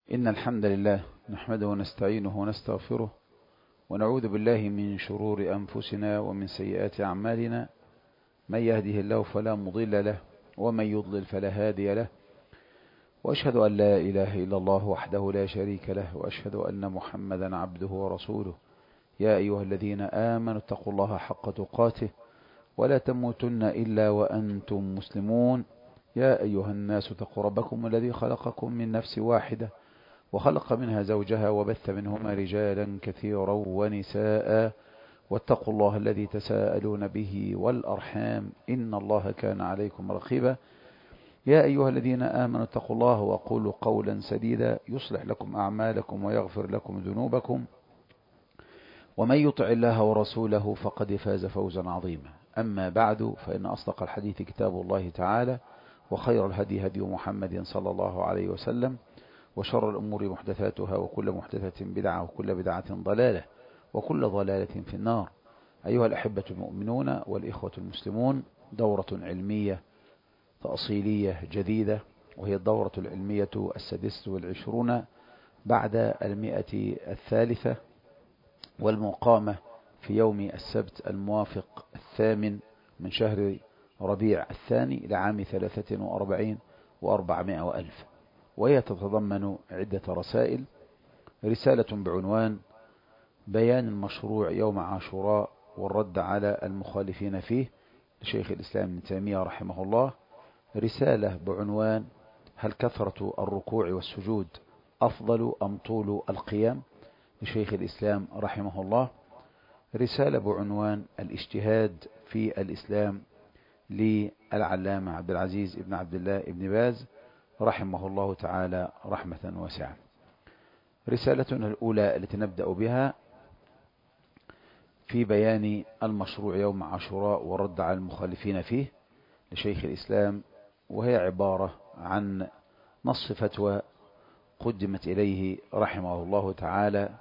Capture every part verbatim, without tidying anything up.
إن الحمد لله نحمده ونستعينه ونستغفره ونعوذ بالله من شرور أنفسنا ومن سيئات أعمالنا. من يهده الله فلا مضل له ومن يضلل فلا هادي له، وأشهد أن لا إله إلا الله وحده لا شريك له، وأشهد أن محمدا عبده ورسوله. يا أيها الذين آمنوا اتقوا الله حق تقاته ولا تموتن إلا وأنتم مسلمون. يا أيها الناس اتقوا ربكم الذي خلقكم من نفس واحدة وخلق منها زوجها وبث منهما رجالا كثيرا ونساء، واتقوا الله الذي تساءلون به والأرحام إن الله كان عليكم رقيبا. يا أيها الذين آمنوا اتقوا الله وقولوا قولا سديدا يصلح لكم أعمالكم ويغفر لكم ذنوبكم، ومن يطع الله ورسوله فقد فاز فوزا عظيما. أما بعد، فإن أصدق الحديث كتاب الله تعالى، وخير الهدي هدي محمد صلى الله عليه وسلم، وشر الأمور محدثاتها، وكل محدثة بدعة، وكل بدعة ضلالة، وكل ضلالة في النار. أيها الأحبة المؤمنون والإخوة المسلمون، دورة علمية تأصيلية جديدة، وهي الدورة العلمية السادسة والعشرون بعد المئة الثالثة، والمقامة في يوم السبت الموافق الثامن من شهر ربيع الثاني لعام ثلاثة وأربعين وأربعمائة وألف، وهي تتضمن عدة رسائل. رسالة بعنوان بيان المشروع يوم عاشوراء والرد على المخالفين فيه لشيخ الإسلام ابن تيمية رحمه الله. رسالة بعنوان هل كثرة الركوع والسجود أفضل أم طول القيام لشيخ الإسلام رحمه الله. رسالة بعنوان الاجتهاد في الإسلام للعلامة عبد العزيز ابن عبد الله ابن باز رحمه الله تعالى رحمة واسعة. رسالتنا الأولى التي نبدأ بها في بيان المشروع يوم عاشوراء والرد على المخالفين فيه لشيخ الإسلام، وهي عبارة عن نص فتوى قدمت إليه رحمه الله تعالى،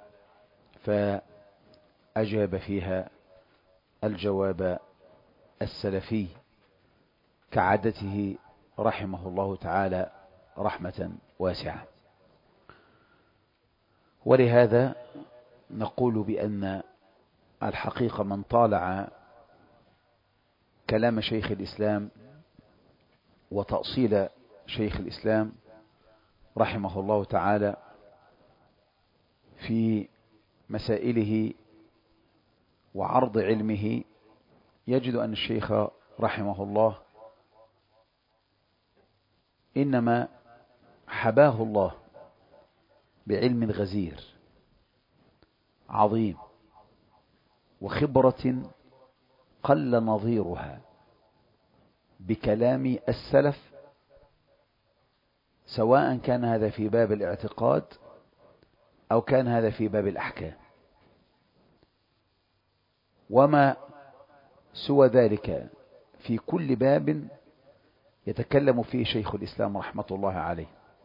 فأجاب فيها الجواب السلفي كعادته رحمه الله تعالى رحمة واسعة. ولهذا نقول بأن الحقيقة من طالع كلام شيخ الإسلام وتأصيل شيخ الإسلام رحمه الله تعالى في مسائله وعرض علمه، يجد أن الشيخ رحمه الله إنما حباه الله بعلم غزير عظيم وخبرة قل نظيرها بكلام السلف، سواء كان هذا في باب الاعتقاد أو كان هذا في باب الأحكام، وما سوى ذلك في كل باب يتكلم فيه شيخ الإسلام رحمة الله عليه.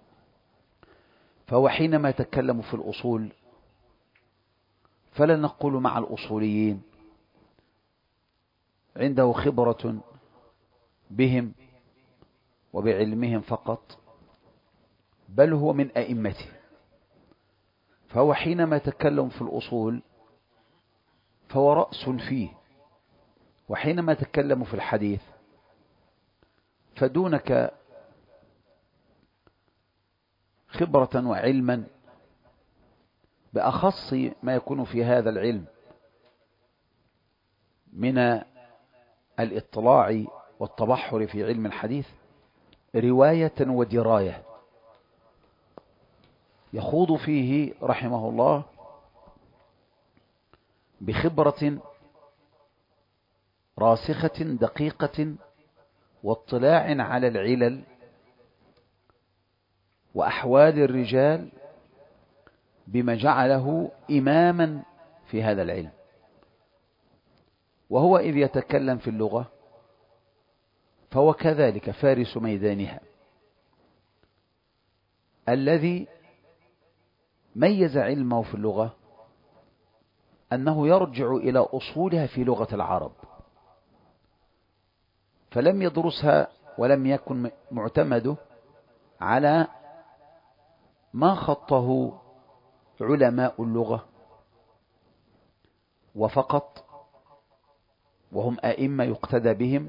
فهو حينما يتكلم في الأصول فلا نقول مع الأصوليين عنده خبرة بهم وبعلمهم فقط، بل هو من أئمته. فهو حينما يتكلم في الأصول فهو رأس فيه، وحينما يتكلم في الحديث فدونك خبرة وعلما بأخص ما يكون في هذا العلم من الاطلاع والتبحر في علم الحديث رواية ودراية، يخوض فيه رحمه الله بخبرة راسخة دقيقة واطلاع على العلل وأحوال الرجال، بما جعله إماما في هذا العلم. وهو إذ يتكلم في اللغة فهو كذلك فارس ميدانها، الذي ميز علمه في اللغة أنه يرجع إلى أصولها في لغة العرب، فلم يدرسها ولم يكن معتمده على ما خطه علماء اللغة وفقط، وهم أئمة يقتدى بهم،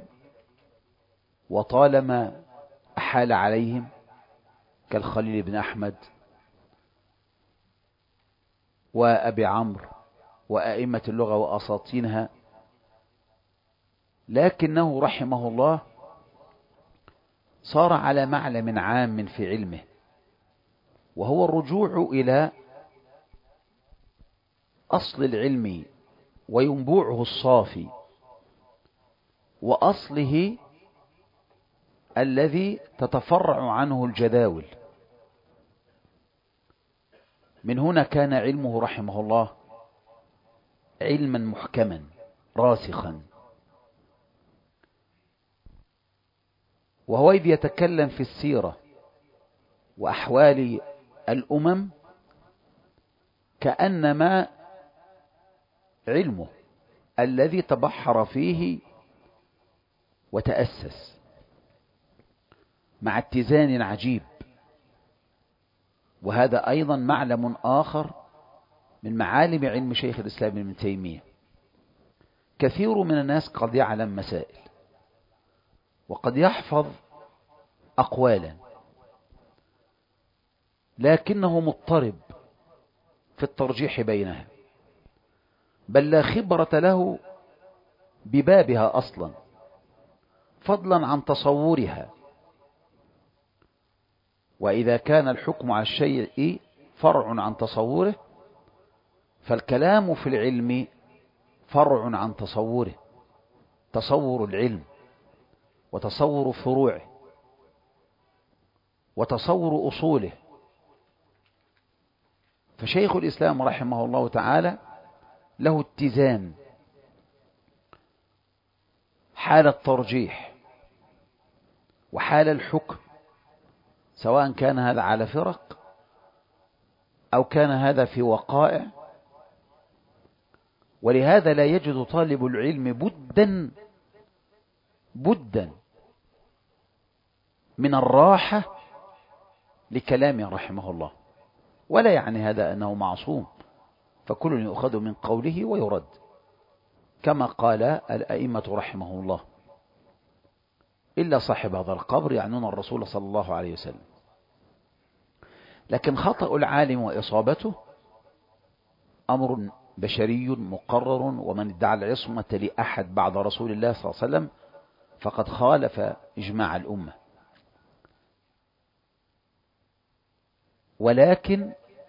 وطالما أحال عليهم كالخليل بن أحمد وأبي عمرو وأئمة اللغة وأساطينها، لكنه رحمه الله صار على معلم عام في علمه، وهو الرجوع إلى أصل العلم وينبوعه الصافي، وأصله الذي تتفرع عنه الجداول. من هنا كان علمه رحمه الله علما محكما راسخا. وهو إذ يتكلم في السيرة وأحوال الأمم كأنما علمه الذي تبحر فيه وتأسس مع اتزان عجيب. وهذا أيضا معلم آخر من معالم علم شيخ الإسلام ابن تيمية. كثير من الناس قد يعلم مسائل وقد يحفظ أقوالا، لكنه مضطرب في الترجيح بينها، بل لا خبرة له ببابها أصلا، فضلا عن تصورها. وإذا كان الحكم على الشيء فرع عن تصوره، فالكلام في العلم فرع عن تصوره، تصور العلم وتصور فروعه وتصور أصوله. فشيخ الإسلام رحمه الله تعالى له اتزان حال الترجيح وحال الحكم، سواء كان هذا على فرق أو كان هذا في وقائع. ولهذا لا يجد طالب العلم بدا بدا من الراحة لكلامه رحمه الله. ولا يعني هذا أنه معصوم، فكل يؤخذ من قوله ويرد كما قال الأئمة رحمه الله، إلا صاحب هذا القبر يعنون الرسول صلى الله عليه وسلم. لكن خطأ العالم وإصابته أمر بشري مقرر، ومن ادعى العصمة لأحد بعد رسول الله صلى الله عليه وسلم فقد خالف إجماع الأمة. ولكن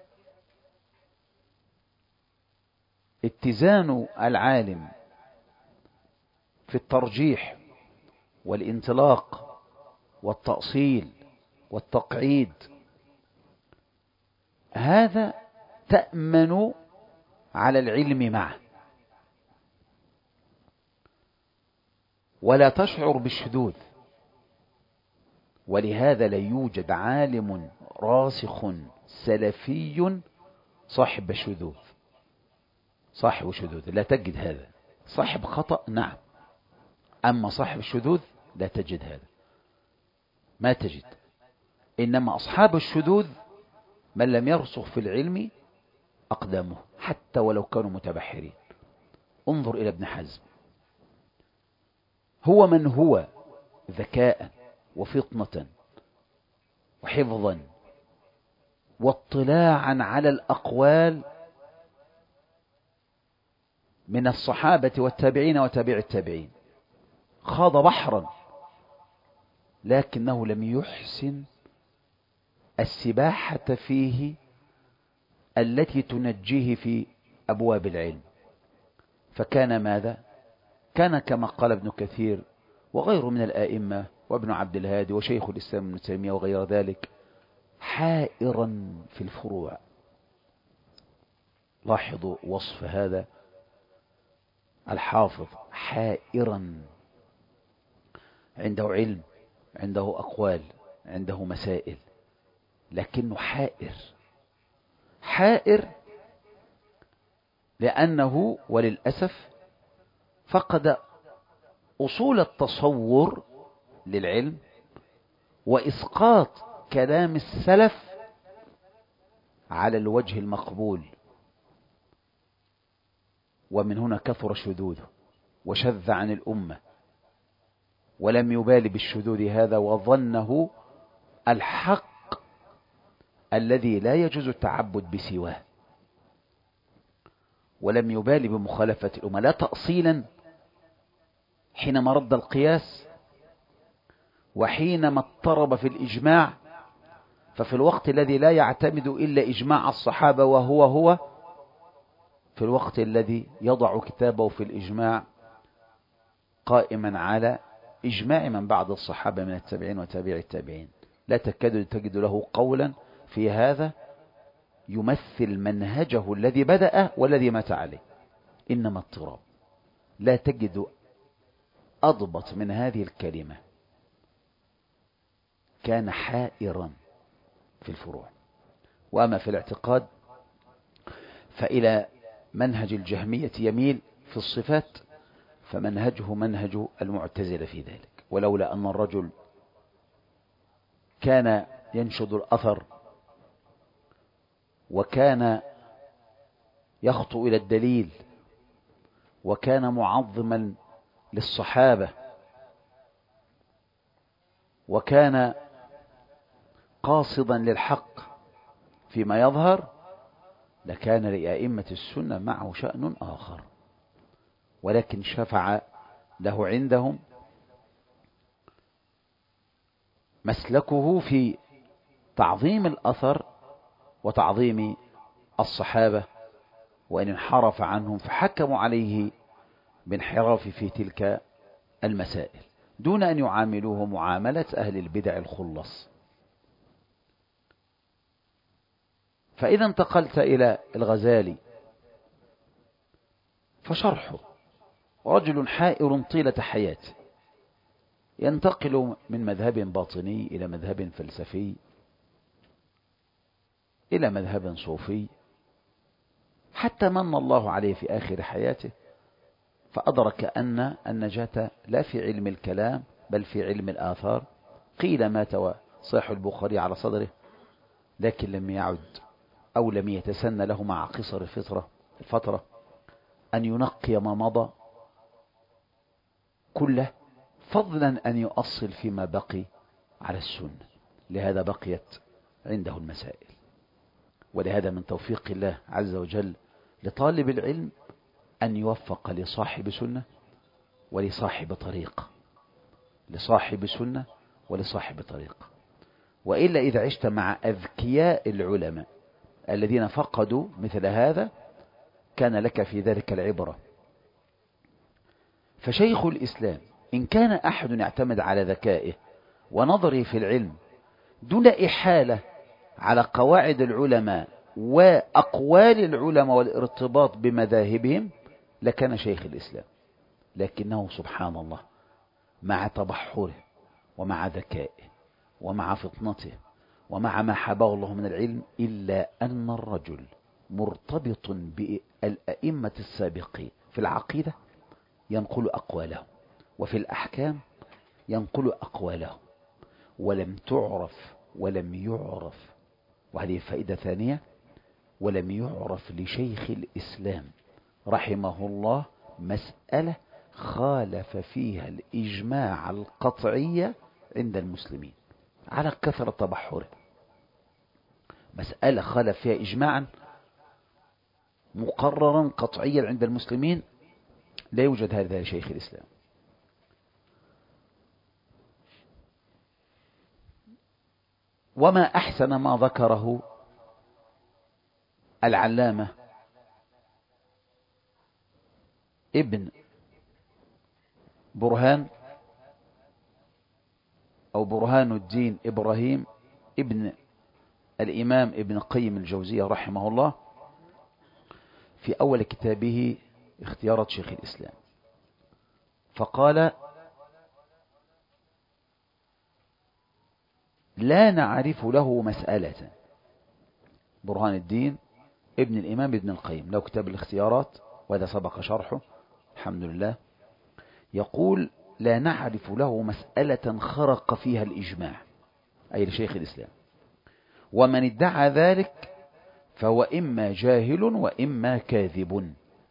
اتزان العالم في الترجيح والانطلاق والتأصيل والتقعيد، هذا تأمن على العلم معه، ولا تشعر بالشذوذ. ولهذا لا يوجد عالم راسخ سلفي صاحب شذوذ، صاحب شذوذ لا تجد هذا. صاحب خطأ نعم، أما صاحب الشذوذ لا تجد هذا، ما تجد. إنما أصحاب الشذوذ من لم يرسخ في العلم أقدامه، حتى ولو كانوا متبحرين. انظر إلى ابن حزم، هو من هو ذكاء وفطنة وحفظا واطلاعا على الأقوال من الصحابة والتابعين وتابع التابعين، خاض بحرا، لكنه لم يحسن السباحة فيه التي تنجيه في أبواب العلم. فكان ماذا؟ كان كما قال ابن كثير وغيره من الآئمة وابن عبد الهادي وشيخ الإسلام ابن تيمية وغير ذلك، حائرا في الفروع. لاحظوا وصف هذا الحافظ، حائرا، عنده علم، عنده أقوال، عنده مسائل، لكنه حائر. حائر لأنه وللأسف فقد أصول التصور للعلم وإسقاط كلام السلف على الوجه المقبول، ومن هنا كثر شذوذه وشذ عن الأمة، ولم يبالي بالشذوذ هذا وظنه الحق الذي لا يجوز التعبد بسواه، ولم يبالي بمخالفة الأمة لا تأصيلا حينما رد القياس، وحينما اضطرب في الإجماع، ففي الوقت الذي لا يعتمد إلا إجماع الصحابة وهو هو في الوقت الذي يضع كتابه في الإجماع قائما على إجماع من بعد الصحابة من التابعين وتابع التابعين، لا تكاد تجد له قولا في هذا يمثل منهجه الذي بدأ والذي مات عليه، إنما اضطراب. لا تجد أضبط من هذه الكلمة، كان حائرا في الفروع. وأما في الاعتقاد فإلى منهج الجهمية يميل في الصفات، فمنهجه منهج المعتزلة في ذلك. ولولا أن الرجل كان ينشد الأثر وكان يخطو إلى الدليل وكان معظما للصحابة وكان قاصدا للحق فيما يظهر، لكان لأئمة السنة معه شأن آخر، ولكن شفع له عندهم مسلكه في تعظيم الأثر وتعظيم الصحابة، وإن انحرف عنهم فحكموا عليه بانحراف في تلك المسائل دون أن يعاملوه معاملة أهل البدع الخلص. فإذا انتقلت إلى الغزالي فشرحه رجل حائر طيلة حياته، ينتقل من مذهب باطني إلى مذهب فلسفي إلى مذهب صوفي، حتى من الله عليه في آخر حياته فأدرك أن النجاة لا في علم الكلام بل في علم الآثار. قيل مات وصاح البخاري على صدره، لكن لم يعد أو لم يتسن له مع قصر الفترة الفترة أن ينقي ما مضى كله، فضلا أن يؤصل فيما بقي على السنة. لهذا بقيت عنده المسائل. ولهذا من توفيق الله عز وجل لطالب العلم أن يوفق لصاحب سنة ولصاحب طريق، لصاحب سنة ولصاحب طريق. وإلا إذا عشت مع أذكياء العلماء الذين فقدوا مثل هذا كان لك في ذلك العبرة. فشيخ الإسلام إن كان أحد يعتمد على ذكائه ونظره في العلم دون إحالة على قواعد العلماء وأقوال العلماء والارتباط بمذاهبهم لكان شيخ الإسلام، لكنه سبحان الله مع تبحره ومع ذكائه ومع فطنته ومع ما حباه الله من العلم، إلا أن الرجل مرتبط بالأئمة السابقين في العقيدة ينقل أقواله، وفي الأحكام ينقل أقواله، ولم تعرف ولم يعرف، وهذه فائدة ثانية، ولم يعرف لشيخ الإسلام رحمه الله مسألة خالف فيها الإجماع القطعي عند المسلمين على كثرة تبحره. مسألة خالف فيها إجماعا مقررا قطعيا عند المسلمين لا يوجد هذا لشيخ الإسلام. وما أحسن ما ذكره العلامة ابن برهان أو برهان الدين إبراهيم ابن الإمام ابن قيم الجوزية رحمه الله في أول كتابه اختيارات شيخ الإسلام، فقال: لا نعرف له مسألة. برهان الدين ابن الإمام ابن القيم له كتاب الاختيارات وهذا سبق شرحه الحمد لله، يقول: لا نعرف له مسألة خرق فيها الإجماع، أي لشيخ الإسلام، ومن ادعى ذلك فهو إما جاهل وإما كاذب.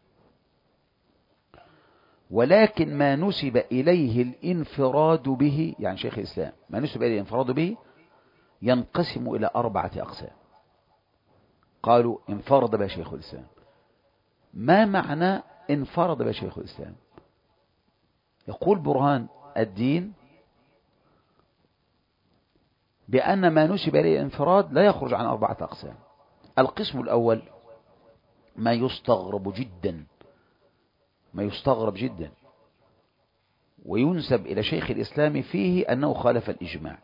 ولكن ما نسب إليه الانفراد به، يعني شيخ الإسلام ما نسب إليه الانفراد به ينقسم إلى أربعة أقسام. قالوا انفرد به شيخ الإسلام. ما معنى انفرد به شيخ الإسلام؟ يقول برهان الدين بأن ما نسب إليه الانفراد لا يخرج عن أربعة أقسام. القسم الأول ما يستغرب جدا، ما يستغرب جدا وينسب إلى شيخ الإسلام فيه أنه خالف الإجماع،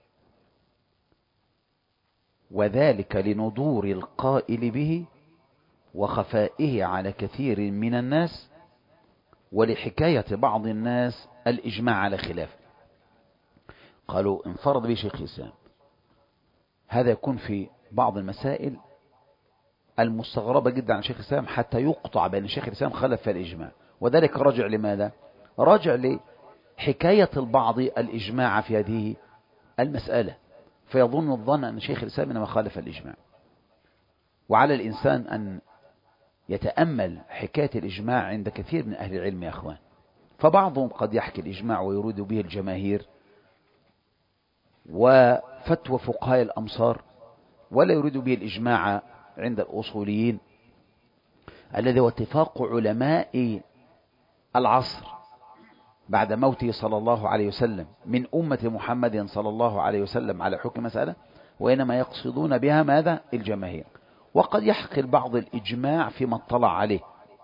وذلك لندور القائل به وخفائه على كثير من الناس، ولحكاية بعض الناس الإجماع على خلافه. قالوا انفرد به شيخ الإسلام، هذا يكون في بعض المسائل المستغربة جدا عن شيخ الإسلام حتى يقطع بأن شيخ الإسلام خالف الإجماع، وذلك راجع لماذا؟ راجع لحكاية البعض الإجماع في هذه المسألة، فيظن الظن أن شيخ الإسلام إنما خالف الإجماع. وعلى الإنسان أن يتأمل حكاية الإجماع عند كثير من أهل العلم يا أخوان، فبعضهم قد يحكي الإجماع ويريد به الجماهير وفتوى فقهاء الأمصار، ولا يريد به الإجماع عند الأصوليين الذي هو اتفاق علماء العصر بعد موته صلى الله عليه وسلم من أمة محمد صلى الله عليه وسلم على حكم مسألة، وإنما يقصدون بها ماذا؟ الجماهير. وقد يحكي البعض الإجماع فيما اطلع عليه،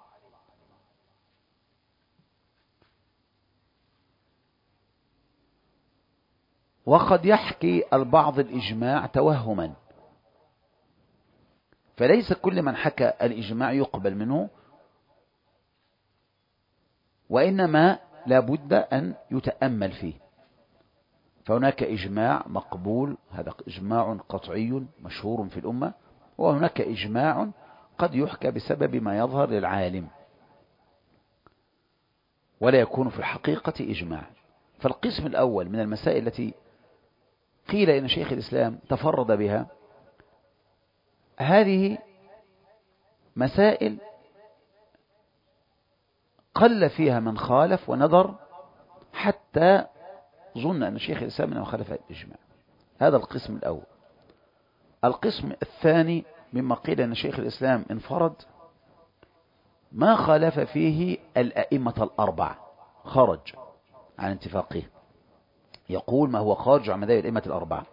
وقد يحكي البعض الإجماع توهما، فليس كل من حكى الإجماع يقبل منه، وإنما لا بد أن يتأمل فيه. فهناك إجماع مقبول، هذا إجماع قطعي مشهور في الأمة، وهناك إجماع قد يحكى بسبب ما يظهر للعالم ولا يكون في الحقيقة إجماع. فالقسم الأول من المسائل التي قيل إن شيخ الإسلام تفرد بها، هذه مسائل قل فيها من خالف ونظر حتى ظن أن شيخ الإسلام إنما خالف الإجماع. هذا القسم الأول. القسم الثاني مما قيل أن شيخ الإسلام انفرد ما خالف فيه الأئمة الأربعة، خرج عن اتفاقه. يقول ما هو خارج عن مذاهب الأئمة الأربعة،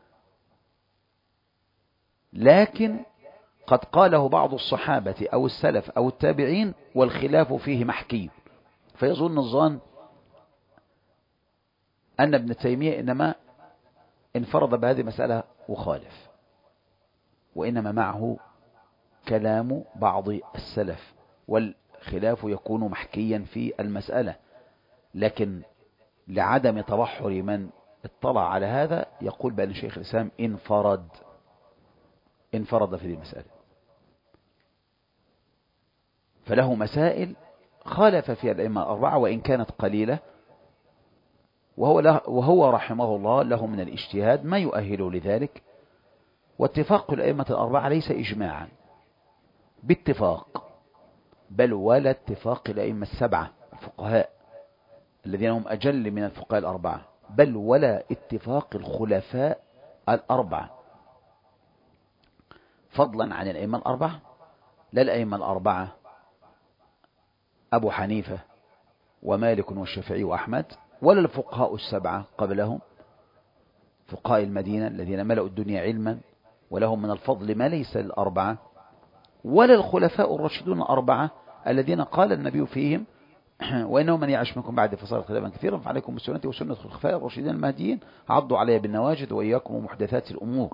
لكن قد قاله بعض الصحابة أو السلف أو التابعين والخلاف فيه محكي، فيظن الظان أن ابن تيمية إنما انفرد بهذه المسألة وخالف، وإنما معه كلام بعض السلف والخلاف يكون محكيا في المسألة، لكن لعدم تبحر من اطلع على هذا يقول بأن شيخ الإسلام انفرد انفرد في هذه المسألة. فله مسائل خالف فيها الأئمة الأربعة وإن كانت قليلة، وهو, له وهو رحمه الله له من الاجتهاد ما يؤهله لذلك. واتفاق الأئمة الأربعة ليس إجماعا باتفاق، بل ولا اتفاق الأئمة السبعة الفقهاء الذين هم أجل من الفقهاء الأربعة، بل ولا اتفاق الخلفاء الأربعة، فضلا عن الأئمة الأربعة. لا الأئمة الأربعة أبو حنيفة ومالك والشافعي وأحمد، ولا الفقهاء السبعة قبلهم فقهاء المدينة الذين ملأوا الدنيا علما ولهم من الفضل ما ليس للأربعة، ولا الخلفاء الراشدون الأربعة الذين قال النبي فيهم وإنه من يعش منكم بعد فصار خلافا كثيرا فعليكم بسنتي وسنة الخلفاء الراشدين المهديين عضوا عليها بالنواجذ وإياكم ومحدثات الأمور.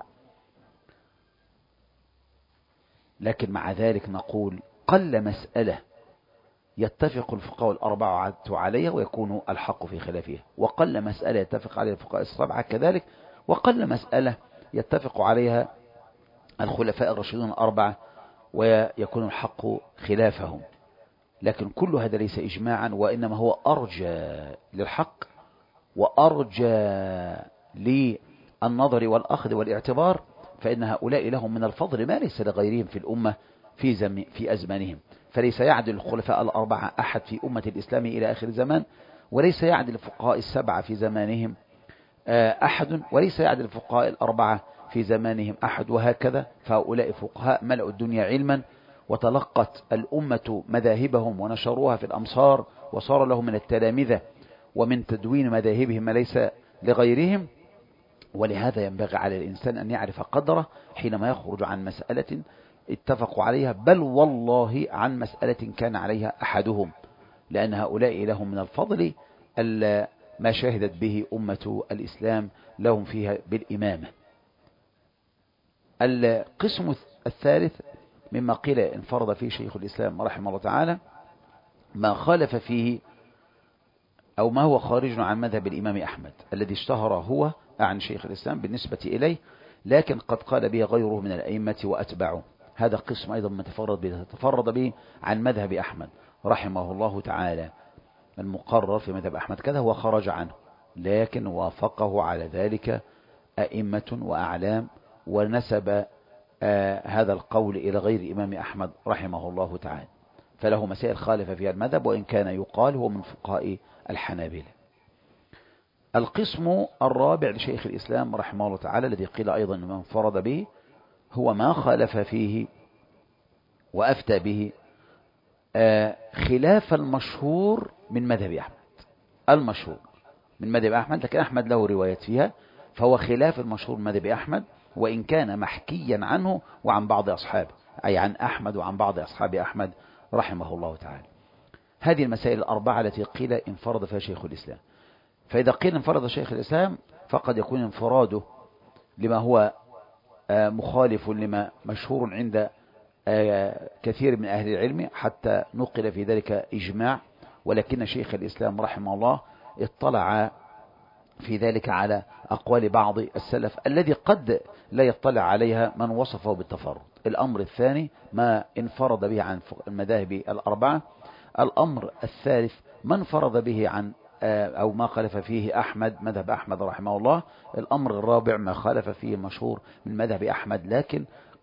لكن مع ذلك نقول قل مسألة يتفق الفقهاء الأربعة عليها ويكون الحق في خلافها، وقل مسألة يتفق عليها الفقهاء السبعة كذلك، وقل مسألة يتفق عليها الخلفاء الراشدون الأربعة ويكون الحق خلافهم. لكن كل هذا ليس إجماعا، وإنما هو أرجى للحق وأرجى للنظر والأخذ والاعتبار فإن هؤلاء لهم من الفضل ما ليس لغيرهم في الأمة في, زم في أزمانهم. فليس يعدل الخلفاء الأربعة أحد في أمة الإسلام إلى آخر الزمان، وليس يعدل الفقهاء السبعة في زمانهم أحد، وليس يعدل الفقهاء الأربعة في زمانهم أحد، وهكذا. فهؤلاء فقهاء ملأوا الدنيا علما، وتلقت الأمة مذاهبهم ونشروها في الأمصار، وصار لهم من التلامذة ومن تدوين مذاهبهم ما ليس لغيرهم. ولهذا ينبغي على الإنسان أن يعرف قدره حينما يخرج عن مسألة اتفقوا عليها، بل والله عن مسألة كان عليها أحدهم، لأن هؤلاء لهم من الفضل ما شهدت به أمة الإسلام لهم فيها بالإمامة. القسم الثالث مما قيل انفرد فيه شيخ الإسلام رحمه الله تعالى ما خالف فيه أو ما هو خارج عن مذهب الإمام أحمد الذي اشتهر هو عن شيخ الإسلام بالنسبة إليه، لكن قد قال به غيره من الأئمة وأتبعه. هذا قسم أيضا من تفرد به تفرد به عن مذهب أحمد رحمه الله تعالى. المقرر في مذهب أحمد كذا هو خرج عنه، لكن وافقه على ذلك أئمة وأعلام، ونسب آه هذا القول إلى غير الإمام أحمد رحمه الله تعالى. فله مسائل خالف فيها المذهب، وإن كان يقال هو من فقهاء الحنابلة. القسم الرابع لشيخ الإسلام رحمه الله تعالى الذي قيل أيضا من انفرد به هو ما خالف فيه وأفتى به آه خلاف المشهور من مذهب أحمد. المشهور من مذهب أحمد، لكن أحمد له روايات فيها، فهو خلاف المشهور من مذهب أحمد، وإن كان محكيا عنه وعن بعض أصحابه، أي عن أحمد وعن بعض أصحاب أحمد رحمه الله تعالى. هذه المسائل الأربعة التي قيل انفرد فيها شيخ الإسلام. فإذا قيل انفرد شيخ الإسلام فقد يكون انفراده لما هو مخالف لما مشهور عند كثير من أهل العلم، حتى نقل في ذلك إجماع، ولكن شيخ الإسلام رحمه الله اطلع في ذلك على أقوال بعض السلف الذي قد لا يطلع عليها من وصفه بالتفرد. الأمر الثاني ما انفرد به عن المذاهب الأربعة. الأمر الثالث ما انفرد به عن أو ما خالف فيه أحمد مذهب أحمد رحمه الله. الأمر الرابع ما خالف فيه المشهور من مذهب أحمد، لكن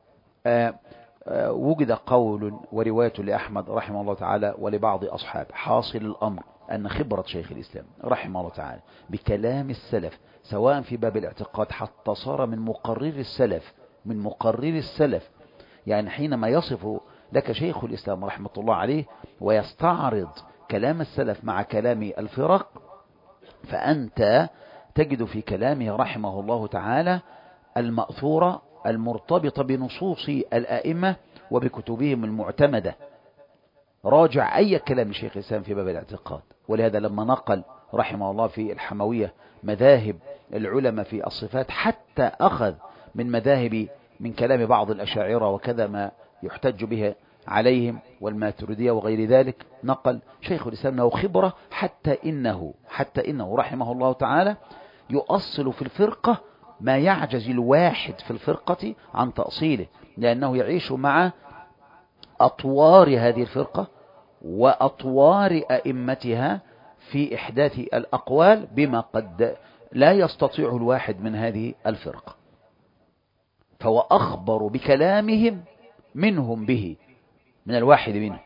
وجد قول ورواية لأحمد رحمه الله تعالى ولبعض أصحاب. حاصل الأمر أن خبرة شيخ الإسلام رحمه الله تعالى بكلام السلف سواء في باب الاعتقاد حتى صار من مقرر السلف من مقرر السلف يعني حينما يصف لك شيخ الإسلام رحمة الله عليه ويستعرض كلام السلف مع كلام الفرق، فأنت تجد في كلامه رحمه الله تعالى المأثورة المرتبطة بنصوص الآئمة وبكتبهم المعتمدة. راجع أي كلام شيخ الإسلام في باب الاعتقاد. ولهذا لما نقل رحمه الله في الحموية مذاهب العلماء في الصفات، حتى أخذ من مذاهب من كلام بعض الأشاعرة وكذا ما يحتج به عليهم والماتريدية وغير ذلك، نقل شيخ الإسلام له خبرة حتى إنه حتى إنه رحمه الله تعالى يؤصل في الفرقة ما يعجز الواحد في الفرقة عن تأصيله، لأنه يعيش مع أطوار هذه الفرقة وأطوار أئمتها في إحداث الأقوال بما قد لا يستطيع الواحد من هذه الفرقة، فهو أخبر بكلامهم منهم به من الواحد منهم.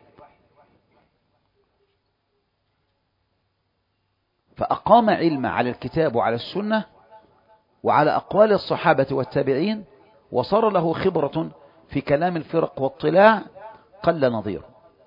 فأقام علم على الكتاب وعلى السنة وعلى أقوال الصحابة والتابعين، وصار له خبرة في كلام الفرق واطلاع قل نظير.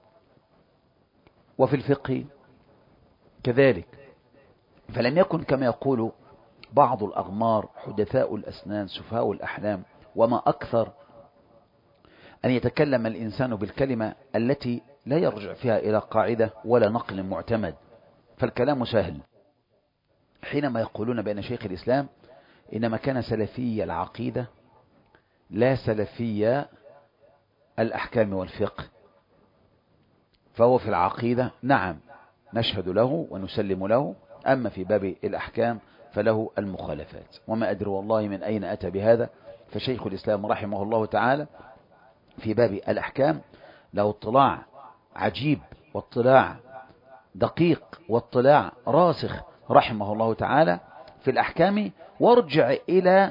وفي الفقه كذلك، فلم يكن كما يقول بعض الأغمار حدثاء الأسنان سفهاء الأحلام، وما أكثر أن يتكلم الإنسان بالكلمة التي لا يرجع فيها إلى قاعدة ولا نقل معتمد، فالكلام سهل. حينما يقولون بأن شيخ الإسلام إنما كان سلفي العقيدة لا سلفي الأحكام والفقه، فهو في العقيدة نعم نشهد له ونسلم له، أما في باب الأحكام فله المخالفات. وما أدري والله من أين أتى بهذا. فشيخ الإسلام رحمه الله تعالى في باب الأحكام له اطلاع عجيب واطلاع دقيق واطلاع راسخ رحمه الله تعالى في الأحكام. وارجع إلى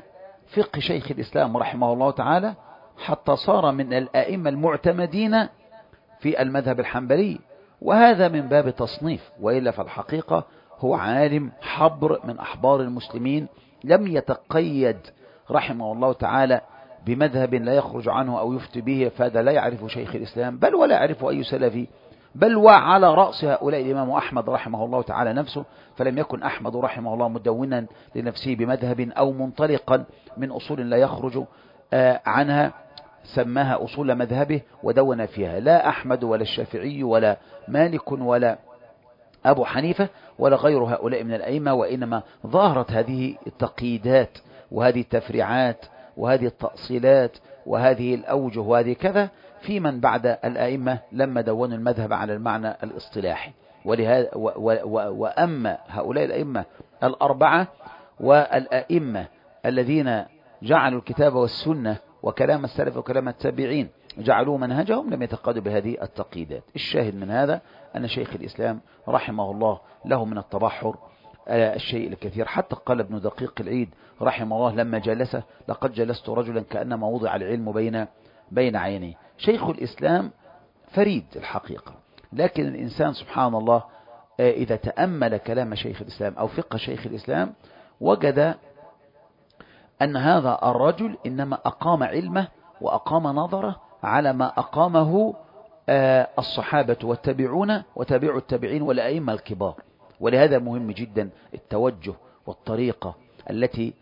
فقه شيخ الإسلام رحمه الله تعالى حتى صار من الآئمة المعتمدين في المذهب الحنبلي، وهذا من باب تصنيف، وإلا فالحقيقة هو عالم حبر من أحبار المسلمين، لم يتقيد رحمه الله تعالى بمذهب لا يخرج عنه أو يفتي به، فهذا لا يعرف شيخ الإسلام بل ولا يعرف أي سلفي، بل وعلى رأس هؤلاء الإمام أحمد رحمه الله تعالى نفسه، فلم يكن أحمد رحمه الله مدونا لنفسه بمذهب أو منطلقا من أصول لا يخرج عنها، سماها أصول مذهبه ودون فيها. لا أحمد ولا الشافعي ولا مالك ولا أبو حنيفة ولا غير هؤلاء من الأئمة، وإنما ظهرت هذه التقييدات وهذه التفريعات وهذه التأصيلات وهذه الأوجه وهذه كذا في من بعد الأئمة لما دونوا المذهب على المعنى الاصطلاحي. ولهذا وأما هؤلاء الأئمة الأربعة والأئمة الذين جعلوا الكتاب والسنة وكلام السلف وكلام التابعين جعلوا منهجهم لم يتقادوا بهذه التقييدات. الشاهد من هذا أن شيخ الإسلام رحمه الله له من التبحر الشيء الكثير، حتى قال ابن دقيق العيد رحمه الله لما جلسه: لقد جلست رجلا كأنما وضع العلم بين بين عينيه. شيخ الإسلام فريد الحقيقة، لكن الإنسان سبحان الله إذا تأمل كلام شيخ الإسلام أو فقه شيخ الإسلام وجد أن هذا الرجل إنما أقام علمه وأقام نظره على ما أقامه الصحابة والتابعون وتابعوا التابعين والأئمة الكبار. ولهذا مهم جدا التوجه والطريقة التي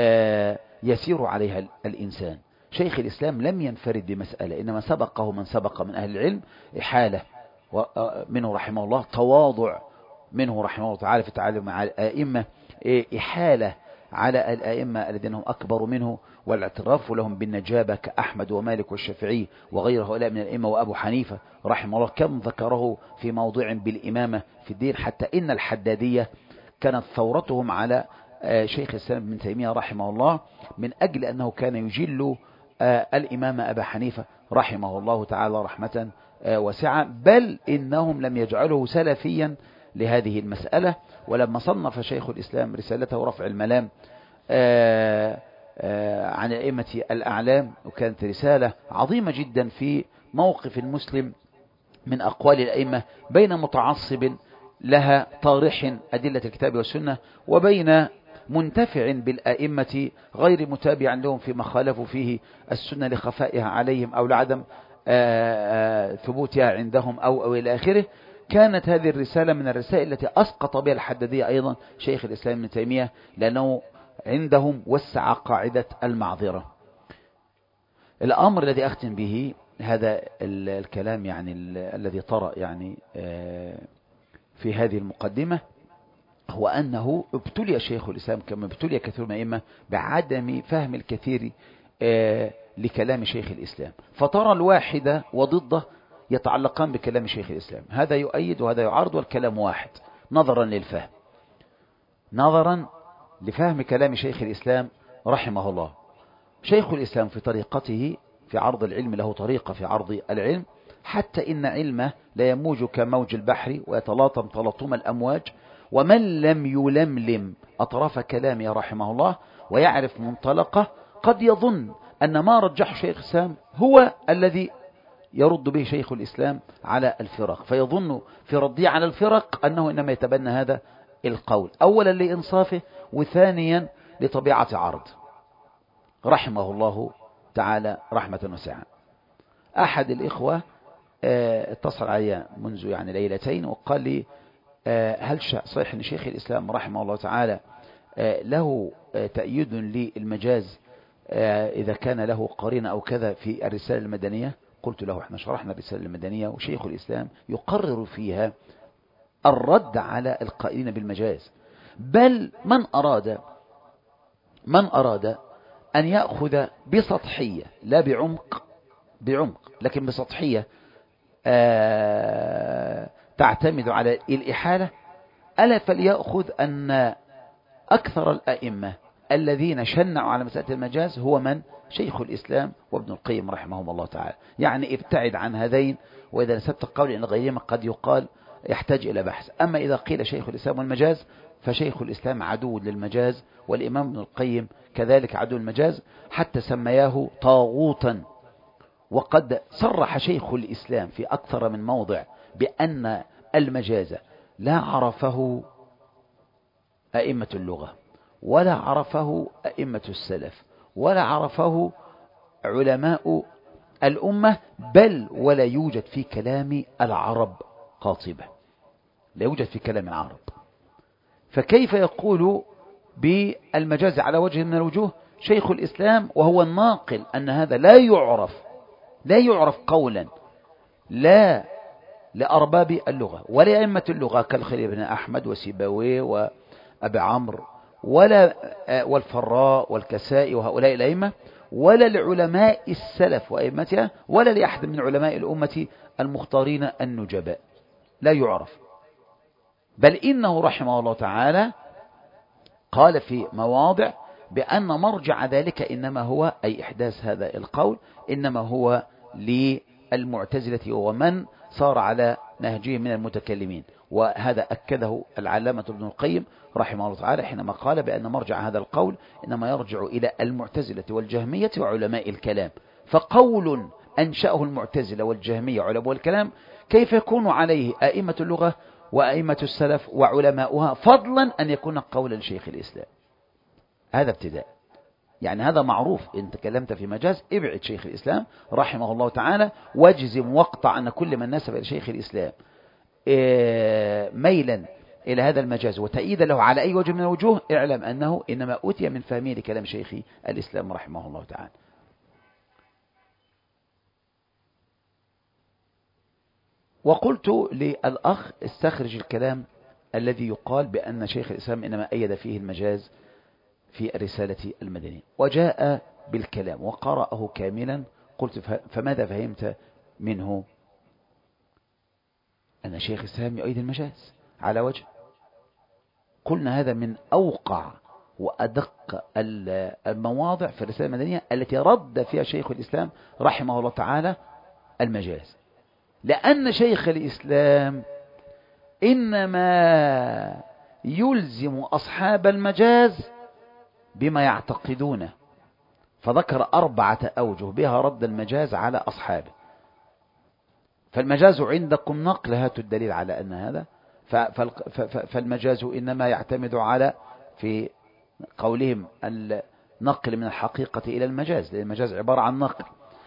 يسير عليها الإنسان. شيخ الإسلام لم ينفرد بمسألة، إنما سبقه من سبق من أهل العلم، إحالة منه رحمه الله، تواضع منه رحمه الله تعالى في التعامل مع الأئمة، إحالة على الأئمة الذين هم أكبر منه والاعتراف لهم بالنجابة كأحمد ومالك والشافعي وغير هؤلاء من الأئمة وأبو حنيفة رحمه الله، كم ذكره في موضع بالإمامة في الدين، حتى إن الحدادية كانت ثورتهم على شيخ الإسلام ابن تيمية رحمه الله من أجل أنه كان يجل الإمام أبا حنيفة رحمه الله تعالى رحمة واسعة، بل إنهم لم يجعله سلفيا لهذه المسألة. ولما صنف شيخ الإسلام رسالته رفع الملام عن أئمة الأعلام، وكانت رسالة عظيمة جدا في موقف المسلم من أقوال الأئمة بين متعصب لها طارح أدلة الكتاب والسنة وبين منتفع بالأئمة غير متابع لهم فيما خالفوا فيه السنة لخفائها عليهم أو لعدم ثبوتها عندهم أو أو إلى آخره. كانت هذه الرسالة من الرسائل التي أسقط بها الحدادية أيضا شيخ الإسلام ابن تيمية، لأنه عندهم وسع قاعدة المعذرة. الأمر الذي أختم به هذا الكلام يعني الذي طرأ يعني في هذه المقدمة، هو أنه ابتلي شيخ الإسلام كما ابتلي كثير من الأئمة بعدم فهم الكثير لكلام شيخ الإسلام، فترى الواحدة وضده يتعلقان بكلام شيخ الإسلام، هذا يؤيد وهذا يعارض والكلام واحد، نظرا للفهم نظرا لفهم كلام شيخ الإسلام رحمه الله. شيخ الإسلام في طريقته في عرض العلم له طريقة في عرض العلم، حتى إن علمه لا يموج كموج البحر ويتلاطم تلاطم الأمواج، ومن لم يلملم أطراف كلامه رحمه الله ويعرف منطلقه قد يظن أن ما رجح شيخ الإسلام هو الذي يرد به شيخ الإسلام على الفرق، فيظن في رده على الفرق أنه إنما يتبنى هذا القول، أولا لإنصافه وثانيا لطبيعة عرض رحمه الله تعالى رحمة واسعة. أحد الإخوة اتصل علي منذ يعني ليلتين وقال لي هل صحيح أن شيخ الإسلام رحمه الله تعالى له تأييد للمجاز إذا كان له قرينة أو كذا في الرسالة المدنية؟ قلت له احنا شرحنا الرسالة المدنية وشيخ الإسلام يقرر فيها الرد على القائلين بالمجاز، بل من أراد من أراد أن يأخذ بسطحية لا بعمق بعمق لكن بسطحية آه تعتمد على الإحالة، ألا فليأخذ أن أكثر الأئمة الذين شنعوا على مسألة المجاز هو من؟ شيخ الإسلام وابن القيم رحمهم الله تعالى. يعني ابتعد عن هذين، وإذا نسبت القول إن غيرهما قد يقال يحتاج إلى بحث. أما إذا قيل شيخ الإسلام والمجاز فشيخ الإسلام عدو للمجاز، والإمام ابن القيم كذلك عدو المجاز، حتى سمياه طاغوتا. وقد صرح شيخ الإسلام في أكثر من موضع بأن المجاز لا عرفه أئمة اللغة، ولا عرفه أئمة السلف، ولا عرفه علماء الأمة، بل ولا يوجد في كلام العرب قاطبة، لا يوجد في كلام العرب. فكيف يقول بالمجاز على وجه من الوجوه شيخ الإسلام وهو الناقل أن هذا لا يعرف، لا يعرف قولا لا لأرباب اللغة ولا أئمة اللغة كالخليل بن أحمد وسيبويه وأبي عمرو ولا والفراء والكسائي وهؤلاء الأئمة، ولا لعلماء السلف وأئمتها، ولا لأحد من علماء الأمة المختارين النجباء، لا يعرف. بل إنه رحمه الله تعالى قال في مواضع بأن مرجع ذلك إنما هو، أي إحداث هذا القول، إنما هو للمعتزلة ومن صار على نهجهم من المتكلمين. وهذا أكده العلامة ابن القيم رحمه الله تعالى حينما قال بأن مرجع هذا القول إنما يرجع إلى المعتزلة والجهمية وعلماء الكلام. فقول أنشأه المعتزلة والجهمية علماء الكلام كيف يكون عليه أئمة اللغة وأئمة السلف وعلماؤها، فضلا أن يكون قولا شيخ الإسلام؟ هذا ابتداء. يعني هذا معروف، إن تكلمت في مجاز ابعد شيخ الإسلام رحمه الله تعالى، واجزم واقطع أن كل من نسب إلى شيخ الإسلام ميلا إلى هذا المجاز وتأييد له على أي وجه من الوجوه، اعلم أنه إنما أوتي من فهمه لكلام شيخ الإسلام رحمه الله تعالى. وقلت للأخ استخرج الكلام الذي يقال بأن شيخ الإسلام إنما أيد فيه المجاز في الرسالة المدنية، وجاء بالكلام وقرأه كاملا. قلت فماذا فهمت منه؟ أن شيخ الإسلام يؤيد المجاز على وجه. قلنا هذا من أوقع وأدق المواضع في الرسالة المدنية التي رد فيها شيخ الإسلام رحمه الله تعالى المجاز، لأن شيخ الإسلام إنما يلزم أصحاب المجاز بما يعتقدونه، فذكر أربعة أوجه بها رد المجاز على أصحابه. فالمجاز عندكم نقل، هاتوا الدليل على أن هذا. فالمجاز إنما يعتمد على في قولهم النقل من الحقيقة إلى المجاز، لأن المجاز عبارة عن نقل،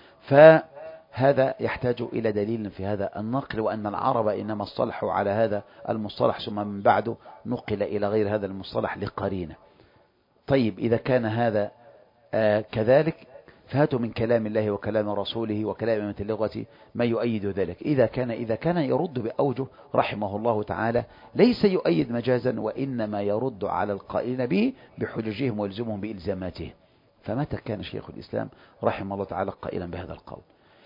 فهذا يحتاج إلى دليل في هذا النقل، وأن العرب إنما اصطلحوا على هذا المصطلح ثم من بعده نقل إلى غير هذا المصطلح لقرينة. طيب إذا كان هذا آه كذلك فهاتوا من كلام الله وكلام رسوله وكلام أئمة اللغة ما يؤيد ذلك. إذا كان إذا كان يرد بأوجه رحمه الله تعالى ليس يؤيد مجازا، وإنما يرد على القائلين به بحججهم ويلزمهم بإلزاماتهم. فمتى كان شيخ الإسلام رحمه الله تعالى قائلا بهذا القول؟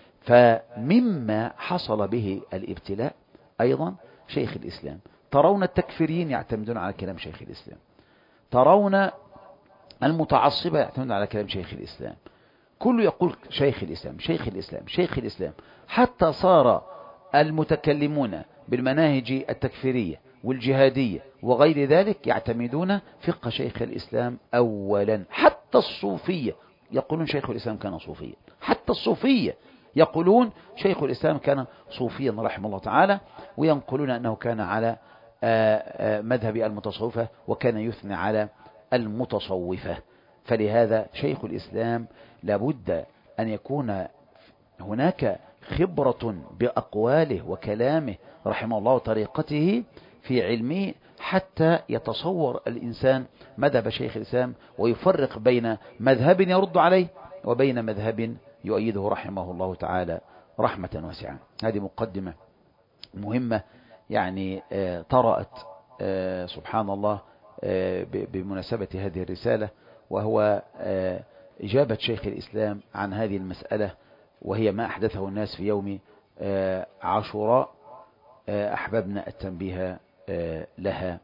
فمما حصل به الابتلاء أيضا شيخ الإسلام. ترون التكفيريين يعتمدون على كلام شيخ الإسلام، ترون المتعصبة يعتمدون على كلام شيخ الإسلام، كل يقول شيخ الإسلام شيخ الإسلام شيخ الإسلام، حتى صار المتكلمون بالمناهج التكفيرية والجهادية وغير ذلك يعتمدون فقه شيخ الإسلام أولا. حتى الصوفية يقولون شيخ الإسلام كان صوفيا، حتى الصوفية يقولون شيخ الإسلام كان صوفيا رحمه الله تعالى، وينقلون أنه كان على مذهب المتصوفة وكان يثني على المتصوفة. فلهذا شيخ الإسلام لابد أن يكون هناك خبرة بأقواله وكلامه رحمه الله وطريقته في علمه، حتى يتصور الإنسان مذهب شيخ الإسلام ويفرق بين مذهب يرد عليه وبين مذهب يؤيده رحمه الله تعالى رحمة واسعة. هذه مقدمة مهمة يعني طرأت سبحان الله بمناسبة هذه الرسالة، وهو إجابة شيخ الإسلام عن هذه المسألة، وهي ما أحدثه الناس في يوم عاشوراء. أحببنا التنبيه لها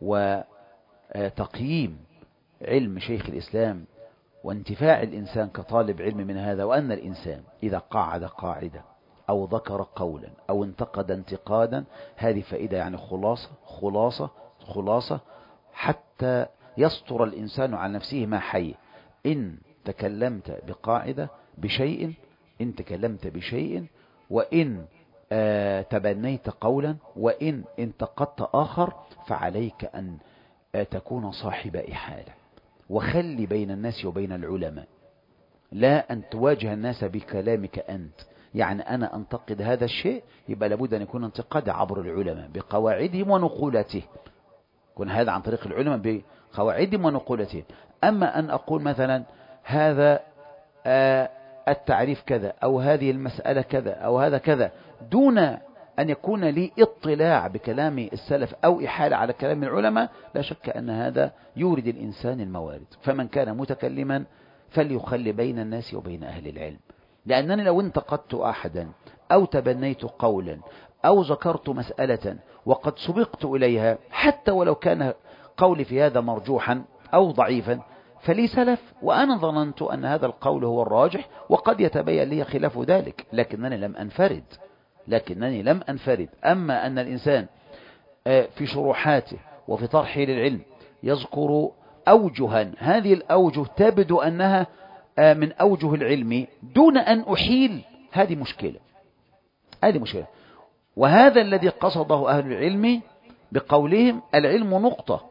وتقييم علم شيخ الإسلام وانتفاع الإنسان كطالب علم من هذا، وأن الإنسان إذا قاعد قاعدة أو ذكر قولا أو انتقد انتقادا هذه فائدة، يعني خلاصة خلاصة خلاصة حتى يسطر الإنسان على نفسه ما حي. إن تكلمت بقاعدة بشيء إن تكلمت بشيء وإن آه تبنيت قولا وإن انتقدت آخر فعليك أن آه تكون صاحب إحالة، وخلي بين الناس وبين العلماء، لا أن تواجه الناس بكلامك أنت. يعني أنا أنتقد هذا الشيء يبقى لابد أن يكون انتقاد عبر العلماء بقواعدهم ونقولته، يكون هذا عن طريق العلماء بقواعدهم ونقولتهم. أما أن أقول مثلا هذا آه التعريف كذا أو هذه المسألة كذا أو هذا كذا دون أن يكون لي اطلاع بكلام السلف أو إحالة على كلام العلماء، لا شك أن هذا يورد الإنسان الموارد. فمن كان متكلما فليخلي بين الناس وبين أهل العلم، لأنني لو انتقدت أحدا أو تبنيت قولا أو ذكرت مسألة وقد سبقت إليها حتى ولو كان قولي في هذا مرجوحا أو ضعيفا فلي سلف وأنا ظننت أن هذا القول هو الراجح، وقد يتبين لي خلاف ذلك، لكنني لم أنفرد لكنني لم أنفرد أما أن الإنسان في شروحاته وفي طرحه للعلم يذكر أوجها، هذه الأوجه تبدو أنها من أوجه العلم دون أن أحيل، هذه مشكلة هذه مشكلة وهذا الذي قصده أهل العلم بقولهم العلم نقطة،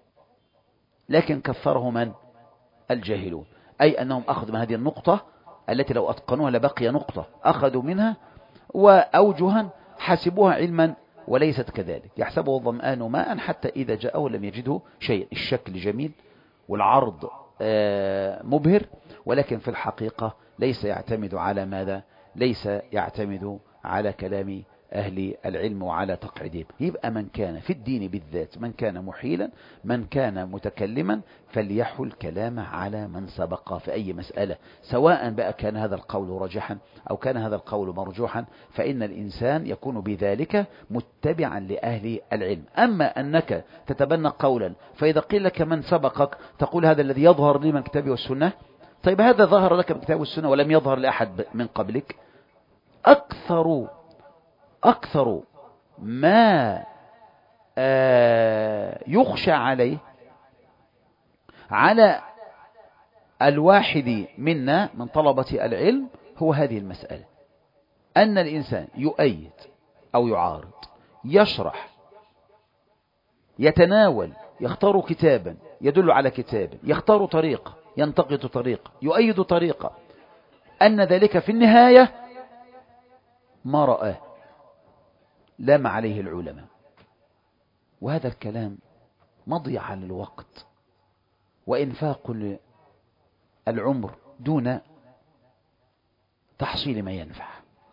لكن كفره من؟ الجاهلون، أي أنهم أخذوا من هذه النقطة التي لو أتقنوها لبقي نقطة، أخذوا منها وأوجها حسبوها علما وليست كذلك. يحسبه الظمآن ماء حتى إذا جاءه لم يجده شيء. الشكل جميل والعرض مبهر، ولكن في الحقيقة ليس يعتمد على ماذا؟ ليس يعتمد على كلام أهل العلم وعلى تقعيدهم. يبقى من كان في الدين بالذات، من كان محيلا، من كان متكلما، فليحل كلامه على من سبق في أي مسألة، سواء بقى كان هذا القول راجحا أو كان هذا القول مرجوحا، فإن الإنسان يكون بذلك متبعا لأهل العلم. أما أنك تتبنى قولا فإذا قيل لك من سبقك تقول هذا الذي يظهر لي من الكتاب والسنة، طيب هذا ظهر لك من الكتاب والسنة ولم يظهر لأحد من قبلك. أكثر أكثر ما يخشى عليه على الواحد منا من طلبة العلم هو هذه المسألة، أن الإنسان يؤيد أو يعارض، يشرح، يتناول، يختار كتابا يدل على كتاب، يختار طريقة، ينتقد طريقة، يؤيد طريقة، أن ذلك في النهاية ما رآه لام عليه العلماء. وهذا الكلام مضيعة للوقت وإنفاق العمر دون تحصيل ما ينفع.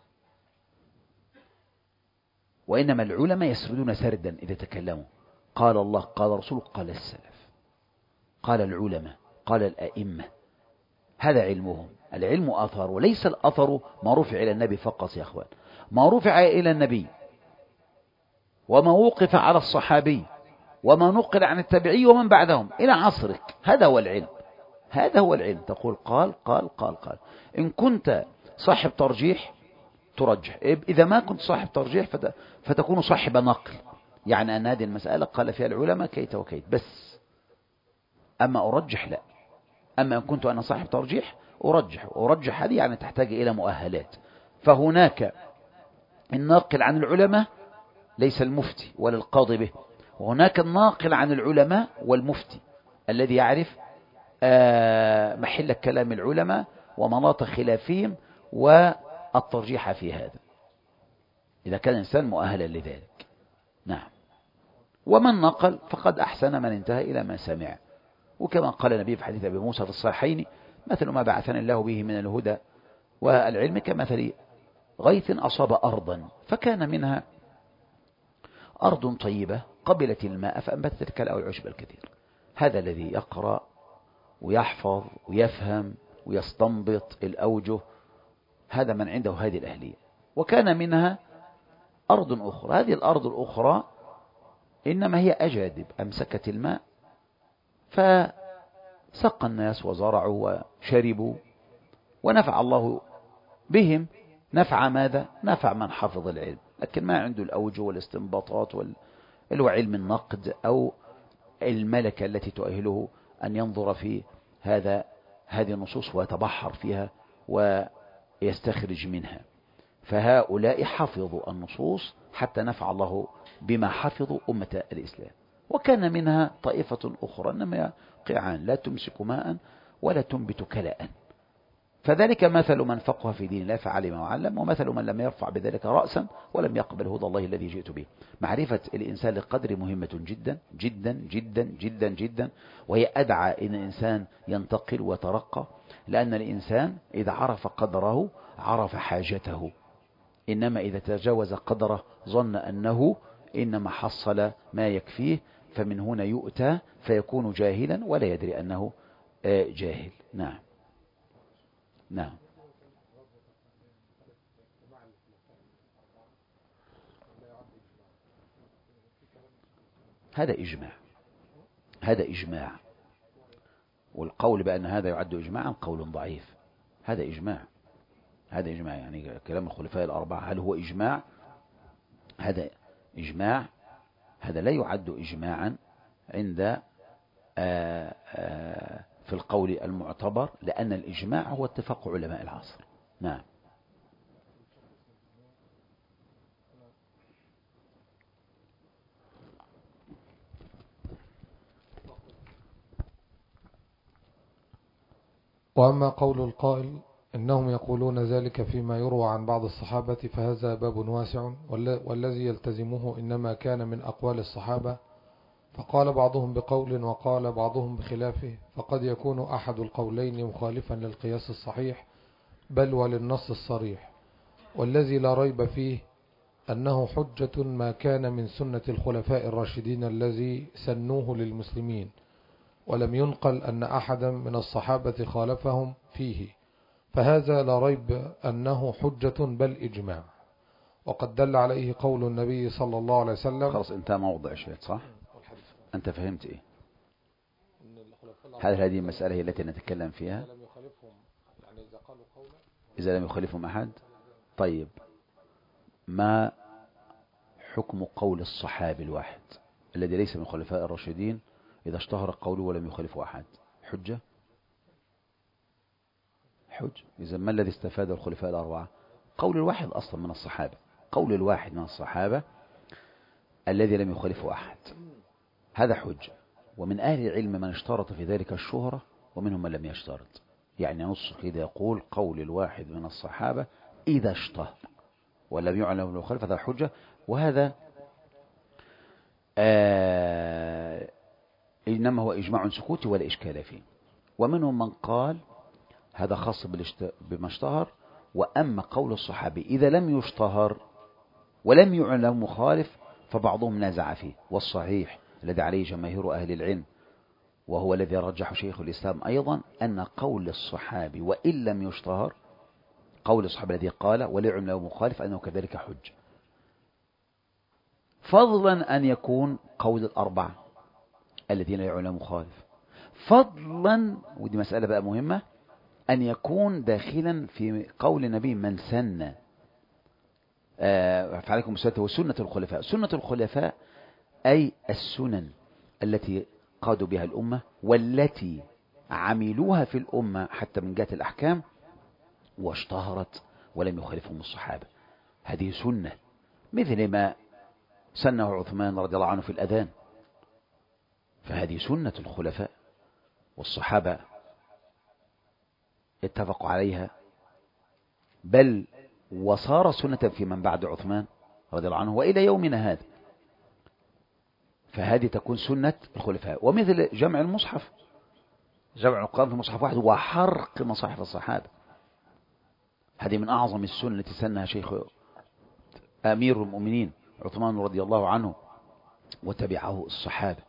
وإنما العلماء يسردون سردا إذا تكلموا، قال الله قال رسوله قال السلف قال العلماء قال الأئمة، هذا علمهم. العلم أثر، وليس الأثر ما رفع إلى النبي فقط يا أخوان، ما رفع إلى النبي وما وقف على الصحابي وما نقل عن التابعي ومن بعدهم إلى عصرك، هذا هو العلم. هذا هو العلم. تقول قال قال قال قال. إن كنت صاحب ترجيح ترجح، إذا ما كنت صاحب ترجيح فت... فتكون صاحب نقل، يعني أن هذه المسألة قال فيها العلماء كيت وكيت بس، أما أرجح لا. أما إن كنت أنا صاحب ترجيح أرجح، أرجح هذه يعني تحتاج إلى مؤهلات. فهناك الناقل عن العلماء ليس المفتي ولا القاضي به، وهناك الناقل عن العلماء والمفتي الذي يعرف محل كلام العلماء ومناط خلافهم والترجيح في هذا، إذا كان الإنسان مؤهلا لذلك. نعم. ومن نقل فقد أحسن من انتهى إلى ما سمع، وكما قال النبي في حديث أبي موسى في الصحيحين مثل ما بعثني الله به من الهدى والعلم كمثل غيث أصاب أرضا فكان منها أرض طيبة قبلت الماء فأنبتت الكلأ والعشب الكثير. هذا الذي يقرأ ويحفظ ويفهم ويستنبط الأوجه، هذا من عنده هذه الأهلية. وكان منها أرض أخرى، هذه الأرض الأخرى إنما هي أجادب أمسكت الماء فسقى الناس وزرعوا وشربوا ونفع الله بهم نفع ماذا؟ نفع من حفظ العلم، لكن ما عنده الأوجه والاستنباطات وال... اللي هو علم النقد أو الملكة التي تؤهله أن ينظر في هذا هذه النصوص ويتبحر فيها ويستخرج منها. فهؤلاء حفظوا النصوص حتى نفع الله بما حفظوا أمة الإسلام. وكان منها طائفة أخرى إنما قيعان لا تمسك ماء ولا تنبت كلاء. فذلك مثل من فقه في دين الله فعلم وعلم، ومثل من لم يرفع بذلك رأسا ولم يقبل هدى الله الذي جئت به. معرفة الإنسان للقدر مهمة جدا جدا جدا جدا جدا، وهي أدعى إن الإنسان ينتقل وترقى، لأن الإنسان إذا عرف قدره عرف حاجته، إنما إذا تجاوز قدره ظن أنه إنما حصل ما يكفيه، فمن هنا يؤتى فيكون جاهلا ولا يدري أنه جاهل. نعم نعم. هذا إجماع، هذا إجماع، والقول بأن هذا يعد إجماعا قول ضعيف. هذا إجماع، هذا إجماع، يعني كلام الخلفاء الأربعة هل هو إجماع؟ هذا إجماع، هذا لا يعد إجماعا عند آآ آآ في القول المعتبر، لأن الإجماع هو اتفاق علماء العصر. نعم. وأما قول القائل إنهم يقولون ذلك فيما يروى عن بعض الصحابة فهذا باب واسع، والذي يلتزمه إنما كان من أقوال الصحابة، فقال بعضهم بقول وقال بعضهم بخلافه، فقد يكون أحد القولين مخالفا للقياس الصحيح بل وللنص الصريح. والذي لا ريب فيه أنه حجة ما كان من سنة الخلفاء الراشدين الذي سنوه للمسلمين، ولم ينقل أن أحدا من الصحابة خالفهم فيه، فهذا لا ريب أنه حجة بل إجماع. وقد دل عليه قول النبي صلى الله عليه وسلم. خلاص انت موضع شيء صح؟ أنت فهمت إيه؟ هل هذه المسألة هي التي نتكلم فيها؟ إذا لم يخالفهم أحد. طيب، ما حكم قول الصحابي الواحد الذي ليس من الخلفاء الراشدين إذا اشتهر قوله ولم يخالفه أحد؟ حجة؟ حج. إذا ما الذي استفاد الخلفاء الأربعة؟ قول الواحد أصلا من الصحابة، قول الواحد من الصحابة الذي لم يخالفه أحد، هذا حجة. ومن أهل العلم من اشترط في ذلك الشهرة، ومنهم من لم يشترط. يعني نص كده يقول قول الواحد من الصحابة إذا اشتهر ولم يعلم له خلف، هذا حجة. وهذا آه إنما هو إجماع سكوتي ولا إشكال فيه. ومنهم من قال هذا خاص بما اشتهر، وأما قول الصحابي إذا لم يشتهر ولم يعلم مخالف فبعضهم نازع فيه. والصحيح الذي عليه جماهير أهل العلم، وهو الذي رجح شيخ الإسلام أيضا، أن قول الصحابي وإن لم يشتهر، قول الصحابي الذي قال ولا يعلم له مخالف، أنه كذلك حج، فضلا أن يكون قول الأربعة الذين لا يعلم مخالف، فضلا، ودي مسألة بقى مهمة، أن يكون داخلا في قول النبي من سن آه فعليكم بالسنة وسنة الخلفاء. سنة الخلفاء أي السنن التي قادوا بها الأمة والتي عملوها في الأمة حتى من جهة الأحكام واشتهرت ولم يخالفهم الصحابة. هذه سنة، مثل ما سنه عثمان رضي الله عنه في الأذان، فهذه سنة الخلفاء والصحابة اتفقوا عليها، بل وصار سنة في من بعد عثمان رضي الله عنه وإلى يومنا هذا. فهذه تكون سنة الخلفاء. ومثل جمع المصحف، جمع القرآن في مصحف واحد وحرق مصاحف الصحابة، هذه من أعظم السنة التي سنها شيخ أمير المؤمنين عثمان رضي الله عنه وتبعه الصحابة.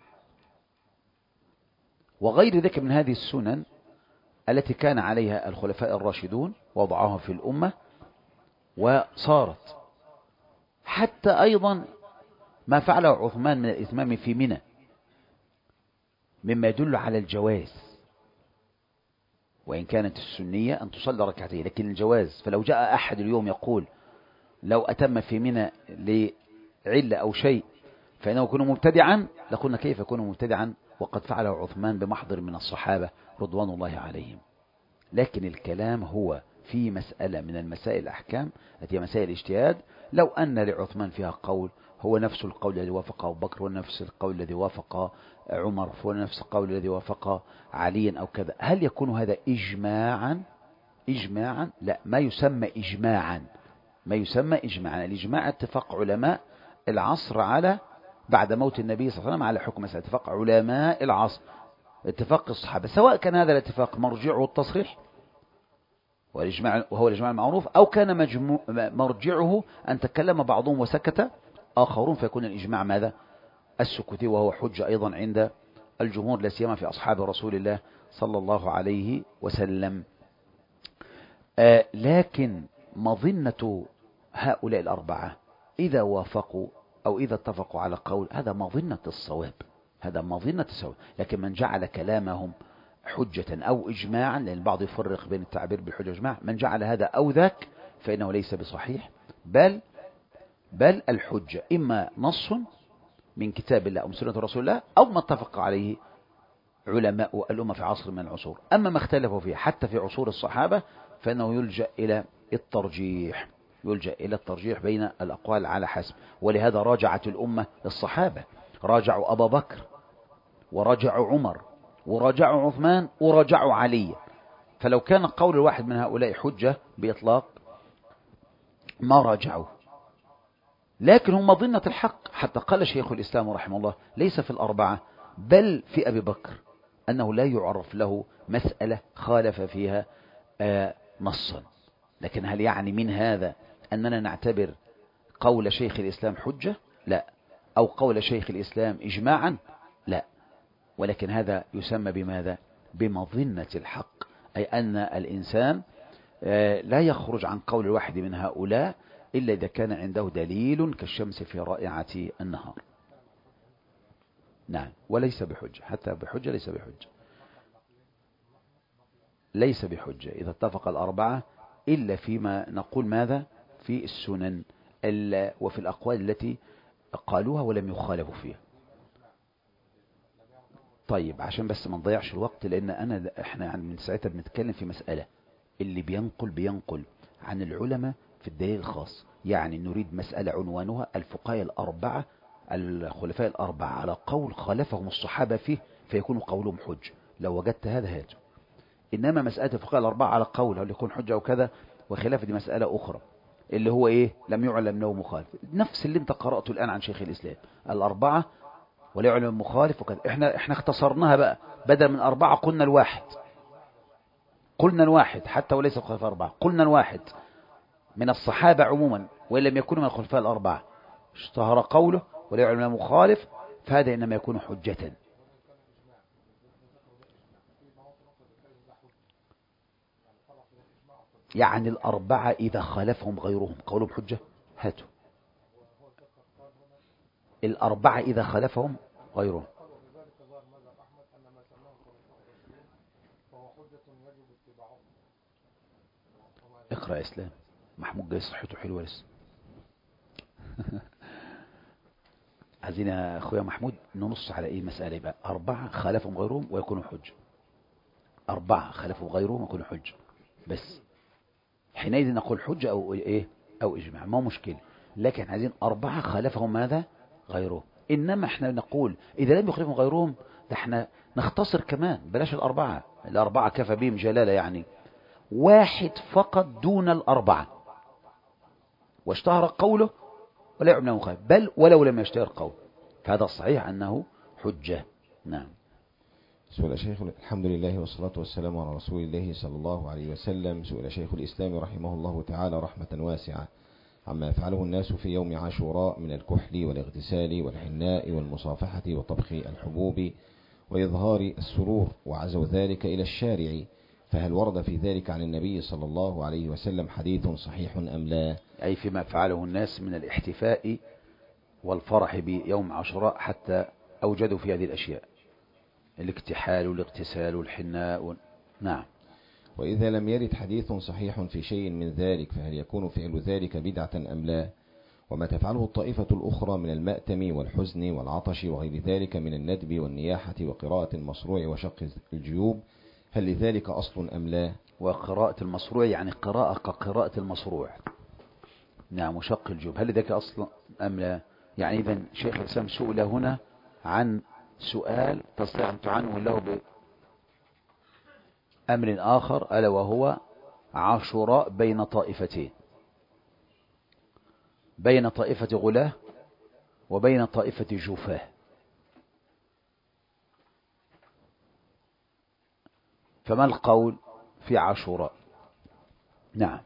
وغير ذلك من هذه السنن التي كان عليها الخلفاء الراشدون وضعوها في الأمة وصارت، حتى أيضا ما فعله عثمان من الإتمام في منى مما يدل على الجواز، وإن كانت السنية أن تصلي ركعتين، لكن الجواز. فلو جاء أحد اليوم يقول لو أتم في منى لعلة أو شيء فإنه يكون مبتدعا لقلنا كيف يكون مبتدعا وقد فعله عثمان بمحضر من الصحابة رضوان الله عليهم. لكن الكلام هو في مسألة من المسائل الأحكام التي هي مسائل الاجتهاد، لو أن لعثمان فيها قول هو نفس القول الذي وافق أبو بكر ونفس القول الذي وافق عمر ونفس القول الذي وافق علي أو كذا، هل يكون هذا إجماعا؟ إجماعا لا، ما يسمى إجماعا، ما يسمى إجماعا. الإجماع اتفاق علماء العصر على بعد موت النبي صلى الله عليه وسلم على حكم مسألة، اتفاق علماء العصر، اتفاق الصحابة، سواء كان هذا الاتفاق مرجعه التصريح والإجماع وهو الإجماع المعروف، أو كان مجموع مرجعه أن تكلم بعضهم وسكت آخرون، فيكون الإجماع ماذا؟ السكوتي، وهو حجة أيضا عند الجمهور لا سيما في أصحاب رسول الله صلى الله عليه وسلم. آه لكن مظنة هؤلاء الأربعة إذا وافقوا أو إذا اتفقوا على قول، هذا مظنة الصواب، هذا مظنة الصواب. لكن من جعل كلامهم حجة أو إجماعا، لأن البعض يفرق بين التعبير بالحجة والإجماع، من جعل هذا أو ذاك فإنه ليس بصحيح، بل بل الحجة إما نص من كتاب الله أو من سنة رسول الله، أو ما اتفق عليه علماء الأمة في عصر من العصور. أما ما اختلفوا فيه حتى في عصور الصحابة فإنه يلجأ إلى الترجيح، يلجأ إلى الترجيح بين الأقوال على حسب. ولهذا راجعت الأمة الصحابة، راجعوا أبا بكر وراجعوا عمر وراجعوا عثمان وراجعوا علي. فلو كان قول الواحد من هؤلاء حجة بإطلاق ما راجعوه، لكن هم مظنة الحق. حتى قال شيخ الإسلام رحمه الله ليس في الأربعة بل في أبي بكر أنه لا يعرف له مسألة خالف فيها آه نصا. لكن هل يعني من هذا أننا نعتبر قول شيخ الإسلام حجة؟ لا. أو قول شيخ الإسلام إجماعا؟ لا. ولكن هذا يسمى بماذا؟ بمظنة الحق، أي أن الإنسان آه لا يخرج عن قول الواحد من هؤلاء إلا إذا كان عنده دليل كالشمس في رائعة النهار. نعم. وليس بحجة، حتى بحجة ليس بحجة، ليس بحجة إذا اتفق الأربعة، إلا فيما نقول ماذا؟ في السنن وفي الأقوال التي قالوها ولم يخالفوا فيها. طيب عشان بس ما نضيعش الوقت، لأن أنا إحنا من ساعتها بنتكلم في مسألة اللي بينقل بينقل عن العلماء في الدليل الخاص، يعني نريد مسألة عنوانها الفقهاء الأربعة الخلفاء الأربعة على قول خالفهم الصحابة فيه فيكون قولهم حج. لو وجدت هذا هاته. إنما مسألة الفقهاء الأربعة على قول هل يكون حجة أو كذا وخلاف، دي مسألة أخرى اللي هو إيه؟ لم يعلم له مخالف، نفس اللي انت قرأته الآن عن شيخ الإسلام، الأربعة ولا يعلم مخالف وكذا. إحنا إحنا اختصرناها بقى، بدل من أربعة قلنا الواحد، قلنا الواحد حتى وليس الخلفاء الأربعة، قلنا الواحد من الصحابة عموما وإن لم يكونوا من الخلفاء الأربعة اشتهر قوله ولا يعلم له مخالف، فهذا إنما يكون حجة. يعني الأربعة إذا خالفهم غيرهم قولهم حجة، هاتوا الأربعة إذا خالفهم غيرهم. اقرأ يا إسلام، محمود جاي صحته حلوة لسه. عايزين يا أخويا محمود ننص على إيه مسألة بقى؟ أربعة خالفهم غيرهم ويكونوا حجة، أربعة خالفهم غيرهم ويكونوا حجة، بس حينئذ نقول حجة أو إيه أو إجماع، ما مشكلة. لكن عايزين أربعة خالفهم ماذا؟ غيرهم. إنما إحنا نقول إذا لم يخالفهم غيرهم ده إحنا نختصر كمان، بلاش الأربعة، الأربعة كفى بهم جلالة، يعني واحد فقط دون الأربعة واشتهر قوله ولا يعلم له مخالف، بل ولو لم يشتهر قوله فهذا الصحيح أنه حجة. نعم. سؤال شيخ الحمد لله والصلاة والسلام على رسول الله صلى الله عليه وسلم. سئل شيخ الإسلام رحمه الله تعالى رحمة واسعة عما يفعله الناس في يوم عاشوراء من الكحل والاغتسال والحناء والمصافحة وطبخ الحبوب وإظهار السرور، وعزوا ذلك إلى الشارع، فهل ورد في ذلك عن النبي صلى الله عليه وسلم حديث صحيح أم لا؟ أي فيما فعله الناس من الاحتفاء والفرح بيوم عاشوراء حتى أوجدوا في هذه الأشياء، الاكتحال والاغتسال والحناء و... نعم. وإذا لم يرد حديث صحيح في شيء من ذلك فهل يكون فعل ذلك بدعة أم لا؟ وما تفعله الطائفة الأخرى من المأتم والحزن والعطش وغير ذلك من الندب والنياحة وقراءة المصروع وشق الجيوب، هل لذلك أصل أم لا؟ وقراءة المصروع يعني قراءة كقراءة المصروع، نعم، وشق الجيوب، هل لذلك أصل أم لا؟ يعني إذن شيخ الإسلام سئل هنا عن سؤال تستطيع أن تعنون له بأمر آخر، ألا وهو عاشوراء بين طائفتين، بين طائفة غلاة وبين طائفة جوفاه. فما القول في عاشوراء؟ نعم.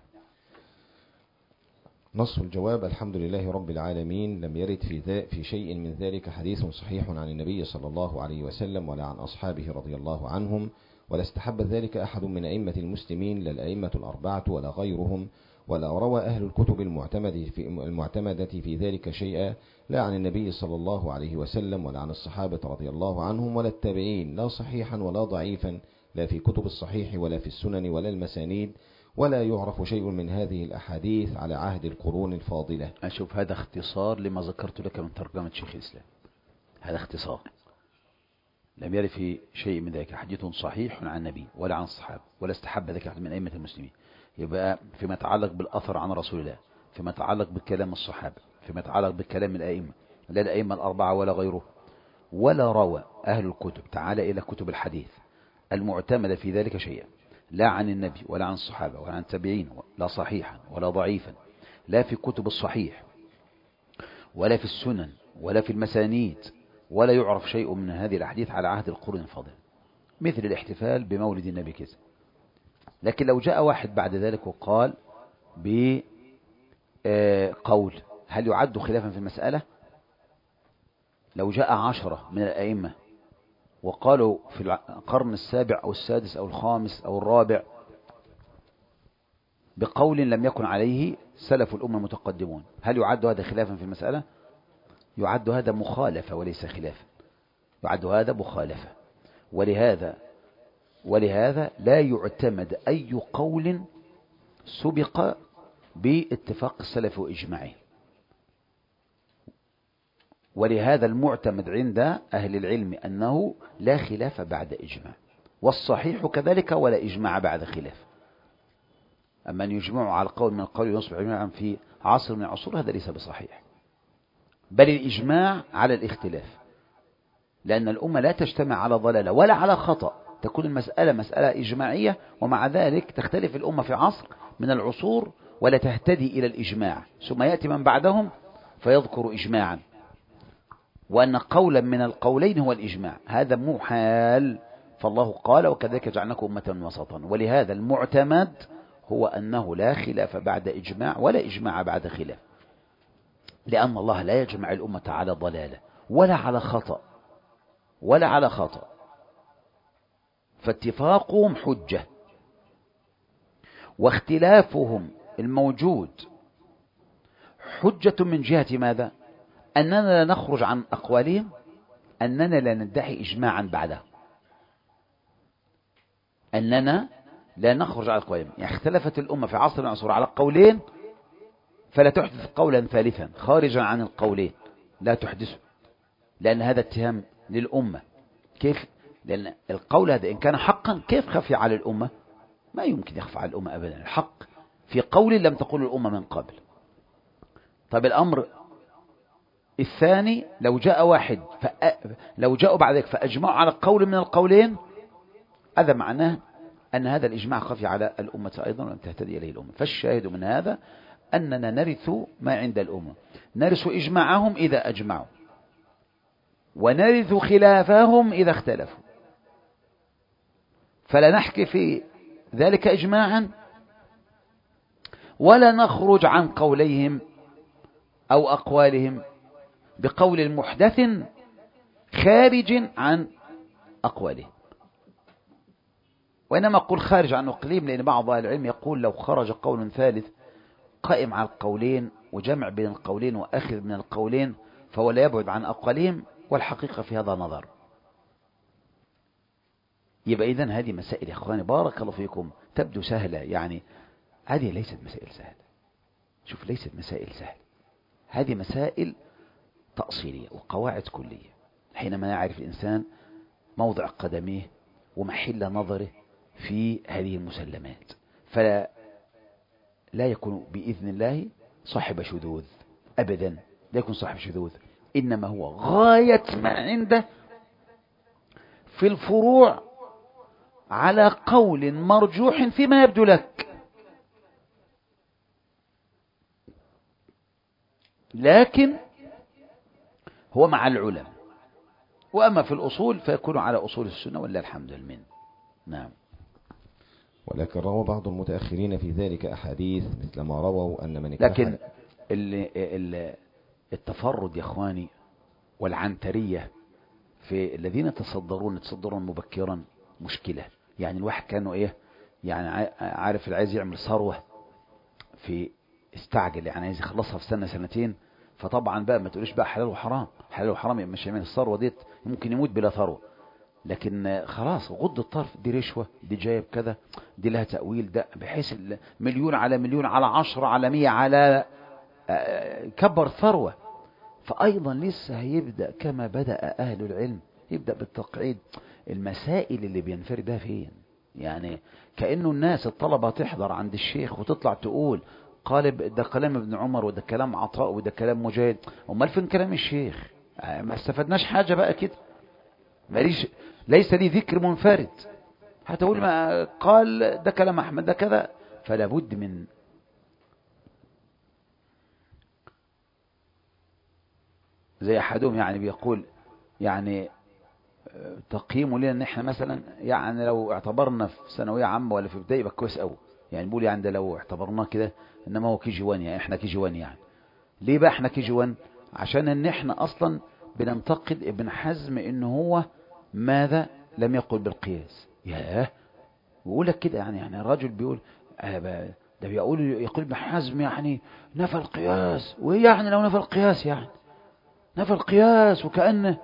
نص الجواب: الحمد لله رب العالمين، لم يرد في, ذا في شيء من ذلك حديث صحيح عن النبي صلى الله عليه وسلم ولا عن أصحابه رضي الله عنهم، ولا استحب ذلك أحد من أئمة المسلمين، لا الأئمة الأربعة ولا غيرهم، ولا روى أهل الكتب المعتمدة في, المعتمدة في ذلك شيئا، لا عن النبي صلى الله عليه وسلم ولا عن الصحابة رضي الله عنهم ولا التابعين، لا صحيحا ولا ضعيفا، لا في كتب الصحيح ولا في السنن ولا المسانيد، ولا يعرف شيء من هذه الأحاديث على عهد القرون الفاضلة. أشوف هذا اختصار لما ذكرت لك من ترجمة شيخ الإسلام، هذا اختصار. لم يرد في شيء من ذلك حديث صحيح عن النبي ولا عن الصحابة ولا استحب ذلك أحد من أئمة المسلمين. يبقى فيما يتعلق بالأثر عن رسول الله، فيما يتعلق بكلام الصحابة، فيما يتعلق بكلام الأئمة، لا الأئمة الأربعة ولا غيره، ولا روى أهل الكتب، تعال إلى كتب الحديث المعتمدة في ذلك شيئا، لا عن النبي ولا عن الصحابة ولا عن التابعين، لا صحيحا ولا ضعيفا، لا في كتب الصحيح ولا في السنن ولا في المسانيد، ولا يعرف شيء من هذه الأحاديث على عهد القرون الفاضلة، مثل الاحتفال بمولد النبي كذا. لكن لو جاء واحد بعد ذلك وقال بقول، هل يعد خلافا في المسألة؟ لو جاء عشرة من الأئمة وقالوا في القرن السابع أو السادس أو الخامس أو الرابع بقول لم يكن عليه سلف الأمة المتقدمون، هل يعد هذا خلافا في المسألة؟ يعد هذا مخالفة وليس خلافا، يعد هذا مخالفة. ولهذا ولهذا لا يعتمد أي قول سبق باتفاق السلف وإجماعه، ولهذا المعتمد عند أهل العلم أنه لا خلاف بعد إجماع، والصحيح كذلك ولا إجماع بعد خلاف. أما أن يجمعوا على قول من القول يصبح إجماعا في عصر من العصور، هذا ليس بصحيح، بل الإجماع على الاختلاف، لأن الأمة لا تجتمع على ضلالة ولا على خطأ، تكون المسألة مسألة إجماعية، ومع ذلك تختلف الأمة في عصر من العصور ولا تهتدي إلى الإجماع، ثم يأتي من بعدهم فيذكر إجماعا، وأن قولا من القولين هو الإجماع، هذا محال. فالله قال: وكذلك جعلناكم أمة وسطا. ولهذا المعتمد هو أنه لا خلاف بعد إجماع ولا إجماع بعد خلاف، لأن الله لا يجمع الأمة على ضلالة ولا على خطأ ولا على خطأ، فاتفاقهم حجة، واختلافهم الموجود حجة من جهة ماذا؟ أننا لا نخرج عن أقوالهم، أننا لا ندعي إجماعا بعده، أننا لا نخرج عن أقوالهم. يعني اختلفت الأمة في عصر من العصور على قولين، فلا تحدث قولا ثالثا خارجا عن القولين، لا تحدثه، لأن هذا اتهام للأمة. كيف؟ لأن القول هذا إن كان حقا كيف خفي على الأمة؟ ما يمكن يخفى على الأمة أبدا، الحق في قول لم تقل الأمة من قبل. طيب الأمر الثاني، لو جاء واحد فأ... لو جاءوا بعد ذلك فأجمعوا على قول من القولين، هذا معناه أن هذا الإجماع خفي على الأمة أيضا ولم تهتدي إليه الأمة. فالشاهد من هذا أننا نرث ما عند الأمة، نرث إجماعهم إذا أجمعوا، ونرث خلافهم إذا اختلفوا، فلا نحكي في ذلك إجماعا ولا نخرج عن قوليهم أو أقوالهم بقول محدث خارج عن أقوالهم، وإنما أقول خارج عن أقليم، لأن بعض أهل العلم يقول لو خرج قول ثالث قائم على القولين وجمع بين القولين وأخذ من القولين فهو لا يبعد عن أقوالهم، والحقيقة في هذا نظر. يبقى إذن هذه مسائل يا أخواني بارك الله فيكم تبدو سهلة، يعني هذه ليست مسائل سهلة، شوف ليست مسائل سهلة، هذه مسائل تأصيلية وقواعد كلية. حينما يعرف الإنسان موضع قدميه ومحل نظره في هذه المسلمات، فلا لا يكون بإذن الله صاحب شذوذ أبدا، لا يكون صاحب شذوذ، إنما هو غاية ما عنده في الفروع على قول مرجوح فيما يبدو لك، لكن هو مع العلماء. وأما في الأصول فيكون على أصول السنة ولله الحمد لله. نعم. ولكن روى بعض المتأخرين في ذلك أحاديث مثل ما رووا أن من لكن التفرد يا أخواني والعنترية في الذين يتصدرون يتصدرون مبكرا مشكلة. يعني الواحد كانوا إيه، يعني عارف اللي عايز يعمل ثروة في استعجل، يعني عايز يخلصها في سنة سنتين، فطبعا بقى ما تقوليش بقى حلال وحرام، حلال وحرام مش يعمل الثروة ديت ممكن يموت بلا ثروة، لكن خلاص غض الطرف، دي رشوة، دي جايب كذا، دي لها تأويل، ده بحيث مليون على مليون على عشرة على مية على كبر ثروة. فأيضا لسه هيبدأ كما بدأ أهل العلم، يبدأ بالتقعيد. المسائل اللي بينفرد بها فين؟ يعني كأنه الناس الطلبة تحضر عند الشيخ وتطلع تقول قال ده كلام ابن عمر وده كلام عطاء وده كلام مجاهد، امال فين كلام الشيخ؟ ما استفدناش حاجة بقى كده، ماليش ليس لي ذكر منفرد. هتقول ما قال ده كلام احمد ده كذا، فلا بد من زي احدهم يعني بيقول يعني تقييمه لنا ان احنا مثلا يعني لو اعتبرنا في ثانويه عامه ولا في ابتدائي يبقى كويس قوي. يعني بيقول يعني ده لو اعتبرناه كده انما هو كي جي واحد، يعني احنا كي جي واحد. يعني ليه بقى احنا كي جي واحد؟ عشان ان احنا اصلا بننتقد ابن حزم ان هو ماذا لم يقل بالقياس. ياه، بيقول لك كده يعني يعني الراجل بيقول آه ده بيقول يقول ابن حزم يعني نفى القياس، وايه يعني لو نفى القياس؟ يعني نفى القياس وكأنه.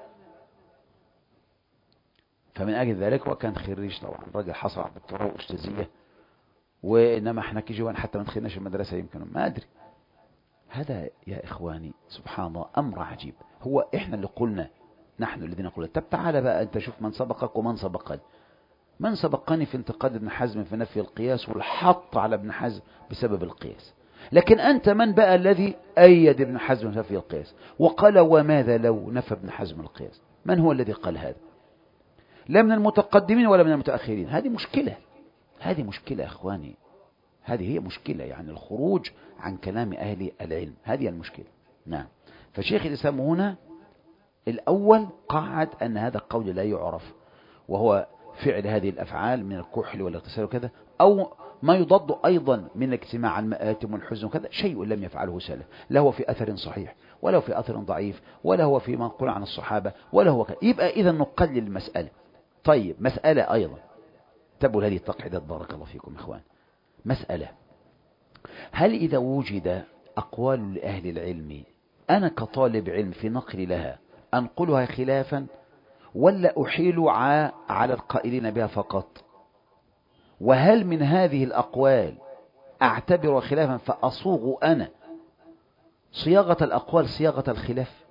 فمن أجل ذلك وكان خريج طبعا، الراجل حصل على الدكتوراه والأستاذية، وإنما احنا كي جي واحد حتى ما دخلناش المدرسة يمكن ما أدري. هذا يا إخواني سبحان الله أمر عجيب. هو إحنا اللي قلنا، نحن الذين قلنا. طب تعالى بقى أنت شوف من سبقك ومن سبقني. من سبقني في انتقاد ابن حزم في نفي القياس والحط على ابن حزم بسبب القياس، لكن أنت من بقى الذي أيد ابن حزم في نفي القياس وقال وماذا لو نفى ابن حزم القياس؟ من هو الذي قال هذا؟ لا من المتقدمين ولا من المتأخرين. هذه مشكلة، هذه مشكلة يا أخواني، هذه هي مشكلة، يعني الخروج عن كلام أهل العلم، هذه المشكلة. نعم. فشيخ الإسلام هنا الأول قعد أن هذا القول لا يعرف، وهو فعل هذه الأفعال من الكحل والاغتسال وكذا، أو ما يضاد أيضا من اجتماع المآتم والحزن وكذا، شيء لم يفعله سلف، لا هو في أثر صحيح ولا هو في أثر ضعيف ولا هو في منقول عن الصحابة ولا هو كذا. يبقى إذا نقلل المسألة. طيب مسألة أيضا تبول هذه التقعيدات، بارك الله فيكم إخوان. مسألة، هل إذا وجد أقوال لأهل العلم أنا كطالب علم في نقل لها أنقلها خلافا، ولا أحيل على القائلين بها فقط؟ وهل من هذه الأقوال أعتبر خلافا فأصوغ أنا صياغة الأقوال صياغة الخلاف؟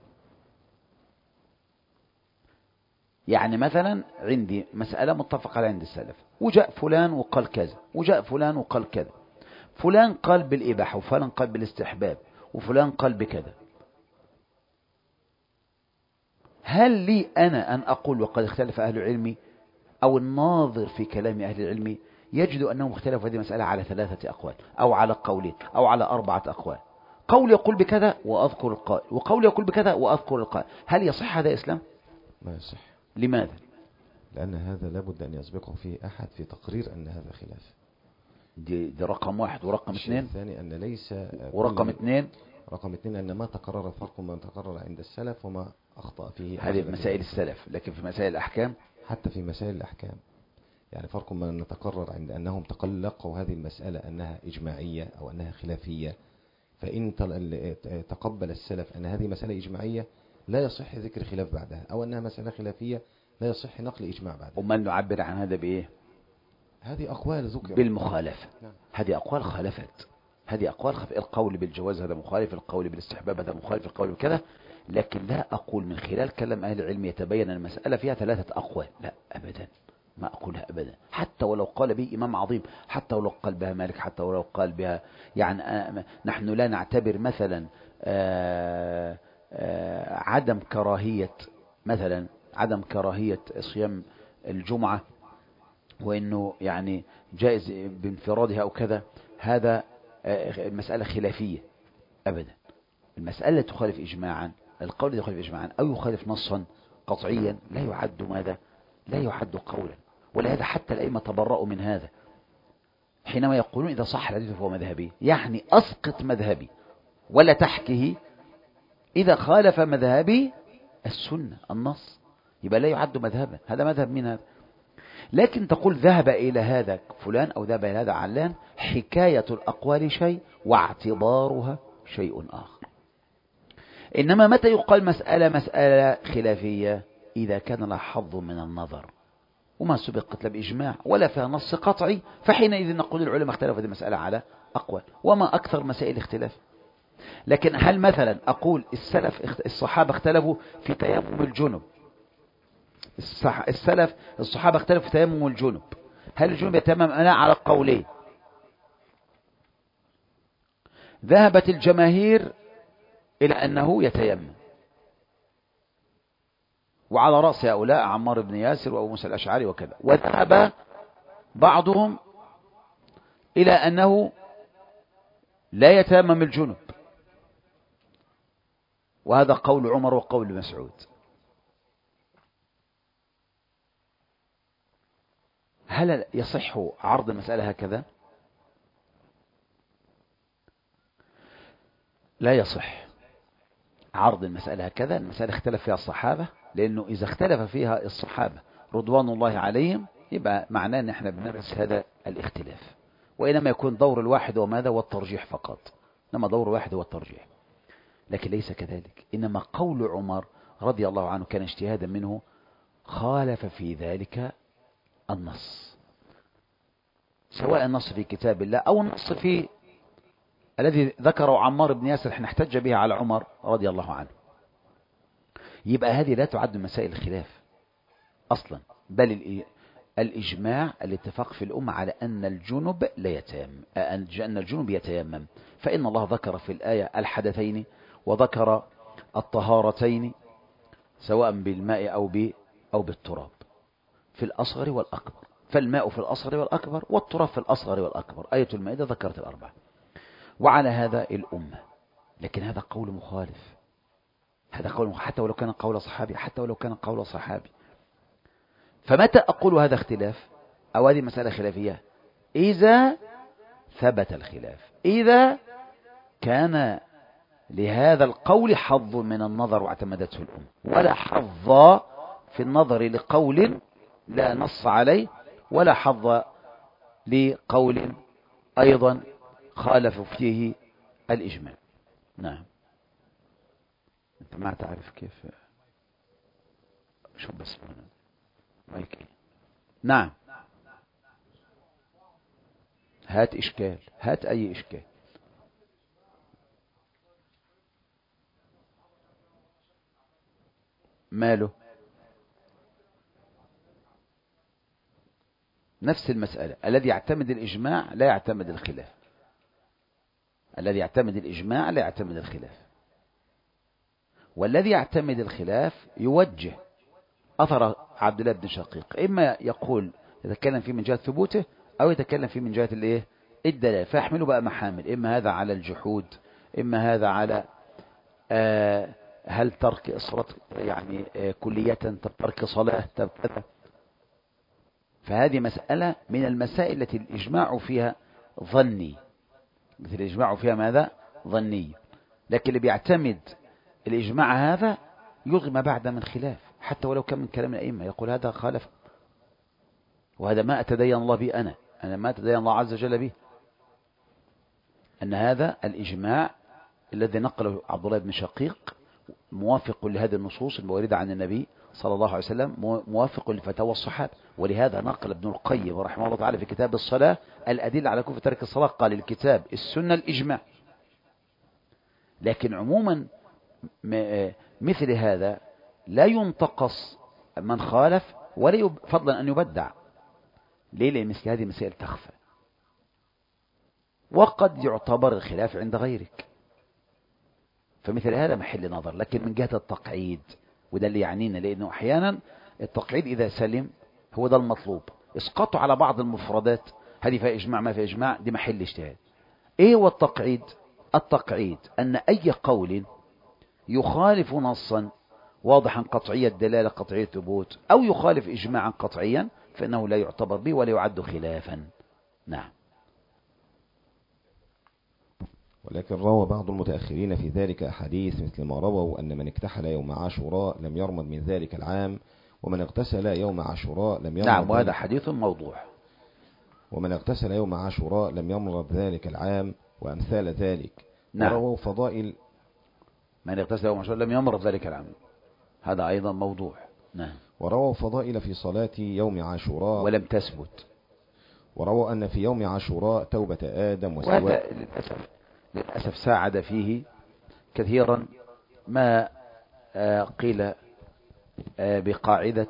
يعني مثلا عندي مسألة متفق عليها عند السلف، وجاء فلان وقال كذا، وجاء فلان وقال كذا، فلان قال بالإباحة وفلان قال بالاستحباب وفلان قال بكذا. هل لي أنا أن أقول وقد اختلف أهل العلم، أو الناظر في كلام أهل العلم يجد أنهم اختلفوا في هذه المسألة على ثلاثة أقوال أو على قولين أو على أربعة أقوال؟ قول يقول بكذا وأذكر القائل، وقول يقول بكذا وأذكر القائل. هل يصح هذا إسلام؟ ما يصح. لماذا؟ لأن هذا لابد أن يسبقه فيه أحد في تقرير أن هذا خلاف. دي, دي رقم واحد. ورقم اثنين، الثاني أن ليس ورقم اثنين رقم اثنين أن ما تقرر فرق ما تقرر عند السلف وما أخطأ فيه. هذه في مسائل السلف، لكن في مسائل الأحكام، حتى في مسائل الأحكام يعني فرق ما نتقرر عند أنهم تقلقوا هذه المسألة أنها إجماعية أو أنها خلافية، فإن تقبل السلف أن هذه مسألة إجماعية لا يصح ذكر خلاف بعدها، أو أنها مسألة خلافية لا يصح نقل إجماع بعدها. ومن نعبر عن هذا بإيه؟ هذه أقوال ذكر بالمخالفة. نعم. هذه أقوال خالفت، هذه أقوال خف... القول بالجواز هذا مخالف، القول بالاستحباب هذا مخالف، القول بكذا. لكن لا أقول من خلال كلام أهل العلم يتبين المسألة فيها ثلاثة أقوال، لا أبدا، ما أقولها أبدا. حتى ولو قال به إمام عظيم، حتى ولو قال بها مالك، حتى ولو قال بها يعني آه نحن لا نعتبر مثلا آه آه عدم كراهية، مثلا عدم كراهية صيام الجمعة وإنه يعني جائز بانفرادها أو كذا، هذا آه مسألة خلافية أبدا. المسألة تخالف إجماعا، القول يخالف إجماعا أو يخالف نصا قطعيا لا يعد ماذا؟ لا يعد قولا. ولهذا حتى الأئمة تبرؤوا من هذا حينما يقولون إذا صح الحديث فهو مذهبي، يعني أسقط مذهبي ولا تحكه، إذا خالف مذهبي السنة النص يبقى لا يعد مذهبا. هذا مذهب من هذا. لكن تقول ذهب إلى هذا فلان أو ذهب إلى هذا علان، حكاية الأقوال شيء واعتبارها شيء آخر. إنما متى يقال مسألة مسألة خلافية؟ إذا كان لها حظ من النظر وما سبقت لا بإجماع ولا فيها نص قطعي، فحينئذ نقول العلماء اختلفوا في المسألة على أقوال، وما أكثر مسائل اختلاف. لكن هل مثلا أقول السلف الصحابة اختلفوا في تيمم الجنب، السلف الصحابة اختلفوا في تيمم الجنب، هل الجنب يتيمم أنا على قولين؟ ذهبت الجماهير إلى أنه يتيمم، وعلى رأس هؤلاء عمار بن ياسر وأبو موسى الأشعري وكذا. وذهب بعضهم إلى أنه لا يتيمم الجنب، وهذا قول عمر وقول مسعود. هل يصح عرض المسألة هكذا؟ لا يصح عرض المسألة هكذا. المسألة اختلف فيها الصحابة، لأنه إذا اختلف فيها الصحابة رضوان الله عليهم يبقى معناه أن احنا بنرس هذا الاختلاف، وإنما يكون دور الواحد وماذا والترجيح فقط، إنما دور الواحد هو الترجيح. لكن ليس كذلك، إنما قول عمر رضي الله عنه كان اجتهادا منه، خالف في ذلك النص، سواء النص في كتاب الله أو النص في الذي ذكره عمار بن ياسر حين احتج به على عمر رضي الله عنه. يبقى هذه لا تعد مسائل الخلاف أصلا، بل الإجماع الاتفاق في الأمة على أن الجنب لا يتيمم، أن الجنب يتيمم. فإن الله ذكر في الآية الحدثين وذكر الطهارتين سواء بالماء أو أو بالتراب في الأصغر والأكبر، فالماء في الأصغر والأكبر والتراب في الأصغر والأكبر. آية المائدة ذكرت الأربعة، وعلى هذا الأمة. لكن هذا قول مخالف، هذا قول حتى ولو كان قول صحابي، حتى ولو كان قول صحابي. فمتى أقول هذا اختلاف أو هذه مسألة خلافية؟ إذا ثبت الخلاف، إذا كان لهذا القول حظ من النظر واعتمدته الأمة، ولا حظ في النظر لقول لا نص عليه، ولا حظ لقول أيضا خالف فيه الإجماع. نعم. أنت ما تعرف كيف شو بس مايكي. نعم. هات إشكال، هات أي إشكال. ماله؟ نفس المسألة، الذي يعتمد الإجماع لا يعتمد الخلاف، الذي يعتمد الإجماع لا يعتمد الخلاف، والذي يعتمد الخلاف يوجه أثر عبد الله بن شقيق، إما يقول يتكلم فيه من جهة ثبوته أو يتكلم فيه من جهة الإيه؟ الدلالة، فيحمله بقى محامل، إما هذا على الجحود، إما هذا على آه هل ترك الصلاة يعني آه كلية، طب ترك صلاة، طب كذا. فهذه مسألة من المسائل التي الإجماع فيها ظني، مثل الإجماع فيها ماذا؟ ظني. لكن اللي بيعتمد الإجماع هذا يلغي ما بعد من خلاف، حتى ولو كان من كلام الأئمة، يقول هذا خالف، وهذا ما أتدين الله به، أنا أنا ما أتدين الله عز وجل به. أن هذا الإجماع الذي نقله عبد الله بن شقيق موافق لهذه النصوص الموردة عن النبي صلى الله عليه وسلم موافق لفتاوى الصحابة. ولهذا نقل ابن القيم رحمه الله تعالى في كتاب الصلاة الأدلة على كفر ترك الصلاة، قال الكتاب السنة الإجماع. لكن عموما مثل هذا لا ينتقص من خالف ولا يب... فضلا أن يبدع. ليه؟ لأن مثل هذه مسائل تخفى، وقد يعتبر الخلاف عند غيرك، فمثل هذا محل نظر. لكن من جهة التقعيد، وده اللي يعنينا، لأنه أحيانا التقعيد إذا سلم هو ده المطلوب. اسقطوا على بعض المفردات، هذه فيها إجماع ما فيها إجماع، دي محل اجتهاد. إيه هو التقعيد؟ التقعيد أن أي قول يخالف نصا واضحا قطعي الدلالة قطعي الثبوت، أو يخالف إجماعا قطعيا، فإنه لا يعتبر به ولا يعد خلافا. نعم. ولكن روى بعض المتأخرين في ذلك أحاديث مثل ما رووا أن من اكتحل يوم عاشوراء لم يرمض من ذلك العام، ومن اغتسل يوم عاشوراء لم يرمض. نعم، وهذا حديث موضوع. ومن اغتسل يوم عاشوراء لم يمرض ذلك العام وأمثال ذلك. نعم. ورووا فضائل من اغتسل يوم عاشوراء لم يمرض ذلك العام، هذا أيضا موضوع. نعم. ورووا فضائل في صلاة يوم عاشوراء ولم تثبت. ورووا أن في يوم عاشوراء توبة آدم وسواء. وهذا للأسف, للأسف ساعد فيه كثيرا ما قيل بقاعدة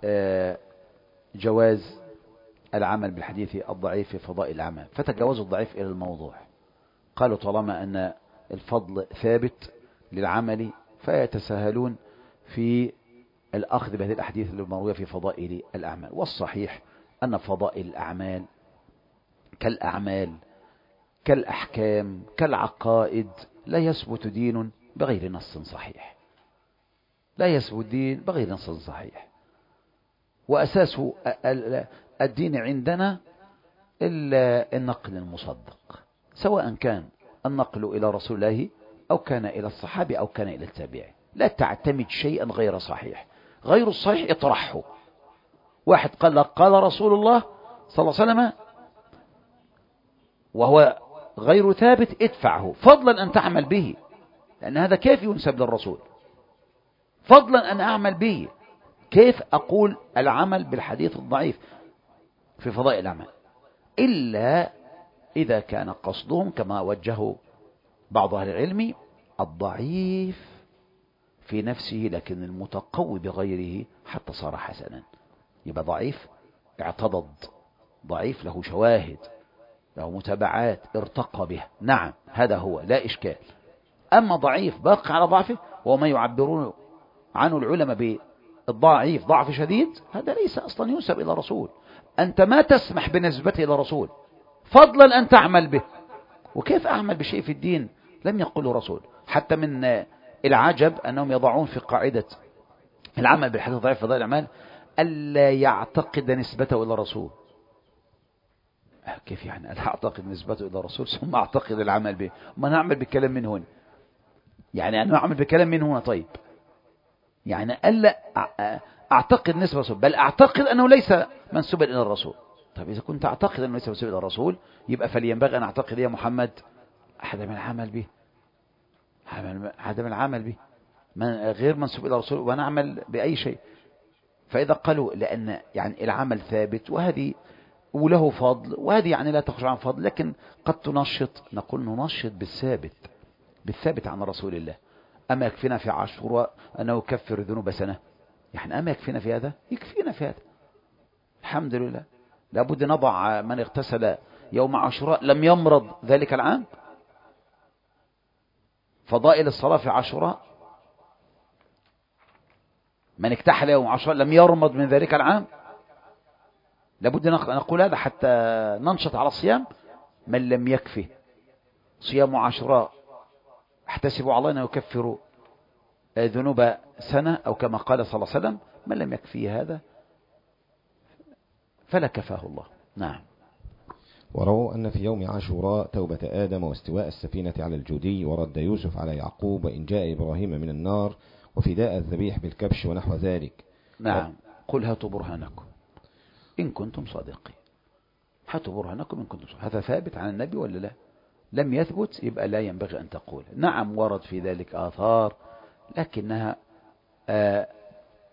جواز العمل بالحديث الضعيف في فضائل الأعمال، فتجاوزوا الضعيف إلى الموضوع. قالوا طالما أن الفضل ثابت للعمل فيتساهلون في الأخذ بهذه الأحاديث المروية في فضائل الأعمال. والصحيح أن فضائل الأعمال كالأعمال كالأحكام كالعقائد لا يثبت دين بغير نص صحيح، لا يثبت دين بغير نص صحيح. وأساس الدين عندنا النقل المصدق، سواء كان النقل إلى رسول الله أو كان إلى الصحابي أو كان إلى التابعين. لا تعتمد شيئا غير صحيح، غير الصحيح اطرحه. واحد قال لك قال رسول الله صلى الله عليه وسلم وهو غير ثابت، ادفعه فضلا أن تعمل به، لأن هذا كيف ينسب للرسول؟ فضلا أن أعمل به. كيف أقول العمل بالحديث الضعيف في فضائل الأعمال؟ إلا إذا كان قصدهم كما وجهوا بعض أهل العلم الضعيف في نفسه لكن المتقوي بغيره حتى صار حسنا. يبقى ضعيف اعتضد، ضعيف له شواهد، له متابعات ارتقى بها. نعم، هذا هو، لا إشكال. أما ضعيف باقي على ضعفه وما يعبرون عنه العلماء بالضعيف ضعف شديد، هذا ليس أصلا ينسب إلى رسول. أنت ما تسمح بنسبته إلى رسول، فضلا أن تعمل به. وكيف أعمل بشيء في الدين لم يقله رسول؟ حتى من العجب أنهم يضعون في قاعدة العمل بالحديث الضعيف في فضائل الأعمال ألا يعتقد نسبته إلى رسول. كيف يعني ألا أعتقد نسبته إلى رسول ثم أعتقد العمل به؟ ما نعمل بكلام من هنا، يعني أنا أعمل بكلام من هنا. طيب يعني ألا أعتقد نسبة رسول، بل أعتقد أنه ليس منسوبا إلى الرسول. طيب إذا كنت أعتقد أنه ليس منسوبا إلى الرسول، يبقى فلينبغي أن أعتقد يا محمد عدم العمل به، عدم العمل به من غير منسوب إلى الرسول، ونعمل بأي شيء. فإذا قالوا لأن يعني العمل ثابت وهذه وله فضل وهذه يعني لا تخرج عن فضل، لكن قد تنشط، نقول ننشط بالثابت، بالثابت عن رسول الله. أما يكفينا في عاشوراء أنه يكفر ذنوب سنة؟ يعني أما يكفينا في هذا؟ يكفينا في هذا، الحمد لله. لابد نضع من اغتسل يوم عاشوراء لم يمرض ذلك العام. فضائل الصلاة في عاشوراء، من اكتحل يوم عاشوراء لم يرمض من ذلك العام. لابد نقول هذا حتى ننشط على الصيام. من لم يكفي صيام عاشوراء احتسب على الله أنه يكفر ذنوب سنة، أو كما قال صلى الله عليه وسلم من لم يكفي هذا فلا كفاه الله. نعم. ورووا أن في يوم عاشوراء توبة آدم واستواء السفينة على الجودي ورد يوسف على يعقوب وإن جاء إبراهيم من النار وفداء الذبيح بالكبش ونحو ذلك. نعم. قل هاتوا برهانكم إن كنتم صادقين. هاتوا برهانكم إن كنتم صادقين. هذا ثابت عن النبي ولا لا؟ لم يثبت يبقى لا ينبغي أن تقول. نعم ورد في ذلك آثار، لكنها آآ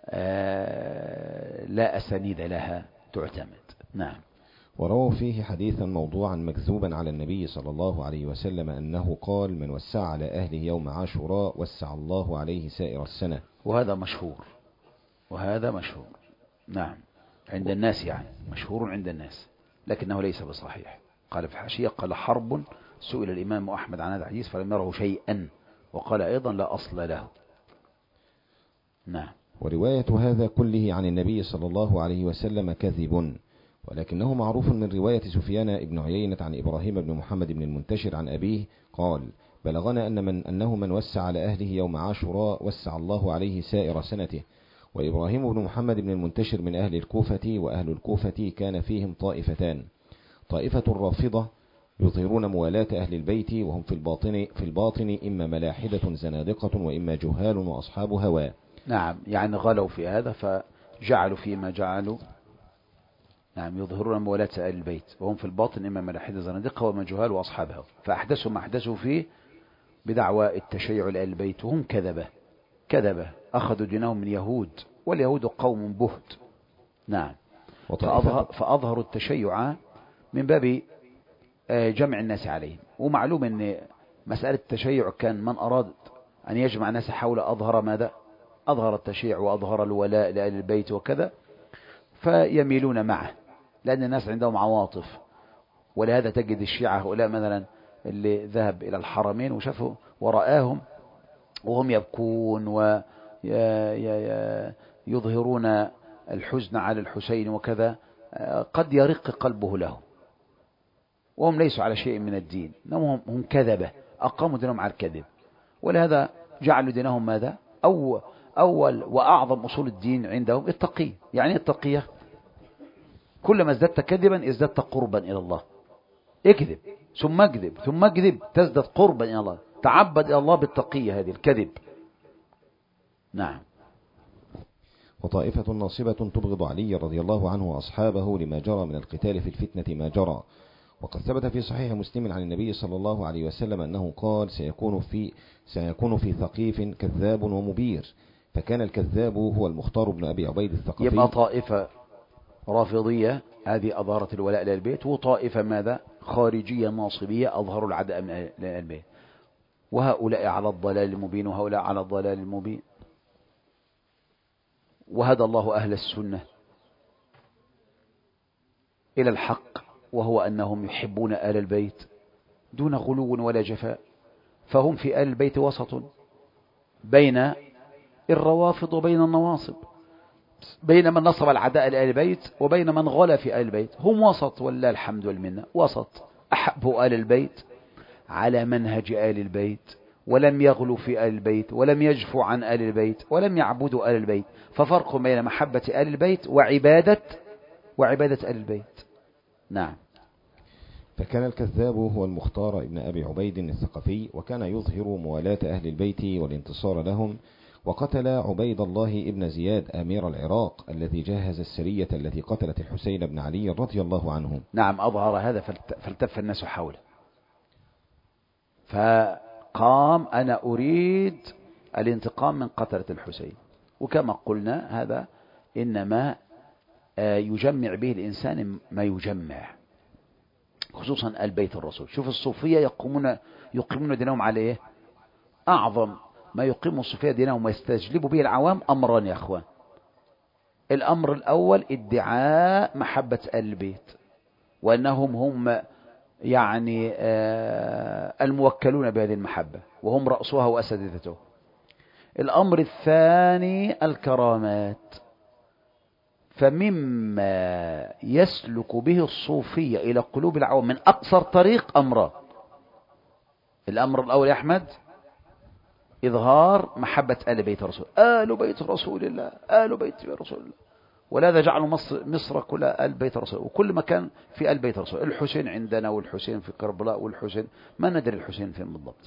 لا أسانيد لها تعتمد. نعم. ورووا فيه حديثا موضوعا مكذوبا على النبي صلى الله عليه وسلم أنه قال: من وسع على أهله يوم عاشوراء وسع الله عليه سائر السنة. وهذا مشهور، وهذا مشهور. نعم، عند الناس، يعني مشهور عند الناس، لكنه ليس بصحيح. قال في الحاشية: قال حرب سئل الإمام أحمد عن هذا الحديث فلم يره شيئا، وقال أيضا لا أصل له. نعم. ورواية هذا كله عن النبي صلى الله عليه وسلم كذب، ولكنه معروف من رواية سفيان بن عيينة عن إبراهيم بن محمد بن المنتشر عن أبيه قال: بلغنا أن من أنه من وسع على أهله يوم عاشوراء وسع الله عليه سائر سنته. وإبراهيم بن محمد بن المنتشر من أهل الكوفة، وأهل الكوفة كان فيهم طائفتان: طائفة الرافضة يظهرون موالاة أهل البيت وهم في الباطن, في الباطن إما ملاحدة زنادقة وإما جهال وأصحاب هوى. نعم، يعني غلوا في هذا فجعلوا فيما جعلوا. نعم، يظهرون موالاة أهل البيت وهم في الباطن إما ملاحدة زنادقة وإما جهال وأصحاب هوى، فأحدثوا ما أحدثوا فيه بدعوى التشيع لأهل البيت، وهم كذبة كذبة أخذوا دينهم من يهود، واليهود قوم بهت. نعم. فأظهر فأظهروا التشيع من باب جمع الناس عليهم. ومعلوم أن مسألة التشيع كان من أراد أن يجمع الناس حول أظهر ماذا؟ أظهر التشيع وأظهر الولاء لأهل البيت وكذا، فيميلون معه لأن الناس عندهم عواطف. ولهذا تجد الشيعة هؤلاء مثلا اللي ذهب إلى الحرمين وشافوا ورآهم وهم يبكون ويظهرون الحزن على الحسين وكذا، قد يرق قلبه له، وهم ليسوا على شيء من الدين، هم هم كذبة أقاموا دينهم على الكذب. ولهذا جعلوا دينهم ماذا؟ أو أول وأعظم أصول الدين عندهم التقية. يعني التقية كلما ازددت كذبا ازددت قربا إلى الله. اكذب ثم اكذب ثم اكذب تزدد قربا إلى الله. تعبد إلى الله بالتقية هذه الكذب. نعم. وطائفة ناصبة تبغض علي رضي الله عنه وأصحابه لما جرى من القتال في الفتنة ما جرى. وقد ثبت في صحيح مسلم عن النبي صلى الله عليه وسلم أنه قال: سيكون في سيكون في ثقيف كذاب ومبير. فكان الكذاب هو المختار بن أبي عبيد الثقفي. يبقى طائفة رافضية هذه أظهرت الولاء للبيت، وطائفة ماذا؟ خارجية ناصبية أظهروا العداء من البيت، وهؤلاء على الضلال المبين وهؤلاء على الضلال المبين. وهدى الله أهل السنة إلى الحق، وهو أنهم يحبون آل البيت دون غلو ولا جفاء، فهم في آل البيت وسط بين الروافض وبين النواصب، بين من نصب العداء لآل البيت وبين من غلا في آل البيت. هم وسط، ولله الحمد والمنة، وسط. أحبوا آل البيت على منهج آل البيت، ولم يغلوا في آل البيت، ولم يجفوا عن آل البيت، ولم يعبدوا آل البيت. ففرق بين محبة آل البيت وعبادة وعبادة آل البيت. نعم. فكان الكذاب هو المختار ابن أبي عبيد الثقفي، وكان يظهر موالاة أهل البيت والانتصار لهم. وقتل عبيد الله ابن زياد أمير العراق الذي جهز السرية التي قتلت الحسين بن علي رضي الله عنه. نعم، أظهر هذا فالتف الناس حوله، فقام: أنا أريد الانتقام من قتلة الحسين. وكما قلنا هذا إنما يجمع به الإنسان ما يجمع، خصوصا البيت الرسول. شوف الصوفية يقومون يقيمون دينهم على إيه؟ أعظم ما يقيم الصوفية دينهم ويستجلب به العوام أمران يا أخوان. الأمر الأول ادعاء محبة آل البيت، وأنهم هم يعني الموكلون بهذه المحبة وهم رأسها وأساتذته. الأمر الثاني الكرامات. فمما يسلك به الصوفية إلى قلوب العوام من أقصر طريق أمران. الأمر الأول يا أحمد إظهار محبة آل بيت رسول آل بيت رسول الله آل بيت رسول الله. ولهذا جعلوا مصر, مصر كلها آل بيت رسول، وكل مكان في آل بيت رسول. الحسين عندنا، والحسين في كربلاء، والحسين ما ندري الحسين فين بالضبط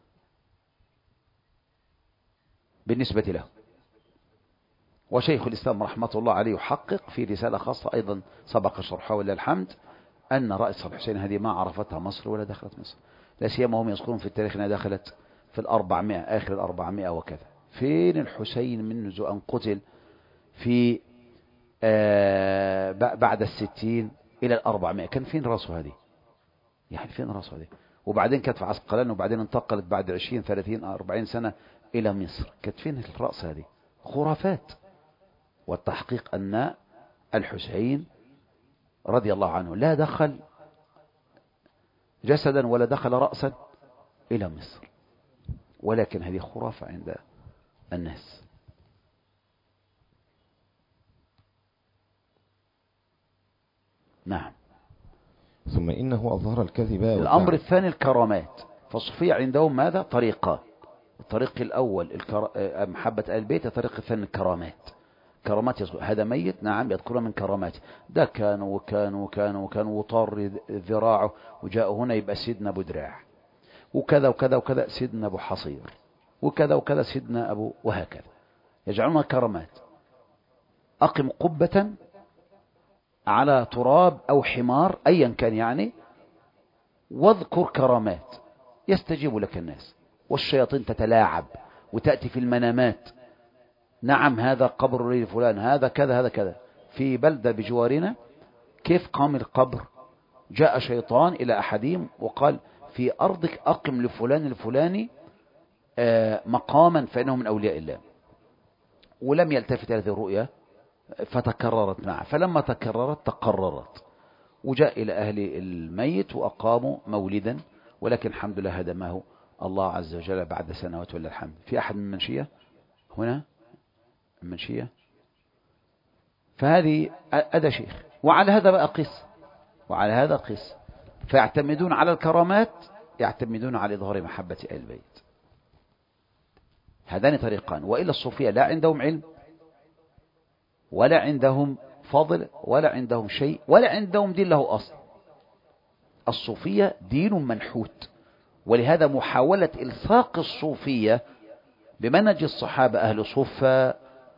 بالنسبة له. وشيخ الإسلام رحمة الله عليه يحقق في رسالة خاصة أيضا سبق شرحها ولله الحمد، أن رأس الحسين هذه ما عرفتها مصر ولا دخلت مصر، لا سيما هم يذكرون في التاريخ أنها دخلت في الأربعمائة، آخر الأربعمائة وكذا. فين الحسين منذ أن قتل في آه بعد الستين إلى الأربعمائة. كان فين رأسه هذه؟ يعني فين رأسه هذه؟ وبعدين كانت في عسقلان، وبعدين انتقلت بعد عشرين ثلاثين أربعين سنة إلى مصر. كانت فين الرأس هذه؟ خرافات. والتحقيق أن الحسين رضي الله عنه لا دخل جسدا ولا دخل رأسا إلى مصر، ولكن هذه خرافة عند الناس. نعم. ثم إنه أظهر الكذب. الأمر الثاني الكرامات. فالصوفية عندهم ماذا؟ طريقان. الطريق الأول الكر... محبة آل البيت. الطريق الثاني الكرامات. كرامات يذكر هذا ميت، نعم، يذكر من كراماته. ده كان وكان وكان وكان وطار ذراعه وجاء هنا يبقى سيدنا أبو دراع، وكذا وكذا وكذا سيدنا أبو حصير، وكذا وكذا سيدنا أبو، وهكذا يجعلونها كرامات. أقم قبة على تراب أو حمار أيا كان يعني، واذكر كرامات يستجيب لك الناس. والشياطين تتلاعب وتأتي في المنامات، نعم هذا قبر فلان، هذا كذا هذا كذا. في بلدة بجوارنا كيف قام القبر؟ جاء شيطان إلى أحدهم وقال في أرضك أقم لفلان الفلاني مقاما فإنه من أولياء الله، ولم يلتفت هذه الرؤيا فتكررت معه. فلما تكررت تقررت، وجاء إلى أهل الميت وأقاموا مولدا، ولكن الحمد لله هدمه الله عز وجل بعد سنوات ولا الحمد. في أحد من المنشية هنا المنشية؟ فهذه أدى شيخ. وعلى هذا بقى قس، وعلى هذا قس. فيعتمدون على الكرامات، يعتمدون على إظهار محبة آل البيت. هذان طريقان. وإلا الصوفية لا عندهم علم ولا عندهم فضل ولا عندهم شيء ولا عندهم دين له أصل. الصوفية دين منحوت، ولهذا محاولة إلصاق الصوفية بمنهج الصحابة أهل صفة،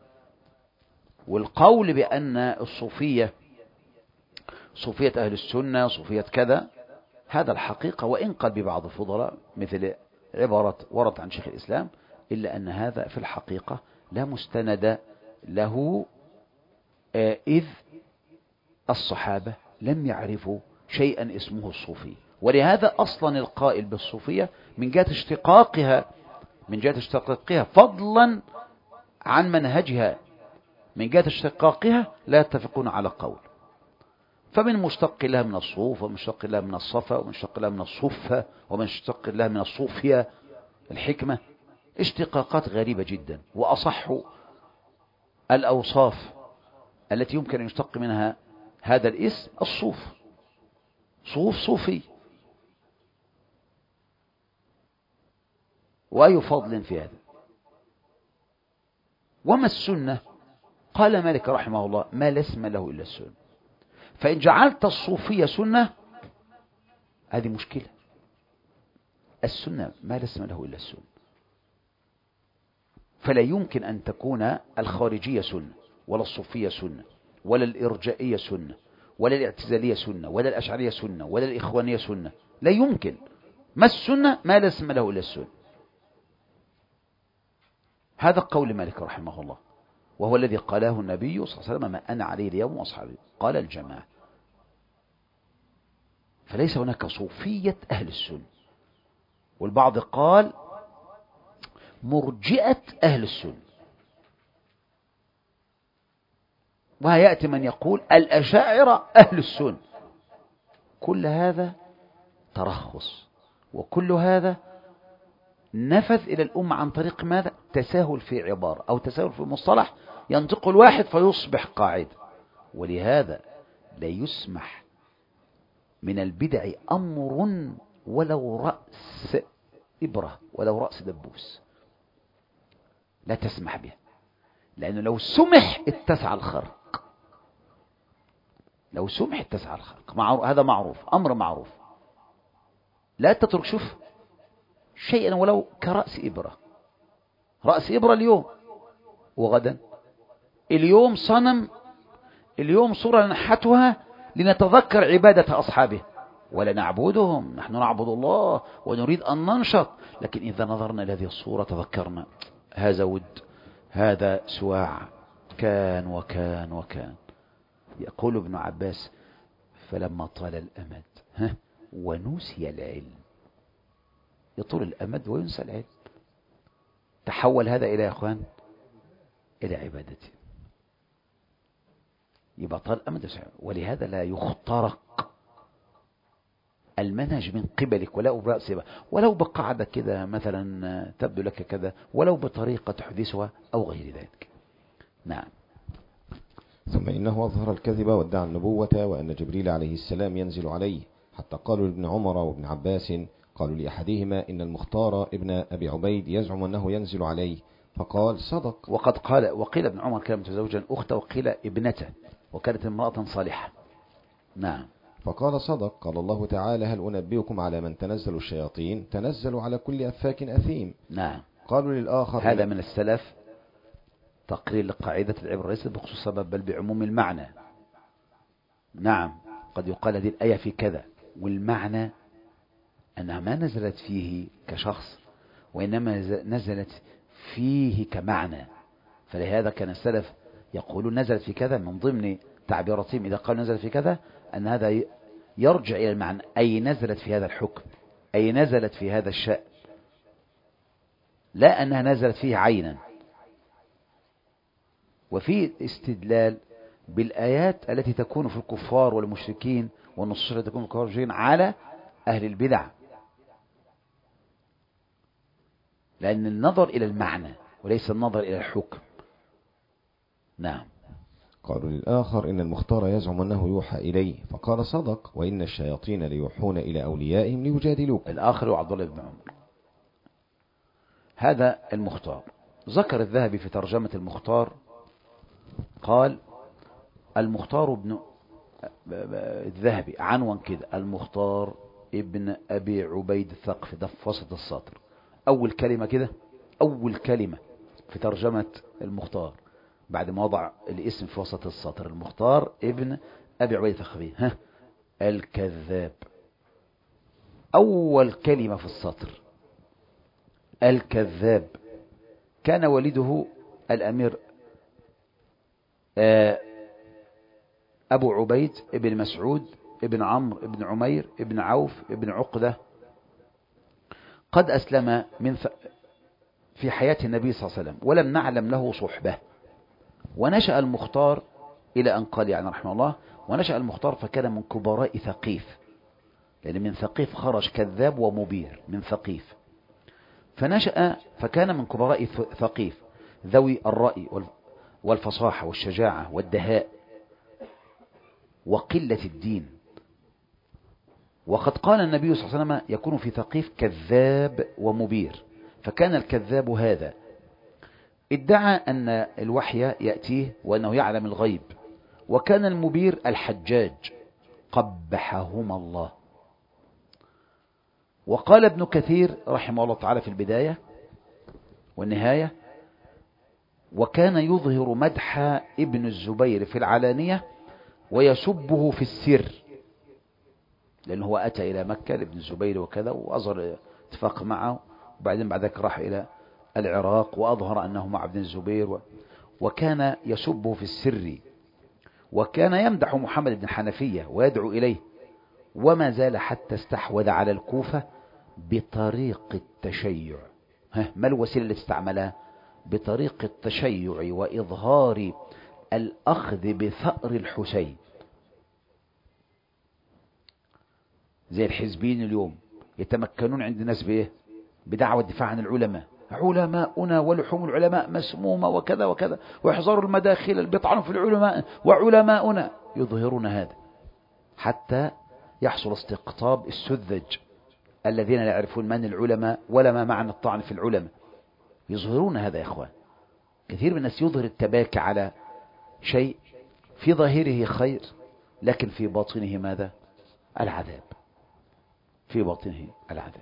والقول بأن الصوفية صوفية أهل السنة صوفية كذا، هذا الحقيقة وإن قال ببعض الفضلاء مثل عبارة ورد عن شيخ الإسلام، إلا أن هذا في الحقيقة لا مستند له، إذ الصحابة لم يعرفوا شيئا اسمه الصوفي. ولهذا أصلا القائل بالصوفية من جهة اشتقاقها من جهة اشتقاقها فضلا عن منهجها، من جهة اشتقاقها لا يتفقون على قول. فمن مشتق لها من الصوف، ومن مشتق لها من الصفا، ومن مشتق لها من الصفة، ومن مشتق لها من الصوفية الحكمة. اشتقاقات غريبة جدا. وأصح الأوصاف التي يمكن أن يشتق منها هذا الاسم الصوف. صوف صوفي. وأي فضل في هذا. وما السنة؟ قال مالك رحمه الله ما لا اسم له إلا السنة. فإن جعلت الصوفية سنة هذه مشكلة. السنة ما لا اسم له إلا السنة. فلا يمكن أن تكون الخارجية سنة، ولا الصوفية سنة، ولا الإرجائية سنة، ولا الاعتزالية سنة، ولا الأشعرية سنة، ولا الإخوانية سنة. لا يمكن. ما السنة؟ ما لا اسم له إلا السنة. هذا قول مالك رحمه الله، وهو الذي قاله النبي صلى الله عليه وسلم ما أنا عليه اليوم وأصحابي. قال الجماعة. فليس هناك صوفية أهل السنة. والبعض قال مرجئة أهل السنة، وهيأتي من يقول الأشاعرة أهل السنة. كل هذا ترخص، وكل هذا نفذ إلى الأمة عن طريق ماذا؟ تساهل في عبارة أو تساهل في مصطلح ينطق الواحد فيصبح قاعدة. ولهذا لا يسمح من البدع أمر ولو رأس إبرة ولو رأس دبوس، لا تسمح به، لأنه لو سمح اتسع الخرق. لو سمح اتسع الخرق. معروف. هذا معروف، أمر معروف. لا تترك شوف شيئا ولو كرأس إبرة. رأس إبرة اليوم وغدا. اليوم صنم، اليوم صورة نحتها لنتذكر عبادة أصحابه، ولا نعبدهم، نحن نعبد الله ونريد أن ننشط. لكن إذا نظرنا إلى هذه الصورة تذكرنا هذا ود، هذا سواع، كان وكان وكان. يقول ابن عباس فلما طال الأمد ها ونسي العلم. يطول الأمد وينسى العلم. تحول هذا إلى يا أخوان إلى عبادته. يبقى طال الأمد. ولهذا لا يخترق المنهج من قبلك ولو برأس ولو بقعدة كده مثلا تبدو لك كذا ولو بطريقة تحدثها أو غير ذلك. نعم. ثم إنه أظهر الكذب وادعى النبوة وأن جبريل عليه السلام ينزل عليه، حتى قالوا لابن عمر وابن عباس، قالوا لأحدهما إن المختار ابن أبي عبيد يزعم أنه ينزل عليه، فقال صدق. وقد قال وقيل ابن عمر كان متزوجا أخته وقيل ابنته وكانت امرأة صالحة. نعم. فقال صدق. قال الله تعالى هل أنبئكم على من تنزل الشياطين؟ تنزل على كل أفاك أثيم. نعم. قالوا للآخر هذا من السلف تقرير لقاعدة العبرة ليست بخصوص سبب بل بعموم المعنى. نعم. قد يقال هذه الآية في كذا والمعنى أنها ما نزلت فيه كشخص وإنما نزلت فيه كمعنى. فلهذا كان السلف يقولون نزلت في كذا من ضمن تعبيراتهم إذا قالوا نزلت في كذا أن هذا يرجع إلى المعنى أي نزلت في هذا الحكم أي نزلت في هذا الشأن، لا أنها نزلت فيه عينا. وفي استدلال بالآيات التي تكون في الكفار والمشركين والنصوص التي تكون في الكفار والمشركين على أهل البدع، لأن النظر إلى المعنى وليس النظر إلى الحكم. نعم. قالوا للآخر إن المختار يزعم أنه يوحى إليه، فقال صدق. وإن الشياطين ليوحون إلى أوليائهم ليجادلوك. الآخر وعبد الله بن عمر. هذا المختار. ذكر الذهبي في ترجمة المختار قال المختار ابن الذهبي عنوان كده المختار ابن أبي عبيد الثقفي، ده في وسط السطر أول كلمة كده، أول كلمة في ترجمة المختار بعد ما وضع الاسم في وسط السطر المختار ابن أبي عبيد الثقفي. ها الكذاب أول كلمة في السطر الكذاب. كان والده الأمير أبو عبيد ابن مسعود ابن عمرو ابن عمير ابن عوف ابن عقدة قد أسلم من في حياة النبي صلى الله عليه وسلم ولم نعلم له صحبة. ونشأ المختار إلى أن قال يعني رحمه الله ونشأ المختار فكان من كبراء ثقيف، لأن من ثقيف خرج كذاب ومبير من ثقيف. فنشأ فكان من كبراء ثقيف ذوي الرأي والفصاحة والشجاعة والدهاء وقلة الدين. وقد قال النبي صلى الله عليه وسلم يكون في ثقيف كذاب ومبير. فكان الكذاب هذا ادعى أن الوحي يأتيه وأنه يعلم الغيب، وكان المبير الحجاج قبحهما الله. وقال ابن كثير رحمه الله تعالى في البداية والنهاية وكان يظهر مدح ابن الزبير في العلانية ويسبه في السر، لأنه هو أتى إلى مكة لابن الزبير وكذا وأظهر اتفاق معه، وبعدين بعد ذلك راح إلى العراق وأظهر أنه مع ابن الزبير و... وكان يسبه في السر، وكان يمدح محمد بن حنفية ويدعو إليه، وما زال حتى استحوذ على الكوفة بطريق التشيع. ها ما الوسيلة التي استعملها؟ بطريق التشيع وإظهار الأخذ بثأر الحسين، زي الحزبين اليوم يتمكنون عند الناس بإيه؟ بدعوة الدفاع عن العلماء، علماؤنا ولحوم العلماء مسمومة وكذا وكذا، ويحذروا المداخل اللي بيطعنوا في العلماء وعلماؤنا، يظهرون هذا حتى يحصل استقطاب السذج الذين لا يعرفون من العلماء ولا ما معنى الطعن في العلماء. يظهرون هذا يا إخوان. كثير من الناس يظهر التباكي على شيء في ظاهره خير لكن في باطنه ماذا؟ العذاب. في باطنه العذاب.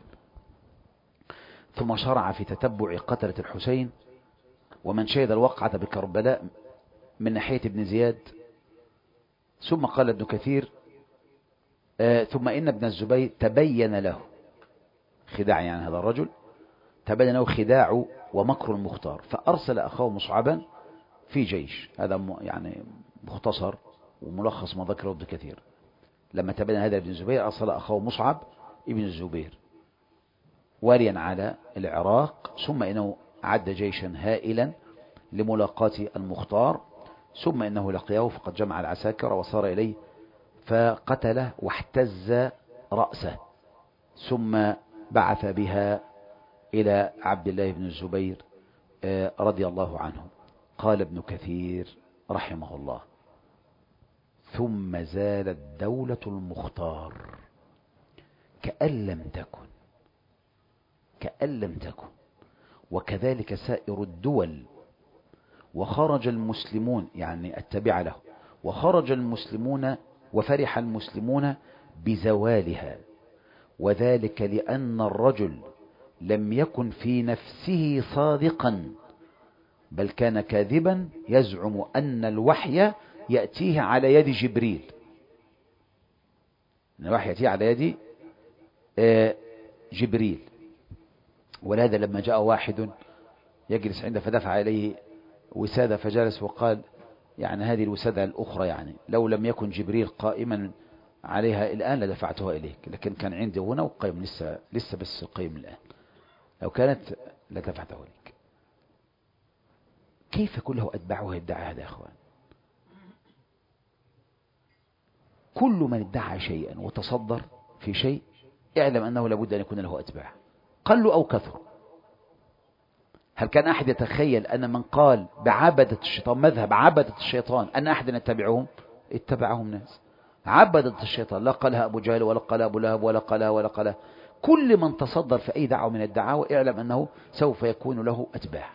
ثم شرع في تتبع قتلة الحسين ومن شهد الوقعة بكربلاء من ناحية ابن زياد. ثم قال ابن كثير آه ثم إن ابن الزبير تبين له خداع، يعني هذا الرجل تبين له خداع ومكر المختار، فأرسل أخاه مصعبا في جيش. هذا يعني مختصر وملخص ما ذكره ابن كثير. لما تبين هذا ابن الزبير أرسل أخاه مصعب ابن الزبير واليا على العراق، ثم إنه عد جيشا هائلا لملاقاة المختار، ثم إنه لقياه فقد جمع العساكر وصار إليه فقتله واحتز رأسه، ثم بعث بها إلى عبد الله بن الزبير رضي الله عنه. قال ابن كثير رحمه الله: ثم زالت دولة المختار كأن لم تكن كأن لم تكن وكذلك سائر الدول، وخرج المسلمون يعني التابعة له، وخرج المسلمون وفرح المسلمون بزوالها، وذلك لأن الرجل لم يكن في نفسه صادقا، بل كان كاذبا يزعم أن الوحي يأتيه على يد جبريل، أن الوحي يأتيه على يد جبريل. ولهذا لما جاء واحد يجلس عنده فدفع عليه وسادة فجلس وقال: يعني هذه الوسادة الأخرى يعني لو لم يكن جبريل قائما عليها الآن لدفعتها إليك، لكن كان عندي هنا وقيم لسه لسه بس قيم الآن، لو كانت لدفعته إليك. كيف كله أتباعه يدعي هذا يا أخوان؟ كل من ادعى شيئا وتصدر في شيء اعلم أنه لابد أن يكون له أتباع قلوا أو كثروا. هل كان أحد يتخيل أن من قال بعبدة الشيطان مذهب عبدة الشيطان أن أحدا يتبعهم؟ اتبعهم ناس عبدة الشيطان، لا قالها أبو جهل ولا قالها أبو لهب ولا قالها ولا قالها. كل من تصدر في أي دعوة من الدعاوى اعلم أنه سوف يكون له أتباع.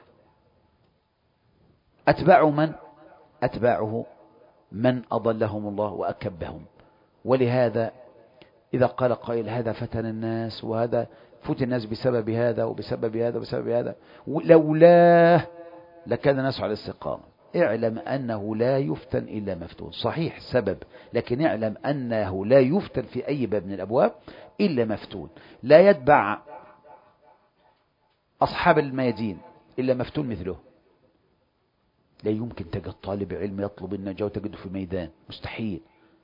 أتباع من؟ أتباعه من أضلهم الله وأكبهم. ولهذا إذا قال قائل هذا فتن الناس وهذا فتن الناس بسبب هذا وبسبب هذا وبسبب هذا، لولاه لكان الناس على الاستقامة، اعلم أنه لا يفتن إلا مفتون. صحيح سبب، لكن اعلم أنه لا يفتن في أي باب من الأبواب إلا مفتون. لا يتبع أصحاب الميادين إلا مفتون مثله. لا يمكن تجد طالب علم يطلب النجاة وتجده في ميدان، مستحيل.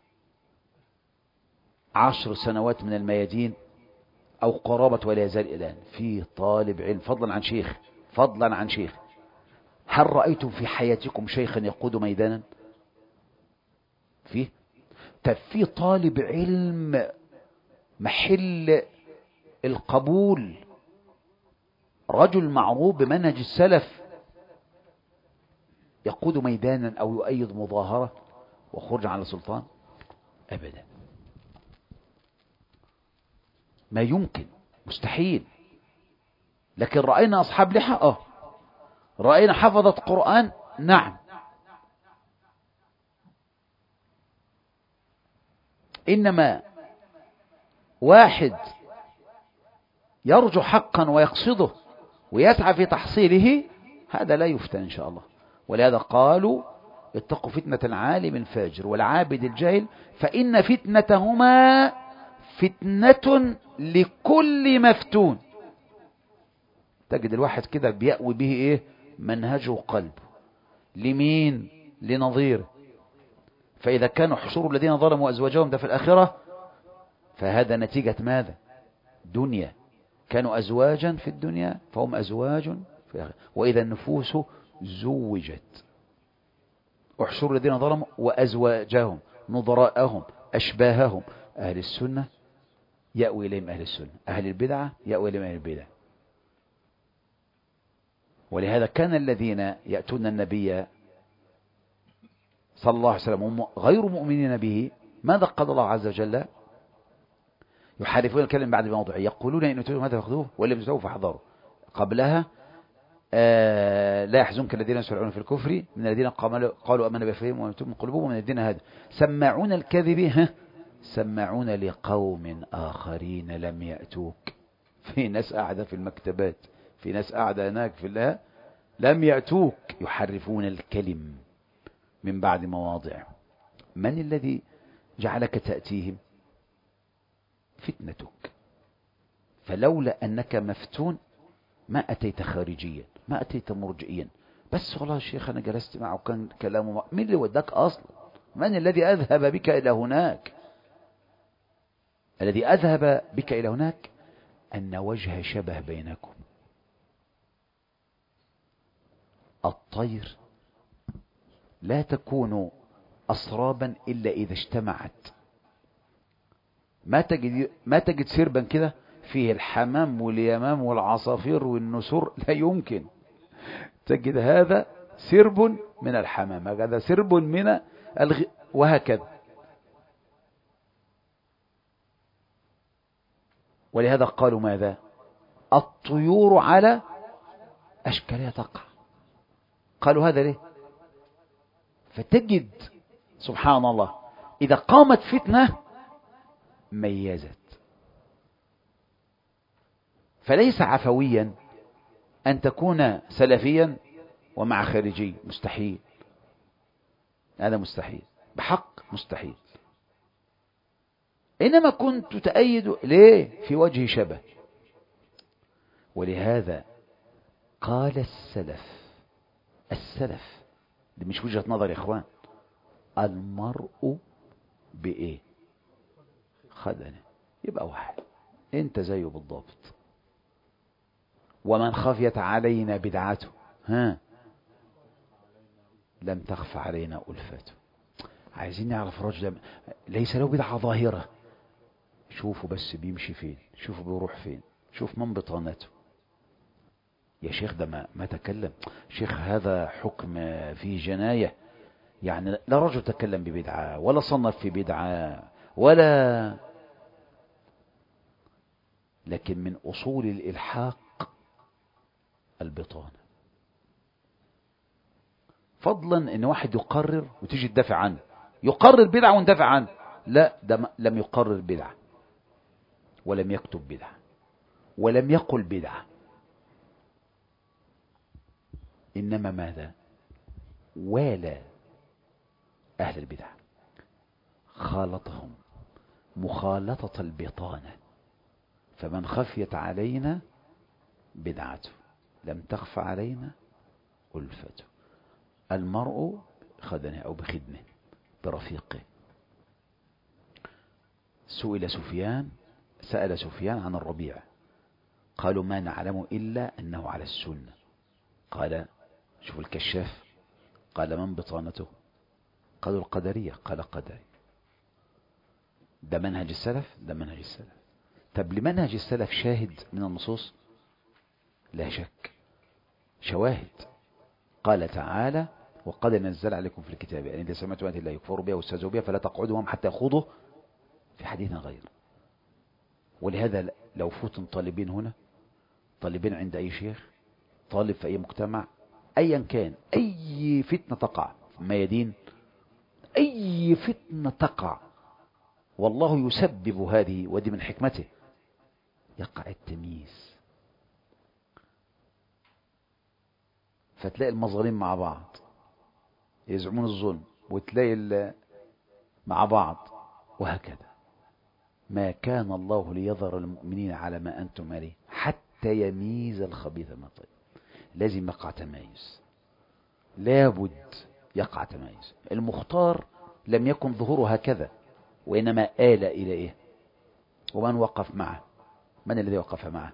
عشر سنوات من الميادين أو قرابة ولا يزال الآن في طالب علم، فضلا عن شيخ فضلا عن شيخ. هل رأيتم في حياتكم شيخا يقود ميدانا؟ فيه طب في طالب علم محل القبول، رجل معروف بمنهج السلف يقود ميدانا أو يؤيد مظاهرة وخرج على سلطان؟ أبدا، ما يمكن، مستحيل. لكن رأينا أصحاب لحى، آه رأينا حفظة قرآن، نعم. إنما واحد يرجو حقا ويقصده ويسعى في تحصيله، هذا لا يفتن إن شاء الله. ولهذا قالوا اتقوا فتنة العالم الفاجر والعابد الجاهل فإن فتنتهما فتنة لكل مفتون. تجد الواحد كده بيأوي به ايه؟ منهجه قلبه لمين؟ لنظيره. فإذا كانوا حشور الذين ظلموا أزواجهم ده في الآخرة، فهذا نتيجة ماذا؟ دنيا. كانوا أزواجا في الدنيا فهم أزواج في الآخرة. وإذا النفوس زوجت، احشروا الذين ظلموا وأزواجهم نظراءهم أشباههم. أهل السنة يأوي إليهم أهل السنة، أهل البدعة يأوي إليهم أهل البدع. ولهذا كان الذين يأتون النبي صلى الله عليه وسلم غير مؤمنين به، ماذا قال الله عز وجل؟ يحرفون الكلم بعد موضعه، يقولون إن أوتيتم هذا فخذوه ولم تؤتوه فاحذروا. قبلها آه لا يحزنك الذين يسارعون في الكفر من الذين قالوا آمنا بأفواههم ولم تؤمن قلوبهم من الذين هادوا سماعون الكذب سماعون لقوم آخرين لم يأتوك. في ناس قاعدة في المكتبات، في ناس قاعدة هناك في الله لم يأتوك، يحرفون الكلم من بعد مواضعه. من الذي جعلك تأتيهم؟ فتنتك. فلولا أنك مفتون ما أتيت خارجيا، ما أتيت مرجئيا، بس والله يا شيخ أنا جلست معه وكان كلامه، مين اللي وداك أصلا؟ من الذي أذهب بك إلى هناك؟ الذي أذهب بك إلى هناك أن وجه شبه بينكم. الطير لا تكون أسرابا إلا إذا اجتمعت. ما تجد ما تجد سربا كده فيه الحمام واليمام والعصافير والنسور، لا يمكن تجد هذا سرب من الحمام، هذا سرب من الغ... وهكذا. ولهذا قالوا ماذا؟ الطيور على أشكالها تقع. قالوا هذا ليه؟ فتجد سبحان الله إذا قامت فتنة ميزت. فليس عفويا أن تكون سلفيا ومع خارجي، مستحيل، هذا مستحيل بحق، مستحيل. إنما كنت تأيد ليه؟ في وجه شبه. ولهذا قال السلف، السلف دي مش وجهة نظر يا إخوان، المرء بإيه؟ خدنه، يبقى واحد، انت زيه بالضبط. ومن خفيت علينا بدعته ها لم تخف علينا ألفته. عايزين نعرف الرجل ليس له بدعة ظاهرة، شوفوا بس بيمشي فين، شوفوا بيروح فين، شوف من بطانته. يا شيخ ده ما, ما تكلم شيخ، هذا حكم في جناية، يعني لا رجل تكلم ببدعة ولا صنف في بدعة ولا، لكن من أصول الإلحاق البطانة. فضلا ان واحد يقرر وتيجي تدافع عنه، يقرر بدعة وندافع عنه، لا ده لم يقرر بدعة ولم يكتب بدعة ولم يقل بدعة، إنما ماذا؟ والى أهل البدع، خالطهم مخالطة البطانة. فمن خفيت علينا بدعته لم تخف علينا ألفته. المرء خدنه أو بخدمه برفيقه. سئل سفيان، سأل سفيان عن الربيع، قالوا ما نعلم إلا أنه على السنة. قال شوف الكشاف، قال من بطانته؟ قالوا القدرية، قال قدري. ده منهج السلف، ده منهج السلف. طب لمنهج السلف شاهد من النصوص؟ لا شك، شواهد. قال تعالى وقد نزل عليكم في الكتاب أن إذا سمعتم آيات الله يكفر بها واستهزئوا بها فلا تقعدوا معهم حتى يخوضوا في حديث غير. ولهذا لو فوتن طالبين هنا، طالبين عند أي شيخ، طالب في أي مجتمع أيا كان، أي فتنة تقع في ميادين، أي فتنة تقع والله يسبب هذه، ودي من حكمته، يقع التمييز. فتلاقي المظالم مع بعض يزعمون الظلم، وتلاقي مع بعض، وهكذا. ما كان الله ليظهر المؤمنين على ما أنتم عليه حتى يميز الخبيث من الطيب. لازم يقع تمايز، لابد يقع تمايز. المختار لم يكن ظهوره هكذا، وإنما آل إلى إيه؟ ومن وقف معه؟ من الذي وقف معه؟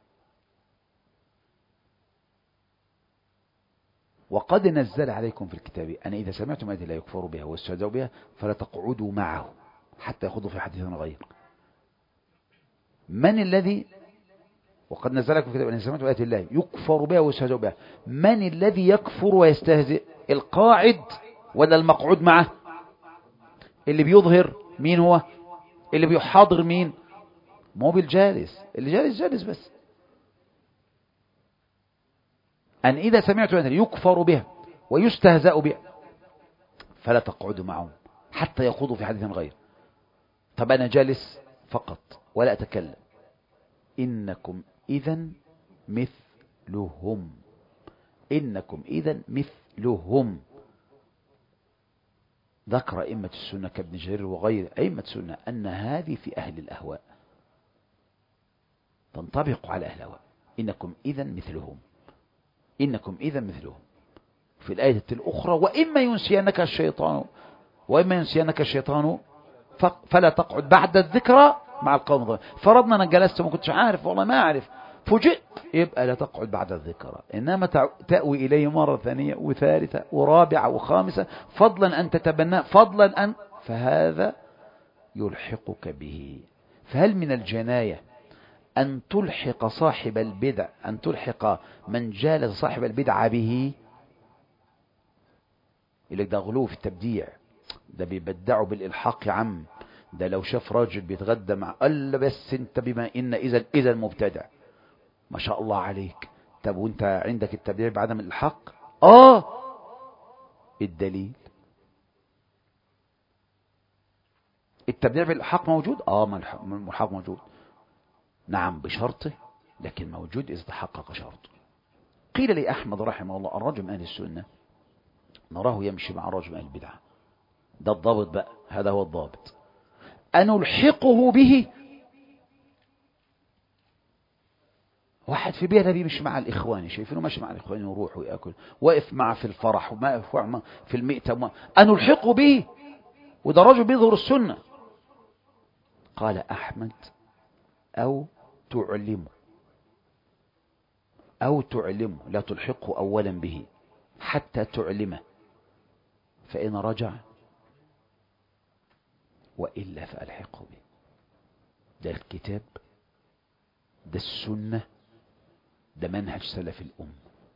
وقد نزل عليكم في الكتاب أن إذا سمعتم آيات لا يكفر بها واستهزأوا بها فلا تقعدوا معه حتى يخوضوا في حديث غير. من الذي وقد نزل عليكم في الكتاب أن إذا سمعتم آيات الله يكفر بها واستهزأوا بها، من الذي يكفر ويستهزئ؟ القاعد ولا المقعود معه؟ اللي بيظهر مين هو؟ اللي بيحاضر مين؟ مو بالجالس، اللي جالس جالس بس. أن إذا سمعتم آيات يكفر بها ويستهزأ بها فلا تقعدوا معهم حتى يخوضوا في حديث غير. طب أنا جالس فقط ولا أتكلم، إنكم إذن مثلهم، إنكم إذن مثلهم. ذكر أئمة السنة كابن جرير وغير أئمة السنة أن هذه في أهل الأهواء، تنطبق على أهل الأهواء. إنكم إذن مثلهم، إنكم إذن مثلهم. في الآية الأخرى وإما ينسينك الشيطان وإما ينسينك الشيطان فلا تقعد بعد الذكرى مع القوم الظالمين. فرضنا أنا جلست ما كنتش عارف والله ما أعرف فوجئت، يبقى لا تقعد بعد الذكرى، إنما تأوي إليه مرة ثانية وثالثة ورابعة وخامسة، فضلا أن تتبنى، فضلا أن فهذا يلحقك به. فهل من الجناية أن تلحق صاحب البدع، أن تلحق من جالس صاحب البدع به؟ يقول لك ده غلو في التبديع، ده بيبدعوا بالإلحاق يا عم، ده لو شاف راجل بيتغدى مع قال بس انت بما إن إذا إذا مبتدع ما شاء الله عليك. طب وانت عندك التبديع بعدم الإلحاق؟ آه الدليل التبديع بالإلحاق موجود، آه الإلحاق موجود نعم بشرطه، لكن موجود إذا تحقق شرطه. قيل لي أحمد رحمه الله الرجل من أهل السنة نراه يمشي مع رجل من أهل البدعة، ده الضابط بقى، هذا هو الضابط، أن نلحقه به. واحد في بيته بيمشي مع الإخوان، شايفينه ماشي مع الإخوان ويروح ويأكل، واقف معه في الفرح وما في المئتة، أن نلحقه به، وده رجل بيظهر السنة. قال أحمد أو تعلمه، أو تعلمه، لا تلحقه أولا به حتى تعلمه، فإن رجع وإلا فألحقه به. ده الكتاب، ده السنة، ده منهج سلف الأمة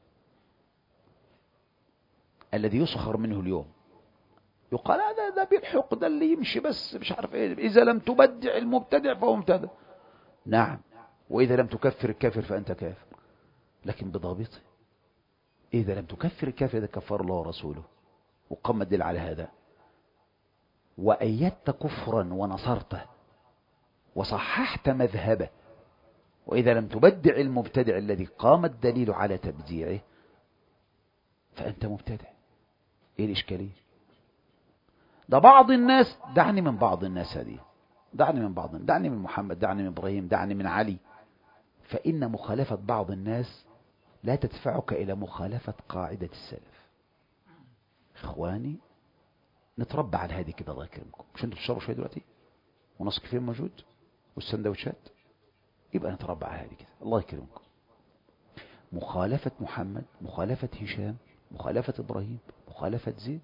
الذي يسخر منه اليوم. يقال هذا ده بيلحق، ده اللي يمشي بس مش عارف ايه، إذا لم تبدع المبتدع فهو مبتدع. نعم، وإذا لم تكفر الكافر فأنت كافر، لكن بضابطه. إذا لم تكفر الكافر إذا كفر الله ورسوله وقام الدليل على هذا، وأيدت كفرا ونصرته وصححت مذهبه، وإذا لم تبدع المبتدع الذي قام الدليل على تبديعه فأنت مبتدع. إيه الإشكالية؟ ده بعض الناس، دعني من بعض الناس هذه، دعني من بعض، دعني من محمد، دعني من إبراهيم، دعني من علي، فإن مخالفة بعض الناس لا تدفعك إلى مخالفة قاعدة السلف. إخواني نتربى على هذه كده، الله يكرمكم. مش انتوا تشربوا شوية دلوقتي ونص كفين موجود والسندوتشات؟ يبقى نتربى على هذه كده، الله يكرمكم. مخالفة محمد، مخالفة هشام، مخالفة إبراهيم، مخالفة زيد،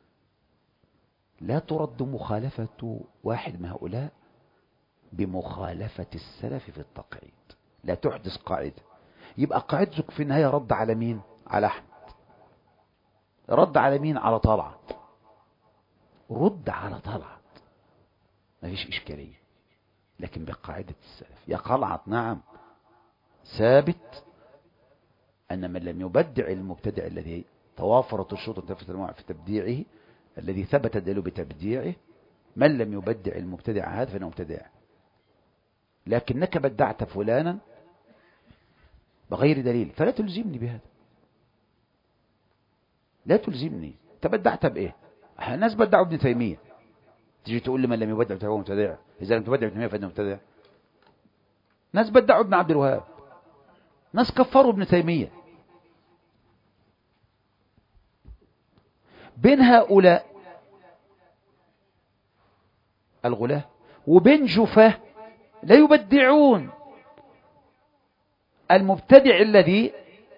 لا ترد مخالفة واحد من هؤلاء بمخالفة السلف في التقعيد، لا تحدث قاعدة. يبقى قاعدتك في النهاية رد على مين؟ على أحمد. رد على مين؟ على طلعت. رد على طلعت، ما فيش إشكالية، لكن بقاعدة السلف. يا طلعت نعم ثابت أن من لم يبدع المبتدع الذي توافرت الشروط والتفت في تبديعه، الذي ثبت الدليل بتبديعه، من لم يبدع المبتدع هذا فإنه مبتدع. لكنك بدعت فلانا بغير دليل فلا تلزمني بهذا، لا تلزمني. تبدعت بإيه؟ الناس بدعوا ابن تيمية، تيجي تقول لي من لم يبدع فهو مبتدع؟ إذا لم تبدع ابن تيمية فإنه مبتدع. ناس بدعوا ابن عبد الوهاب، ناس كفروا ابن تيمية. بين هؤلاء الغلاة وبين جفاه لا يبدعون. المبتدع الذي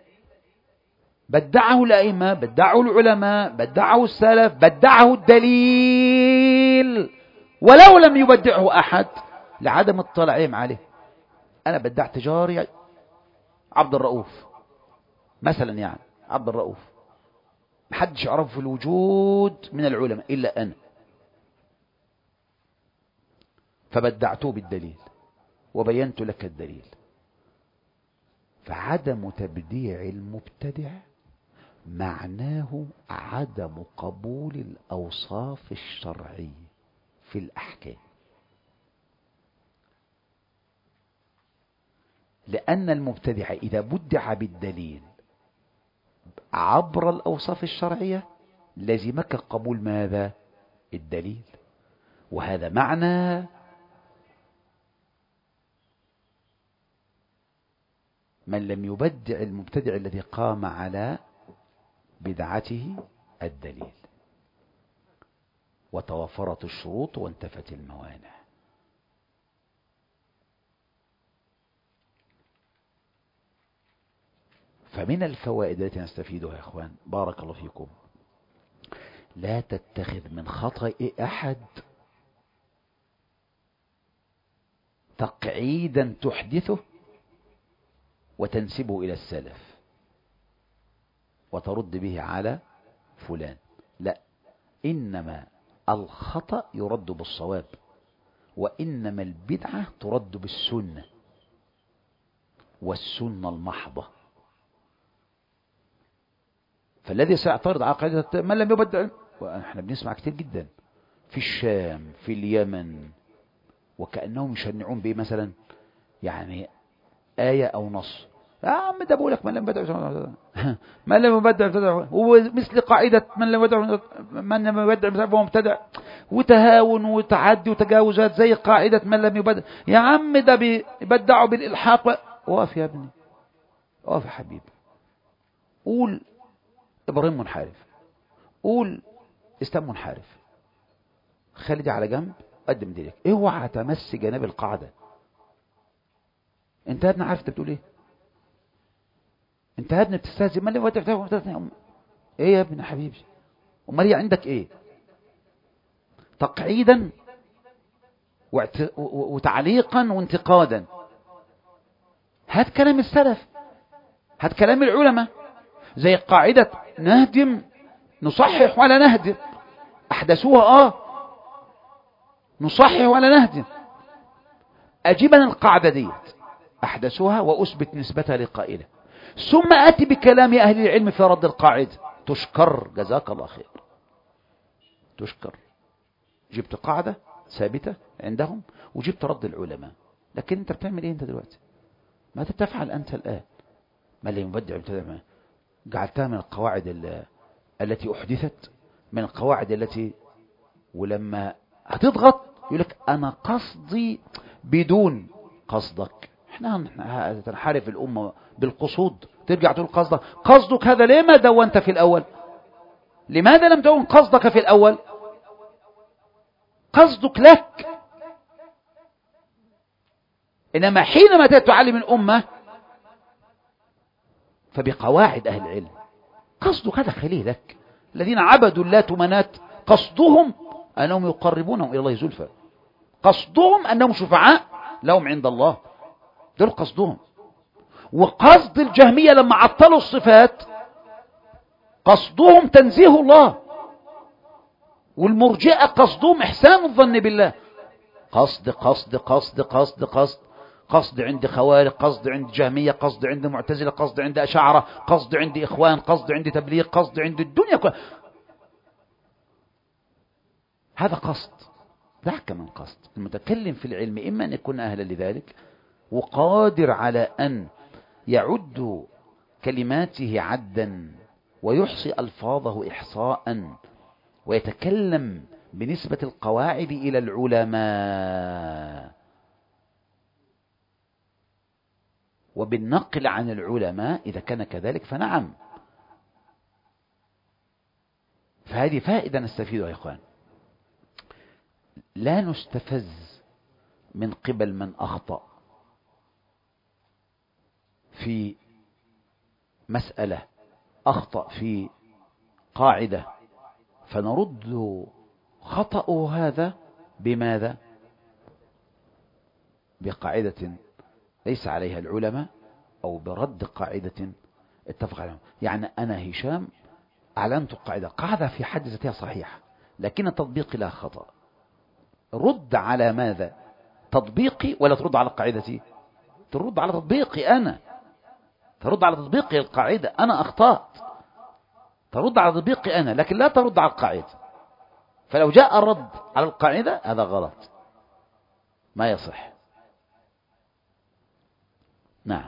بدعه الأئمة، بدعه العلماء، بدعه السلف، بدعه الدليل، ولو لم يبدعه أحد لعدم اطلاعهم عليه. أنا بدعت جاري عبد الرؤوف مثلا، يعني عبد الرؤوف محدش يعرفه في الوجود من العلماء إلا أنا، فبدعته بالدليل وبينت لك الدليل. فعدم تبديع المبتدع معناه عدم قبول الأوصاف الشرعية في الأحكام، لأن المبتدع إذا بدع بالدليل عبر الأوصاف الشرعية لزمك قبول ماذا؟ الدليل. وهذا معنى من لم يبدع المبتدع الذي قام على بدعته الدليل، وتوفرت الشروط وانتفت الموانع. فمن الفوائد التي نستفيدها يا اخوان بارك الله فيكم، لا تتخذ من خطأ احد تقعيدا تحدثه وتنسبه الى السلف وترد به على فلان، لا، انما الخطأ يرد بالصواب، وانما البدعة ترد بالسنة والسنة المحضة. فالذي سيعترض على قاعدة من لم يبدع، واحنا بنسمع كتير جدا في الشام في اليمن، وكأنهم يشنعون به مثلا يعني آية أو نص. يا عم ده بقولك من لم يبدع من لم يبدع، ومثل قاعدة من لم يبدع من لم يبدع فهو مبتدع، وتهاون وتعدي وتجاوزات زي قاعدة من لم يبدع. يا عم ده بيبدعوا بالإلحاق. وقف يا ابني، وقف يا حبيبي، قول إبراهيم منحرف، قول إسلام منحرف، خلي دي على جنب، قدم دينك، اوعى تمس جناب القاعدة. انت يا ابني عارف انت بتقول ايه؟ انت يا ابني بتستهزئ من اللي بتفتح ايه يا ابني يا حبيبي؟ امال هي عندك ايه؟ تقعيدا وتعليقا وانتقادا. هات كلام السلف، هات كلام العلماء، زي قاعدة نهدم نصحح ولا نهدم، احدثوها اه، نصحح ولا نهدم، اجيبنا القاعدة ديت احدثوها واثبت نسبتها لقائلة، ثم اتي بكلام اهل العلم في رد القاعدة، تشكر، جزاك الله خير، تشكر. جبت قاعدة ثابتة عندهم وجبت رد العلماء. لكن انت بتعمل ايه انت دلوقتي؟ ماذا تفعل انت الان؟ ما اللي مبدع ابتدع، جعلتها من القواعد التي احدثت، من القواعد التي، ولما هتضغط يقول لك انا قصدي بدون قصدك. احنا هنحارب الامه بالقصود، ترجع تقول قصدك، قصدك هذا ليه ما دونت في الاول؟ لماذا لم تكن قصدك في الاول؟ قصدك لك. انما حينما تعلم الامه فبقواعد اهل العلم، قصدك هذا خليه لك. الذين عبدوا اللات ومنات قصدهم انهم يقربونهم الى الله زلفى، قصدهم انهم شفعاء لهم عند الله، دول قصدهم. وقصد الجهمية لما عطلوا الصفات قصدهم تنزيه الله، والمرجئة قصدهم احسان الظن بالله. قصد قصد قصد قصد قصد قصد عند خوارج، قصد عند جهمية، قصد عند معتزلة، قصد عند أشاعرة، قصد عند إخوان، قصد عند تبليغ، قصد عند الدنيا كلها. هذا قصد، ذاك من قصد. المتكلم في العلم إما أن يكون أهلا لذلك وقادر على أن يعد كلماته عدا ويحصي ألفاظه إحصاء ويتكلم بنسبة القواعد إلى العلماء وبالنقل عن العلماء، إذا كان كذلك فنعم. فهذه فائدة نستفيدها يا إخوان. لا نستفز من قبل من أخطأ في مسألة، أخطأ في قاعدة، فنرد خطأه هذا بماذا؟ بقاعدة ليس عليها العلماء، أو برد قاعدة اتفق عليها. يعني أنا هشام أعلنت قاعدة، قاعدة في حد ذاتها صحيحة لكن تطبيقي لها خطأ، رد على ماذا؟ تطبيقي ولا ترد على قاعدتي؟ ترد على تطبيقي أنا، ترد على تطبيقي القاعدة. أنا أخطأت، ترد على تطبيقي أنا، لكن لا ترد على القاعدة. فلو جاء الرد على القاعدة هذا غلط، ما يصح. نعم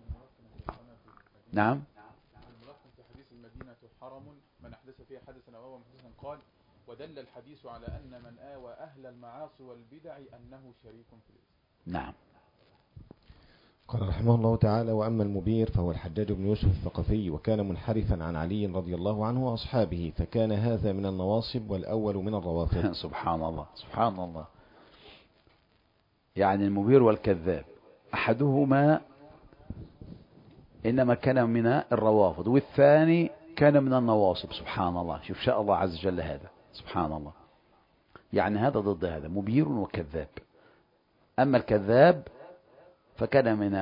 نعم. الملخص في حديث المدينة حرم من أحدث فيها حدثا أو أوى محدثا قال، ودل الحديث على أن من آوى أهل المعاصي والبدع أنه شريك في الإثم. نعم. قال رحمه الله تعالى: وأما المبير فهو الحجاج بن يوسف الثقفي، وكان منحرفا عن علي رضي الله عنه وأصحابه، فكان هذا من النواصب والأول من الروافض. سبحان الله سبحان الله. يعني المبير والكذاب أحدهما إنما كان من الروافض، والثاني كان من النواصب. سبحان الله. شوف شاء الله عز وجل هذا. سبحان الله. يعني هذا ضد هذا، مبير وكذاب. أما الكذاب فكان من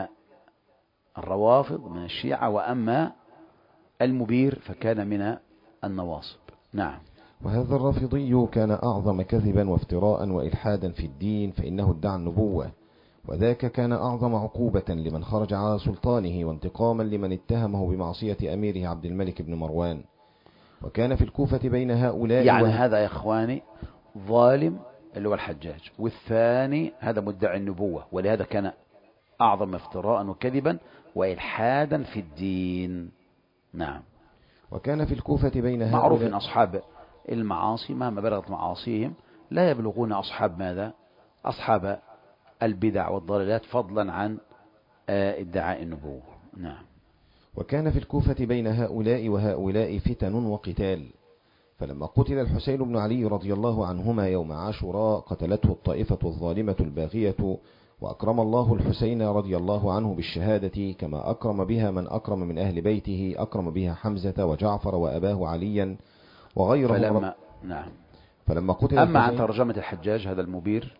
الروافض من الشيعة، وأما المبير فكان من النواصب. نعم. وهذا الرافضي كان أعظم كذبا وافتراء وإلحادا في الدين، فإنه ادعى النبوة، وذاك كان أعظم عقوبة لمن خرج على سلطانه، وانتقاما لمن اتهمه بمعصية أميره عبد الملك بن مروان. وكان في الكوفة بين هؤلاء يعني و... هذا يا إخواني ظالم اللي هو الحجاج، والثاني هذا مدعي النبوة، ولهذا كان أعظم افتراء وكذبا وإلحادا في الدين. نعم. وكان في الكوفة بين هؤلاء. معروف أن أصحاب المعاصي مهما بلغت معاصيهم لا يبلغون أصحاب ماذا؟ أصحاب البدع والضلالات، فضلا عن ادعاء النبوة. نعم. وكان في الكوفة بين هؤلاء وهؤلاء فتن وقتال، فلما قتل الحسين بن علي رضي الله عنهما يوم عاشوراء قتلته الطائفة الظالمة الباغية، وأكرم الله الحسين رضي الله عنه بالشهادة، كما أكرم بها من أكرم من أهل بيته، أكرم بها حمزة وجعفر وأباه عليا وغيره. فلما نعم. فلما قتل أما عن الحسين. ترجمة الحجاج هذا المبير،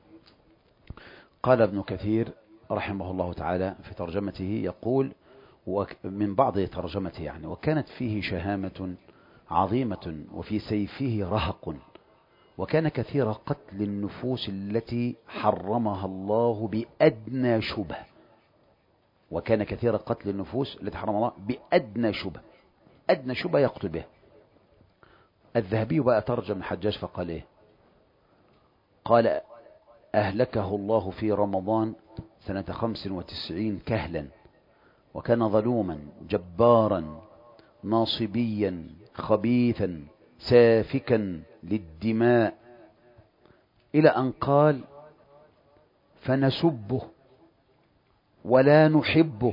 قال ابن كثير رحمه الله تعالى في ترجمته، يقول من بعض ترجمته يعني: وكانت فيه شهامة عظيمة وفي سيفه رهق، وكان كثير قتل النفوس التي حرمها الله بأدنى شبه. وكان كثير قتل النفوس التي حرمها الله بأدنى شبه. أدنى شبه يقتل بها. الذهبي بقى ترجم الحجاج فقال إيه؟ قال: أهلكه الله في رمضان سنة خمس وتسعين كهلا، وكان ظلوما جبارا ناصبيا خبيثا سافكا للدماء، إلى أن قال: فنسبه ولا نحبه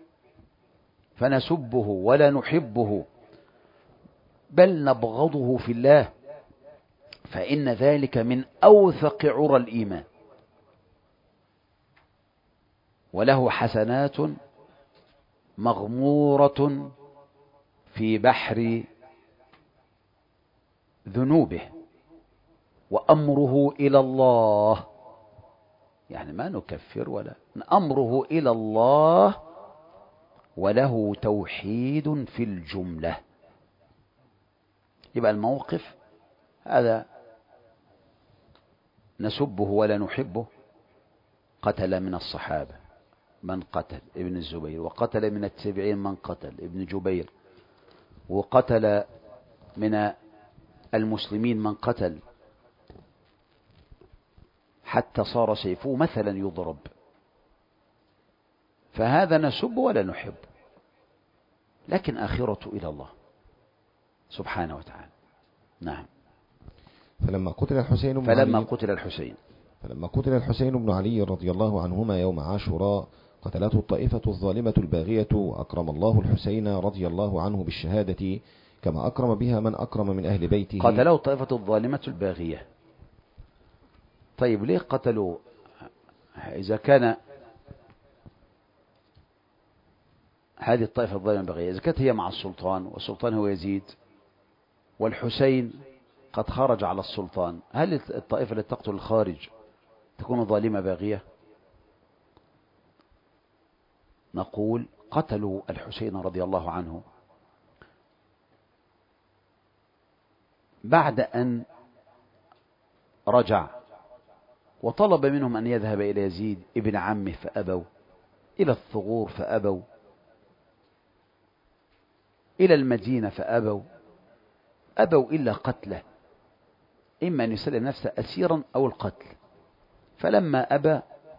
فنسبه ولا نحبه بل نبغضه في الله، فإن ذلك من أوثق عرى الإيمان. وله حسنات مغمورة في بحر ذنوبه، وأمره إلى الله. يعني ما نكفر ولا أمره إلى الله، وله توحيد في الجملة. يبقى الموقف هذا: نسبه ولا نحبه. قتل من الصحابة من قتل ابن الزبير، وقتل من التابعين من قتل ابن جبير، وقتل من المسلمين من قتل، حتى صار سيفه مثلا يضرب. فهذا نسب ولا نحب، لكن آخرته إلى الله سبحانه وتعالى. نعم. فلما قتل الحسين بن فلما علي قتل الحسين فلما قتل الحسين بن علي رضي الله عنهما يوم عاشوراء قتلته الطائفة الظالمة الباغية، وأكرم الله الحسين رضي الله عنه بالشهادة، كما أكرم بها من أكرم من أهل بيته. قتلوا الطائفة الظالمة الباغية. طيب ليه قتلوا؟ إذا كان هذه الطائفة الظالمة الباغية إذا كانت هي مع السلطان، والسلطان هو يزيد، والحسين قد خرج على السلطان، هل الطائفة التي تقتل الخارج تكون ظالمة باغية؟ نقول: قتلوا الحسين رضي الله عنه بعد أن رجع، وطلب منهم أن يذهب إلى يزيد ابن عمه فأبوا، إلى الثغور فأبوا، إلى المدينة فأبوا، أبوا إلا قتله، إما أن يسلم نفسه أسيرا أو القتل. فلما أبى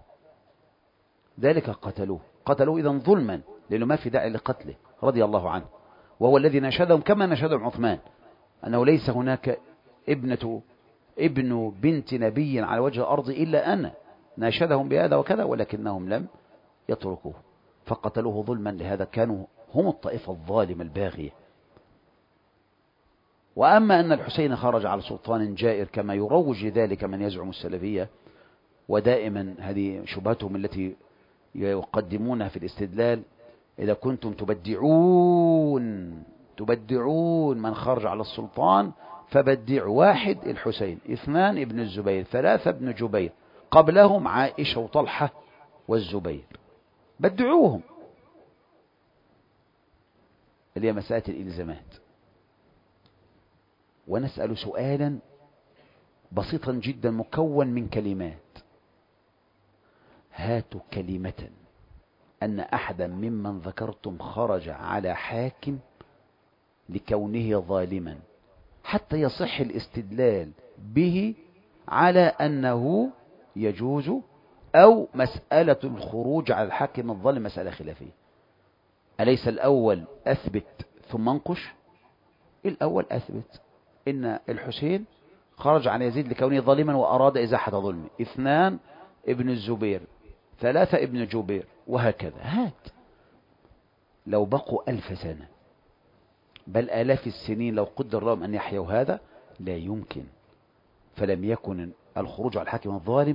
ذلك قتلوه قتلوه إذن ظلما، لأنه ما في داعي لقتله رضي الله عنه، وهو الذي نشدهم كما نشدهم عثمان أنه ليس هناك ابنة ابن بنت نبي على وجه الأرض إلا أنا، ناشدهم بهذا وكذا، ولكنهم لم يتركوه. فقتلوه ظلما، لهذا كانوا هم الطائفة الظالمة الباغية. وأما أن الحسين خرج على سلطان جائر كما يروج ذلك من يزعم السلفية، ودائما هذه شبهتهم التي يقدمونها في الاستدلال، إذا كنتم تبدعون تبدعون من خرج على السلطان فبدعوا: واحد الحسين، اثنان ابن الزبير، ثلاثة ابن جبير، قبلهم عائشة وطلحة والزبير، بدعوهم، اللي هي مسألة الإلزامات. ونسأل سؤالا بسيطا جدا مكون من كلمات: هاتوا كلمة أن أحدا ممن ذكرتم خرج على حاكم لكونه ظالما حتى يصح الاستدلال به على أنه يجوز، أو مسألة الخروج على الحاكم الظالم مسألة خلافية. أليس الأول أثبت ثم انقش؟ الأول أثبت إن الحسين خرج عن يزيد لكونه ظالما وأراد إزاحة ظلمه، اثنان ابن الزبير، ثلاثة ابن جبير، وهكذا. هات. لو بقوا ألف سنة بل آلاف السنين لو قدر لهم أن يحيوا هذا لا يمكن. فلم يكن الخروج على الحاكم الظالم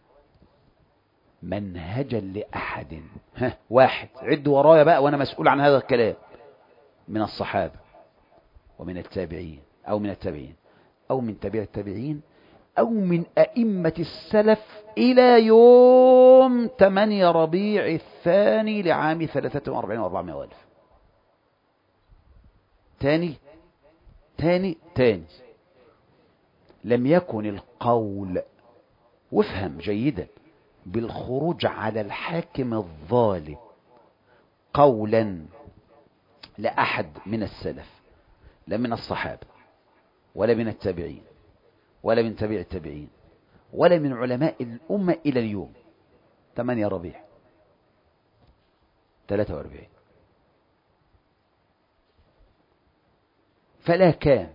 منهجا لأحد. ها واحد، عد ورايا بقى وأنا مسؤول عن هذا الكلام، من الصحابة ومن التابعين أو من التابعين أو من تابع التابعين أو من أئمة السلف إلى يوم ثمانية ربيع الثاني لعام ثلاثة وأربعين وأربعمائة وألف. تاني تاني تاني لم يكن القول، وافهم جيدا، بالخروج على الحاكم الظالم قولا لأحد من السلف، لا من الصحابة ولا من التابعين ولا من تابع التابعين ولا من علماء الأمة إلى اليوم. ثمانية ربيع ثلاثة وأربعين. فلا كان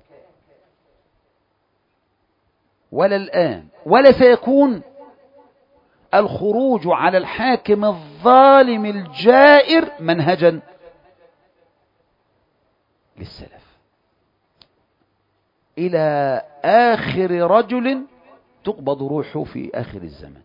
ولا الآن ولا سيكون الخروج على الحاكم الظالم الجائر منهجا للسلف إلى آخر رجل تقبض روحه في آخر الزمن.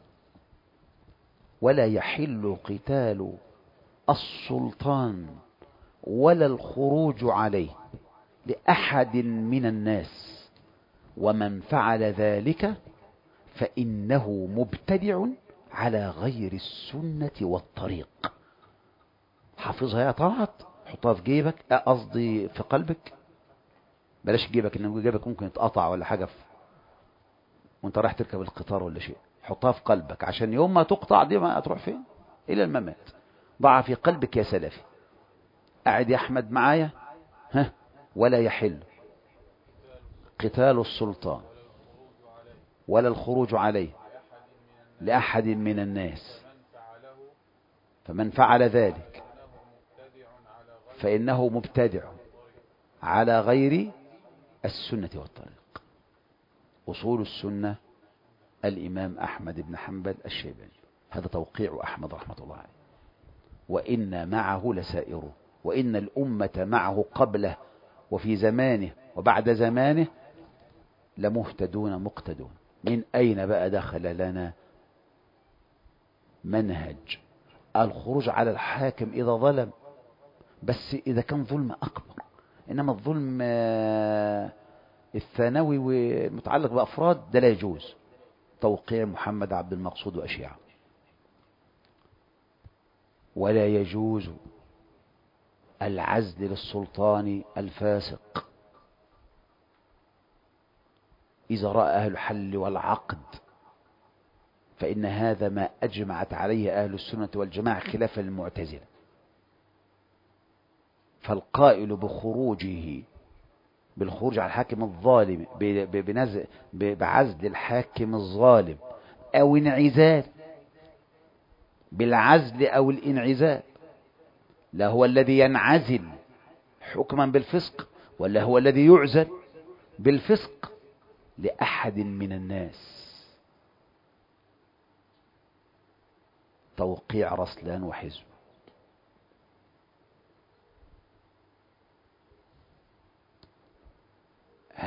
ولا يحل قتال السلطان ولا الخروج عليه لأحد من الناس، ومن فعل ذلك فإنه مبتدع على غير السنة والطريق. حافظها يا طلعت، حطها في جيبك، قصدي في قلبك، بلاش جيبك، إن جيبك ممكن يتقطع ولا حاجة في وانت رايح تركب القطار ولا شيء. حطها في قلبك عشان يوم ما تقطع دي ما تروح فين؟ إلى الممات. ضع في قلبك يا سلفي. قاعد يا أحمد معايا؟ ها؟ ولا يحل قتال السلطان ولا الخروج عليه لأحد من الناس، فمن فعل ذلك فإنه مبتدع على غير السنة والطريق. أصول السنة الإمام أحمد بن حنبل الشيباني، هذا توقيع أحمد رحمة الله عليه. وإن معه لسائره، وإن الأمة معه قبله وفي زمانه وبعد زمانه لمهتدون مقتدون. من أين بقى دخل لنا منهج الخروج على الحاكم إذا ظلم؟ بس إذا كان ظلم أكبر، إنما الظلم الثانوي ومتعلق بأفراد ده لا يجوز. توقيع محمد عبد المقصود وأشياء. ولا يجوز العزل للسلطان الفاسق إذا رأى أهل الحل والعقد، فإن هذا ما أجمعت عليه أهل السنة والجماعة خلافا للمعتزلة. فالقائل بخروجه بالخروج على الحاكم الظالم بنزل بعزل الحاكم الظالم أو انعزال بالعزل أو الانعزال، لا هو الذي ينعزل حكما بالفسق ولا هو الذي يعزل بالفسق لأحد من الناس. توقيع رسلان وحزب.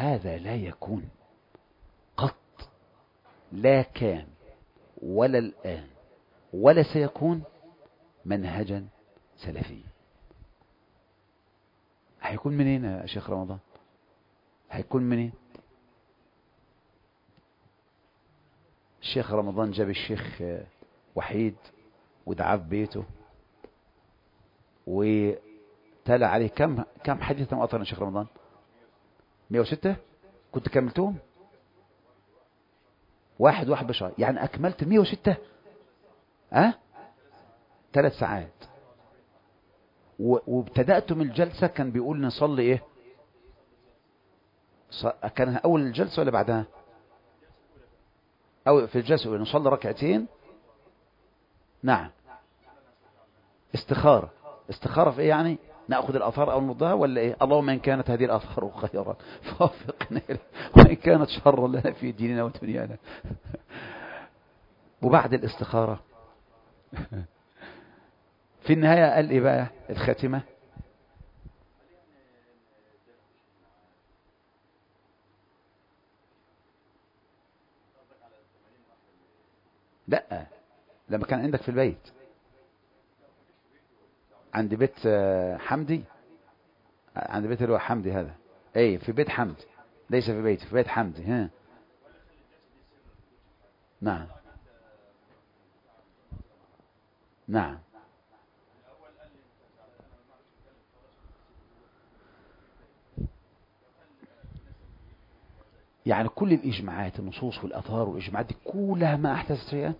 هذا لا يكون قط، لا كان ولا الآن ولا سيكون منهجا سلفيا. هيكون منين يا شيخ رمضان؟ هيكون منين؟ الشيخ رمضان جاب الشيخ وحيد ودعاه في بيته وتلا عليه كم كم حديث مقطع يا شيخ رمضان؟ مئة وستة. كنت كملتهم واحد واحد بشهر، يعني أكملت مئة وستة أه؟ ثلاث ساعات. وابتدأت من الجلسة كان بيقول نصلي إيه؟ كان أول الجلسة ولا بعدها؟ أو في الجلسة نصلي ركعتين. نعم. استخارة. استخارة في إيه يعني؟ نأخذ الآثار أو نردها ولا إيه؟ اللهم إن كانت هذه الآثار خيرا فوفقنا، وإن كانت شرا لنا في ديننا ودنيانا. وبعد الاستخارة في النهاية قال إيه بقى الخاتمة؟ لا، لما كان عندك في البيت، عند بيت حمدي، عند بيت اللي هو حمدي هذا، ايه في بيت حمدي، ليس في بيت، في بيت حمدي. ها نعم نعم. يعني كل الإجماعات، النصوص والآثار والإجماعات دي كلها ما أحدثت شيئا.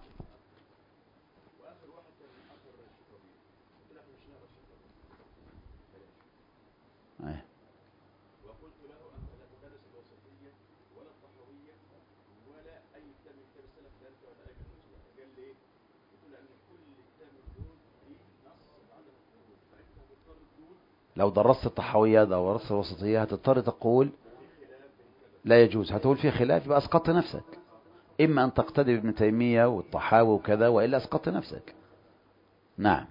ايه. وقلت له أنت لا تدرس الوسطية ولا الطحاوية ولا أي كتاب من كتاب السلف ذلك ولا أي كتاب. قال لي إيه؟ قلت له أن كل كتاب من دول فيه نص على الخروج، فأنت هتضطر تقول لو درست الطحاوية أو درست الوسطية هتضطر تقول لا يجوز، هتقول فيه خلاف، يبقى أسقطت نفسك. إما أن تقتدي بابن تيمية والطحاوي وكذا، وإلا أسقطت نفسك. نعم.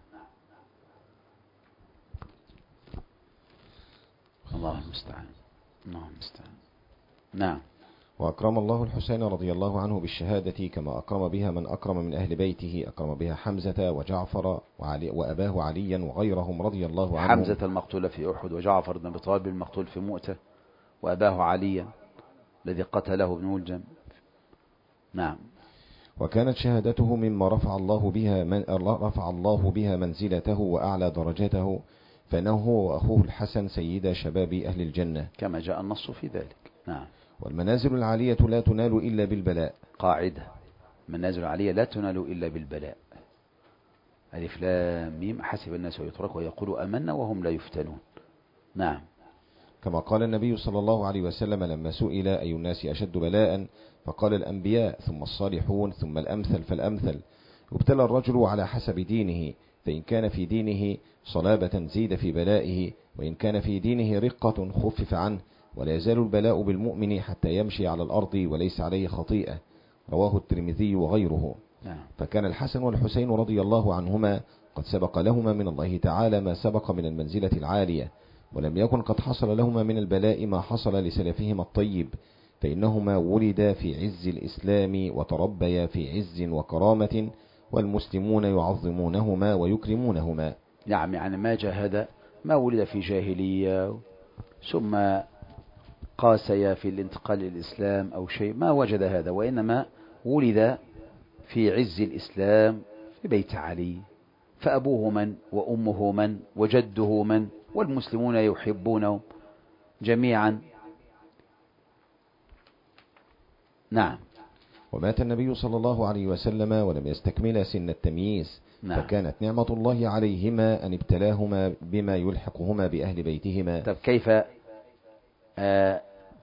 الله المستعان. الله المستعان. نعم. وأكرم الله الحسين رضي الله عنه بالشهادة كما أكرم بها من أكرم من أهل بيته، أكرم بها حمزة وجعفر وعلي وأباه عليا وغيرهم رضي الله عنهم. حمزة المقتول في أحد، وجعفر بن أبي طالب المقتول في مؤتة، وأباه عليا الذي قتله ابن ملجم. نعم. وكانت شهادته مما رفع الله بها من رفع الله بها منزلته وأعلى درجته، فإنه هو وأخوه الحسن سيدا شباب أهل الجنة كما جاء النص في ذلك. نعم. والمنازل العالية لا تنال إلا بالبلاء. قاعدة، منازل العالية لا تنال إلا بالبلاء. ألف لام ميم حسب الناس ويتركوا ويقولوا أمنا وهم لا يفتنون. نعم. كما قال النبي صلى الله عليه وسلم لما سئل أي الناس أشد بلاء، فقال الأنبياء ثم الصالحون ثم الأمثل فالأمثل. يبتلى الرجل على حسب دينه، فإن كان في دينه صلابة زيد في بلائه، وإن كان في دينه رقة خفف عنه، ولا يزال البلاء بالمؤمن حتى يمشي على الأرض وليس عليه خطيئة. رواه الترمذي وغيره. نعم. فكان الحسن والحسين رضي الله عنهما قد سبق لهما من الله تعالى ما سبق من المنزلة العالية، ولم يكن قد حصل لهما من البلاء ما حصل لسلفهما الطيب، فإنهما ولدا في عز الإسلام وتربيا في عز وكرامة، والمسلمون يعظمونهما ويكرمونهما. نعم. يعني ما جاهد، ما ولد في جاهلية ثم قاسيا في الانتقال للإسلام أو شيء، ما وجد هذا، وإنما ولد في عز الإسلام في بيت علي، فأبوه من وأمه من وجده من، والمسلمون يحبونهم جميعا. نعم. ومات النبي صلى الله عليه وسلم ولم يستكمل سن التمييز. نعم. فكانت نعمة الله عليهما أن ابتلاهما بما يلحقهما بأهل بيتهما. طب كيف آه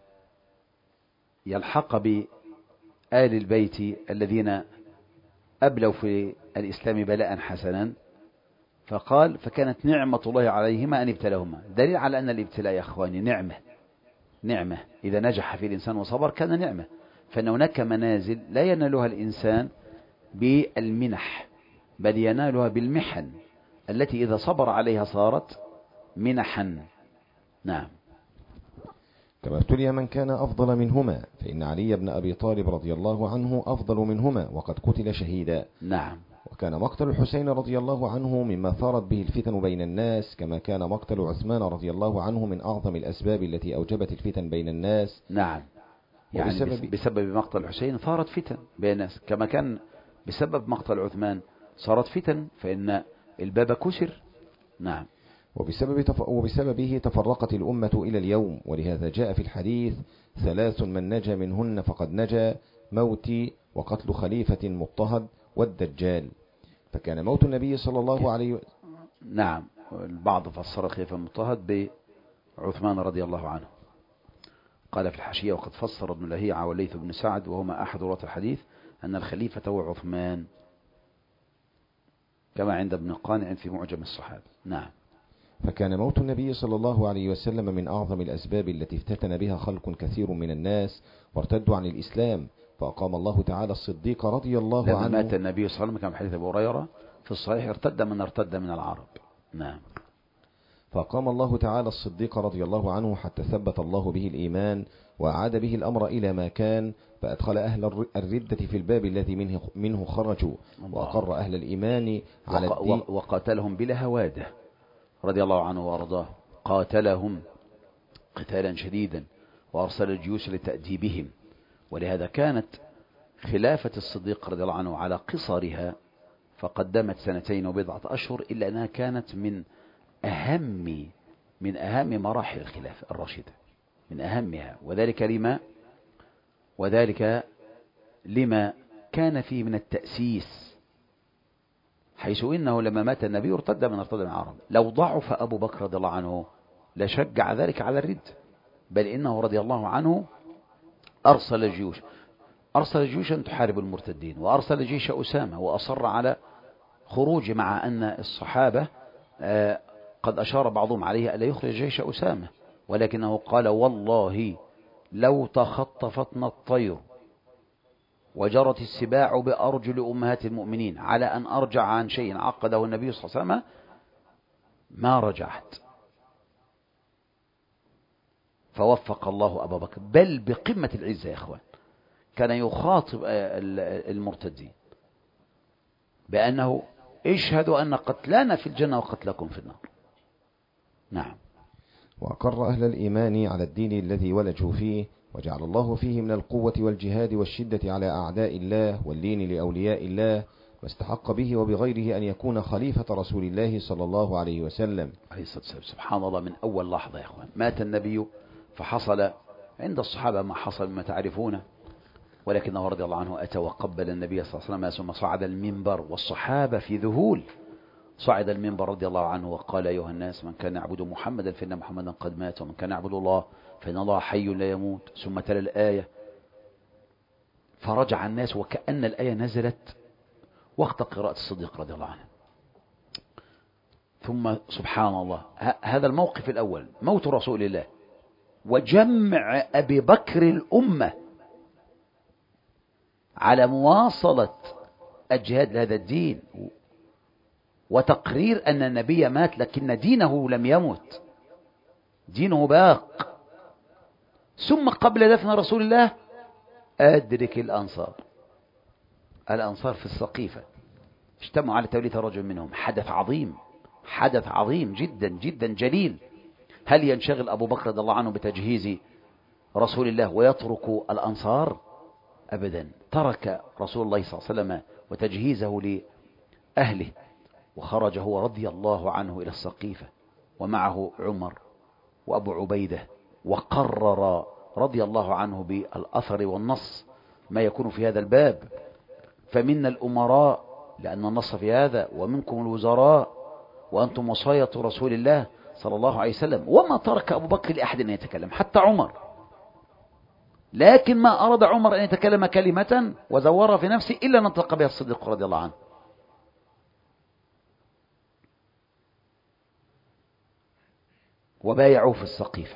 يلحق بآل البيت الذين أبلوا في الإسلام بلاء حسنا؟ فقال فكانت نعمة الله عليهما أن ابتلاهما. دليل على أن الابتلاء يا أخواني نعمة، نعمة إذا نجح في الإنسان وصبر كان نعمة. فإن هناك منازل لا ينالها الإنسان بالمنح، بل ينالها بالمحن التي إذا صبر عليها صارت منحا. نعم. كما ابتلي من كان أفضل منهما، فإن علي بن أبي طالب رضي الله عنه أفضل منهما وقد قتل شهيدا. نعم. وكان مقتل الحسين رضي الله عنه مما ثارت به الفتن بين الناس، كما كان مقتل عثمان رضي الله عنه من أعظم الأسباب التي أوجبت الفتن بين الناس. نعم، يعني وبسبب بسبب مقتل الحسين ثارت فتن بين الناس، كما كان بسبب مقتل عثمان صارت فتن، فإن الباب كسر. نعم. وبسبب تف... وبسببه تفرقت الأمة إلى اليوم، ولهذا جاء في الحديث: ثلاث من نجا منهن فقد نجا، موتي وقتل خليفة مضطهد والدجال. فكان موت النبي صلى الله عليه وسلم. نعم. البعض فسر خليفة مضطهد بعثمان رضي الله عنه، قال في الحاشية: وقد فسر ابن لهيعة والليث بن سعد وهما أحد رواة الحديث أن الخليفة هو عثمان، كما عند ابن قانع في معجم الصحابة. نعم. فكان موت النبي صلى الله عليه وسلم من أعظم الأسباب التي افتتن بها خلق كثير من الناس وارتدوا عن الإسلام، فأقام الله تعالى الصديق رضي الله لما عنه. مات النبي صلى الله عليه وسلم كما في حديث أبو هريرة في الصحيح: ارتد من ارتد من العرب. نعم. فأقام الله تعالى الصديق رضي الله عنه حتى ثبت الله به الإيمان وأعاد به الأمر إلى ما كان، فأدخل أهل الردة في الباب الذي منه, منه خرجوا، وأقر أهل الإيمان على وق الدين. وقاتلهم بلا هواده رضي الله عنه وأرضاه، قاتلهم قتالا شديدا وأرسل الجيوش لتأديبهم. ولهذا كانت خلافة الصديق رضي الله عنه على قصرها، فقدمت سنتين وبضعة أشهر، إلا أنها كانت من أهم من أهم مراحل الخلافة الراشدة، من أهمها. وذلك لما وذلك لما كان فيه من التأسيس، حيث إنه لما مات النبي ارتد من ارتد من العرب. لو ضعف أبو بكر رضي الله عنه لشجع ذلك على الرد، بل إنه رضي الله عنه أرسل جيوش أرسل جيوشا تحارب المرتدين، وأرسل جيش أسامة، وأصر على خروج، مع أن الصحابة قد أشار بعضهم عليه ألا يخرج جيش أسامة، ولكنه قال: والله لو تخطفتنا الطير وجرت السباع بأرجل أمهات المؤمنين على أن أرجع عن شيء عقده النبي صلى الله عليه وسلم ما رجعت. فوفق الله أبا بكر، بل بقمة العزة يا إخوان كان يخاطب المرتدين بأنه: اشهدوا أن قتلانا في الجنة وقتلكم في النار. نعم. وأقر أهل الإيمان على الدين الذي ولجوا فيه، وجعل الله فيه من القوة والجهاد والشدة على أعداء الله واللين لأولياء الله، واستحق به وبغيره أن يكون خليفة رسول الله صلى الله عليه وسلم عليه الصلاة والسلام. سبحان الله، من أول لحظة يا أخوان مات النبي، فحصل عند الصحابة ما حصل مما تعرفونه، ولكنه رضي الله عنه أتى وقبل النبي صلى الله عليه وسلم، ثم صعد المنبر والصحابة في ذهول. صعد المنبر رضي الله عنه وقال: أيها الناس، من كان يعبد محمدا فإن محمدا قد مات، ومن كان يعبد الله فإن الله حي لا يموت. ثم تلا الآية، فرجع الناس وكأن الآية نزلت وقت قراءة الصديق رضي الله عنه. ثم سبحان الله، هذا الموقف الأول موت رسول الله وجمع أبي بكر الأمة على مواصلة الجهاد لهذا الدين، وتقرير أن النبي مات لكن دينه لم يمت، دينه باق. ثم قبل دفن رسول الله أدرك الأنصار الأنصار في السقيفة اجتمعوا على تولية رجل منهم. حدث عظيم، حدث عظيم جدا جدا جليل. هل ينشغل أبو بكر رضي الله عنه بتجهيز رسول الله ويترك الأنصار؟ أبدا، ترك رسول الله صلى الله عليه وسلم وتجهيزه لأهله، وخرج هو رضي الله عنه إلى السقيفة ومعه عمر وأبو عبيدة، وقرر رضي الله عنه بالأثر والنص ما يكون في هذا الباب. فمنا الأمراء لأن النص في هذا، ومنكم الوزراء، وأنتم وصاية رسول الله صلى الله عليه وسلم. وما ترك أبو بكر لأحد أن يتكلم، حتى عمر، لكن ما أراد عمر أن يتكلم كلمة وزورها في نفسه إلا نطق بها الصديق رضي الله عنه. وبايعوا في السقيفة.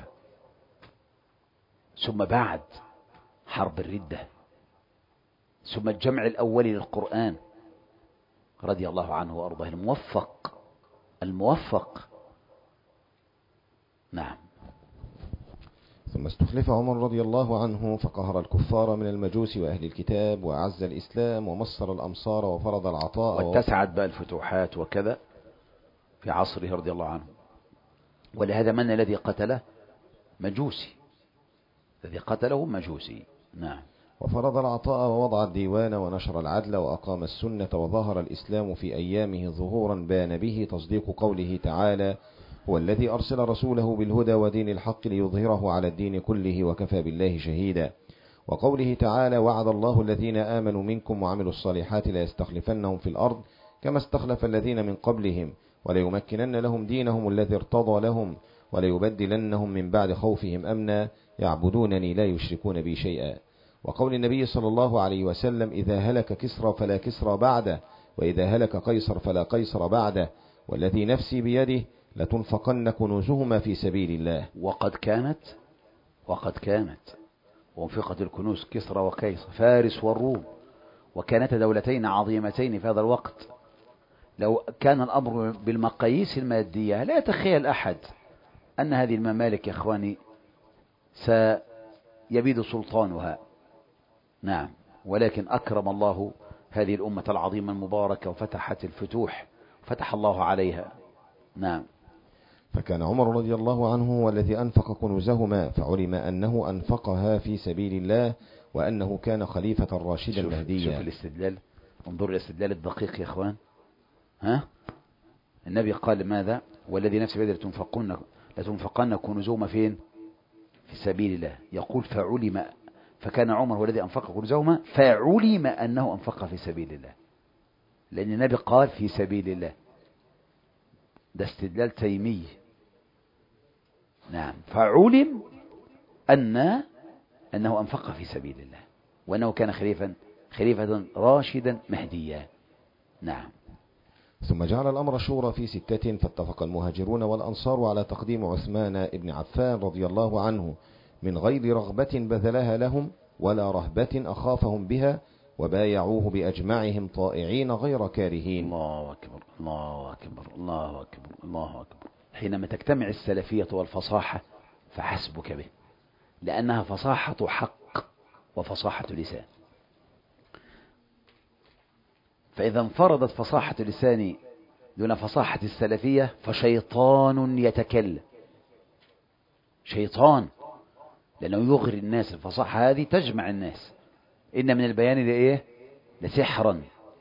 ثم بعد حرب الردة، ثم الجمع الأولي للقرآن رضي الله عنه وأرضاه، الموفق الموفق. نعم. ثم ثم استخلف عمر رضي الله عنه فقهر الكفار من المجوس وأهل الكتاب وأعز الإسلام ومصر الأمصار وفرض العطاء واتسعت بقى الفتوحات وكذا في عصره رضي الله عنه. ولهذا من الذي قتله؟ مجوسي، الذي قتله مجوسي. نعم. وفرض العطاء ووضع الديوان ونشر العدل وأقام السنة وظهر الإسلام في أيامه ظهورا بان به تصديق قوله تعالى: هو الذي أرسل رسوله بالهدى ودين الحق ليظهره على الدين كله وكفى بالله شهيدا. وقوله تعالى: وعد الله الذين آمنوا منكم وعملوا الصالحات ليستخلفنهم في الأرض كما استخلف الذين من قبلهم وليمكنن لهم دينهم الذي ارتضى لهم وليبدلنهم من بعد خوفهم أمنا يعبدونني لا يشركون بي شيئا. وقول النبي صلى الله عليه وسلم: إذا هلك كسرى فلا كسرى بعده، وإذا هلك قيصر فلا قيصر بعده، والذي نفسي بيده لتنفقن كنوزهما في سبيل الله. وقد كانت وقد كانت وانفقت الكنوز كسرى وقيصر فارس والروم، وكانت دولتين عظيمتين في هذا الوقت. لو كان الأمر بالمقاييس المادية لا يتخيل أحد أن هذه الممالك يا إخواني سيبيد سلطانها. نعم. ولكن أكرم الله هذه الأمة العظيمة المباركة وفتحت الفتوح فتح الله عليها. نعم. فكان عمر رضي الله عنه هو الذي أنفق كنوزهما، فعلم أنه أنفقها في سبيل الله وأنه كان خليفة راشدا مهديا. شوف الاستدلال، انظر الاستدلال الدقيق يا إخوان. ها؟ النبي قال ماذا؟ والذي نفسي بيده لتنفقن لتنفقن كنوزهما فين؟ في سبيل الله. يقول فعلم، فكان عمر هو الذي أنفق كنوزهما فعلم أنه أنفق في سبيل الله، لأن النبي قال في سبيل الله. ده استدلال تيمي. نعم. فعلم أن أنه أنفق في سبيل الله وأنه كان خليفا خليفة راشدا مهديا. نعم. ثم جعل الأمر شورى في ستة، فاتفق المهاجرون والأنصار على تقديم عثمان بن عفان رضي الله عنه من غير رغبة بذلها لهم ولا رهبة أخافهم بها، وبايعوه بأجمعهم طائعين غير كارهين. الله أكبر الله أكبر الله أكبر الله أكبر. حينما تجتمع السلفية والفصاحة فحسبك به، لأنها فصاحة حق وفصاحة لسان. فإذا انفردت فصاحة اللسان دون فصاحة السلفية فشيطان يتكلم، شيطان، لأنه يغري الناس. الفصاحة هذه تجمع الناس. إن من البيان لإيه؟ لسحرا.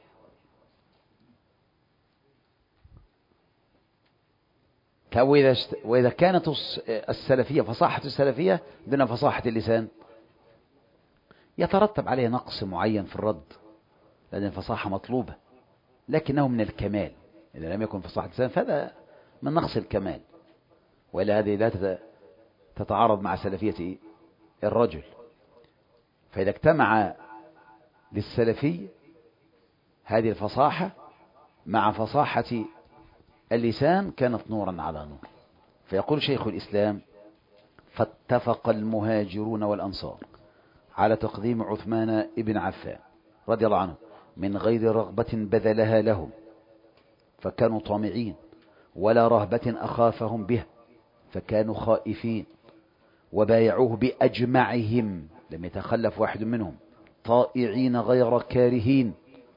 وإذا كانت السلفية فصاحة السلفية دون فصاحة اللسان يترتب عليه نقص معين في الرد، لأن الفصاحة مطلوبة، لكنه من الكمال. إذا لم يكن فصاحة اللسان فهذا من نقص الكمال، وإلا هذه لا تتعارض مع سلفية الرجل. فإذا اجتمع للسلفي هذه الفصاحة مع فصاحة اللسان كانت نورا على نور. فيقول شيخ الإسلام: فاتفق المهاجرون والأنصار على تقديم عثمان بن عفان رضي الله عنه من غير رغبة بذلها لهم، فكانوا طامعين، ولا رهبة أخافهم به فكانوا خائفين، وبايعوه بأجمعهم لم يتخلف واحد منهم طائعين غير كارهين،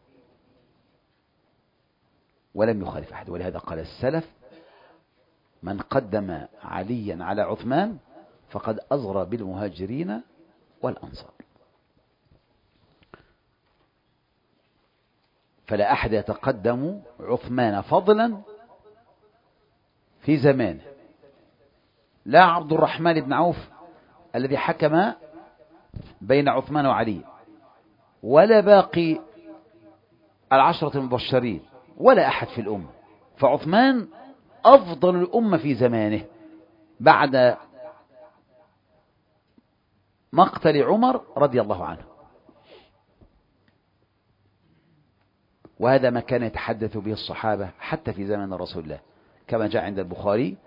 ولم يخالف أحد. ولهذا قال السلف: من قدم عليا على عثمان فقد أزرى بالمهاجرين والأنصار. فلا أحد يتقدم عثمان فضلا في زمانه، لا عبد الرحمن بن عوف الذي حكم بين عثمان وعلي، ولا باقي العشرة المبشرين، ولا أحد في الأمة. فعثمان أفضل الأمة في زمانه بعد مقتل عمر رضي الله عنه. وهذا ما كان يتحدث به الصحابة حتى في زمن رسول الله، كما جاء عند البخاري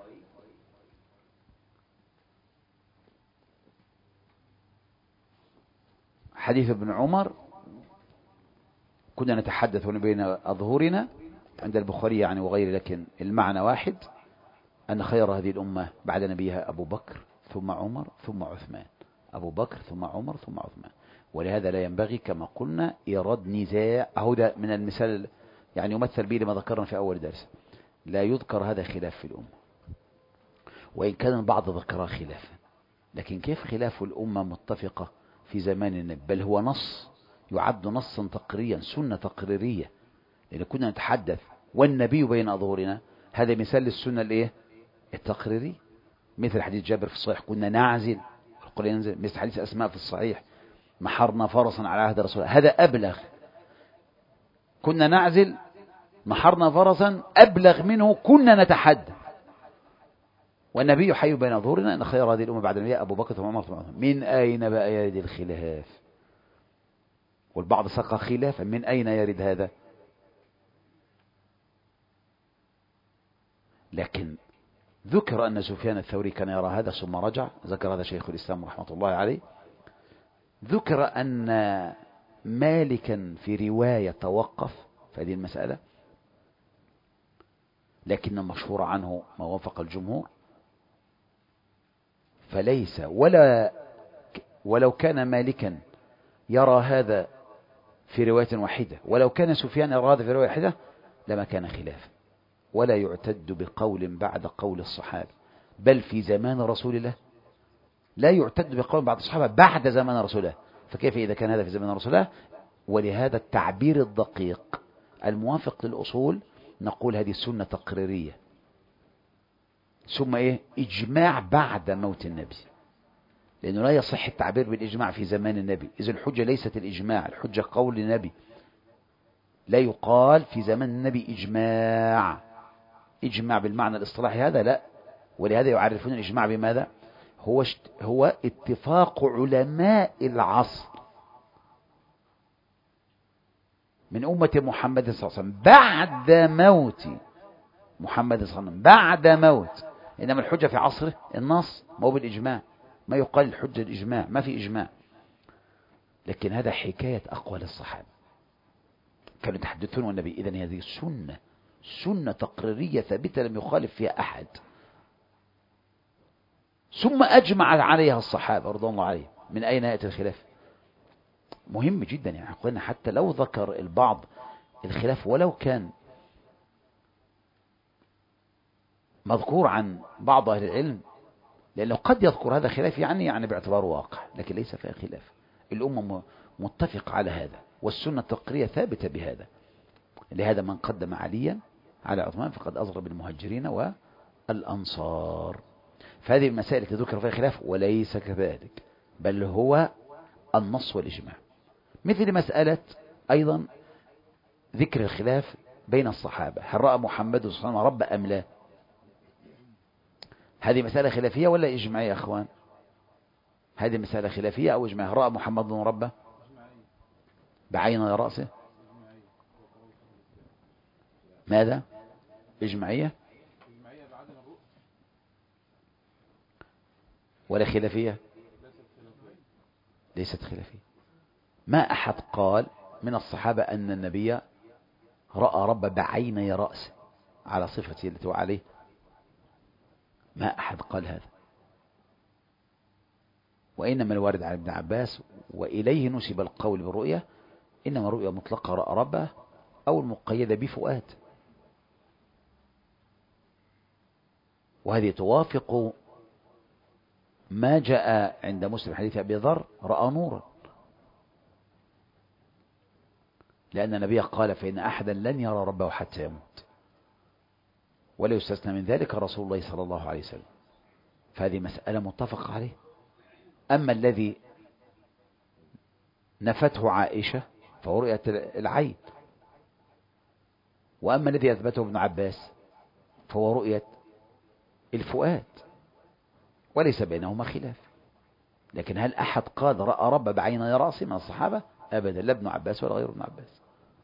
حديث ابن عمر: كنا نتحدث بين أظهرنا، عند البخاري يعني وغيره، لكن المعنى واحد، أن خير هذه الأمة بعد نبيها أبو بكر، ثم عمر ثم عثمان، أبو بكر ثم عمر ثم عثمان. ولهذا لا ينبغي كما قلنا إيراد نزاع. أهو ده من المثال يعني يمثل به لما ذكرنا في أول درس، لا يذكر هذا خلاف في الأمة، وإن كان البعض ذكرها خلافا، لكن كيف خلاف الأمة متفقة في زمان النبي؟ بل هو نص يعد نصا تقريريا، سنة تقريرية، لأن كنا نتحدث والنبي بين أظهرنا. هذا مثال للسنة الإيه؟ التقريري، مثل حديث جابر في الصحيح كنا نعزل القرآن ينزل، مثل حديث أسماء في الصحيح محرنا فرسا على عهد رسول الله، هذا أبلغ. كنا نعزل محرنا فرسا أبلغ منه كنا نتحدث، والنبي حي بين أظهرنا أن خير هذه الأمة بعد النبي أبو بكر وعمر ثم عثمان. من أين بقى يرد الخلاف؟ والبعض ساق خلافا، من أين يرد هذا؟ لكن ذكر أن سفيان الثوري كان يرى هذا ثم رجع، ذكر هذا شيخ الإسلام رحمة الله عليه. ذكر أن مالكا في رواية توقف في هذه المسألة، لكن المشهور عنه ما وافق الجمهور، فليس ولا ولو كان مالكا يرى هذا في رواية واحدة، ولو كان سفيان يرى هذا في رواية واحدة لما كان خلاف. ولا يعتد بقول بعد قول الصحابة، بل في زمان رسول الله لا يعتد بقول بعد الصحابة بعد زمان رسول الله، فكيف إذا كان هذا في زمان رسول الله؟ ولهذا التعبير الدقيق الموافق للأصول نقول هذه السنة تقريرية، ثم إيه؟ إجماع بعد موت النبي، لأنه لا يصح التعبير بالإجماع في زمان النبي، إذ الحجة ليست الإجماع، الحجة قول النبي. لا يقال في زمان النبي إجماع، إجماع بالمعنى الاصطلاحي هذا لا. ولهذا يعرفون الإجماع بماذا؟ هو هو اتفاق علماء العصر من أمة محمد صلى الله عليه وسلم بعد موت محمد صلى الله عليه وسلم، بعد موت. إنما الحجة في عصره النص، ما هو بالإجماع، ما يقال الحجة الإجماع، ما في إجماع. لكن هذا حكاية أقوال الصحابة كانوا يتحدثون والنبي. إذن هذه السنة سنة تقريرية ثابتة لم يخالف فيها أحد، ثم أجمع عليها الصحابة رضي الله عليهم. من أين يأتي الخلاف؟ مهم جدا، يعني قلنا حتى لو ذكر البعض الخلاف ولو كان مذكور عن بعض أهل العلم، لأنه قد يذكر هذا خلاف يعني يعني باعتباره واقع، لكن ليس فيها خلاف. الأمة متفق على هذا، والسنة التقريرية ثابتة بهذا. لهذا من قدم عليا على عثمان فقد أصغر بالمهاجرين والأنصار. فهذه المسائل التي ذكر فيها خلاف وليس كذلك، بل هو النص والإجماع. مثل مسألة أيضا ذكر الخلاف بين الصحابة، هل رأى محمد صلى الله عليه وسلم رب أم لا؟ هذه مسألة خلافية ولا إجماعية يا أخوان؟ هذه مسألة خلافية أو إجماعية؟ رأى محمد ربه بعين رأسه؟ ماذا؟ إجماعية ولا خلافية؟ ليست خلافية. ما أحد قال من الصحابة أن النبي رأى رب بعيني رأسه على صفته التي هو عليه، ما أحد قال هذا. وإنما الوارد عن ابن عباس وإليه نسب القول بالرؤية إنما رؤية مطلقة رأى ربه أو المقيدة بفؤاد، وهذه توافق ما جاء عند مسلم حديث أبي ذر رأى نورا، لأن النبي قال فإن أحدا لن يرى ربه حتى يموت، ولا يستثنى من ذلك رسول الله صلى الله عليه وسلم. فهذه مسألة متفق عليه. أما الذي نفته عائشة فهو رؤية العين، وأما الذي أثبته ابن عباس فهو رؤية الفؤاد، وليس بينهما خلاف. لكن هل أحد قال رأى رب بعين رأسه من الصحابة؟ أبدا، لا ابن عباس ولا غير ابن عباس.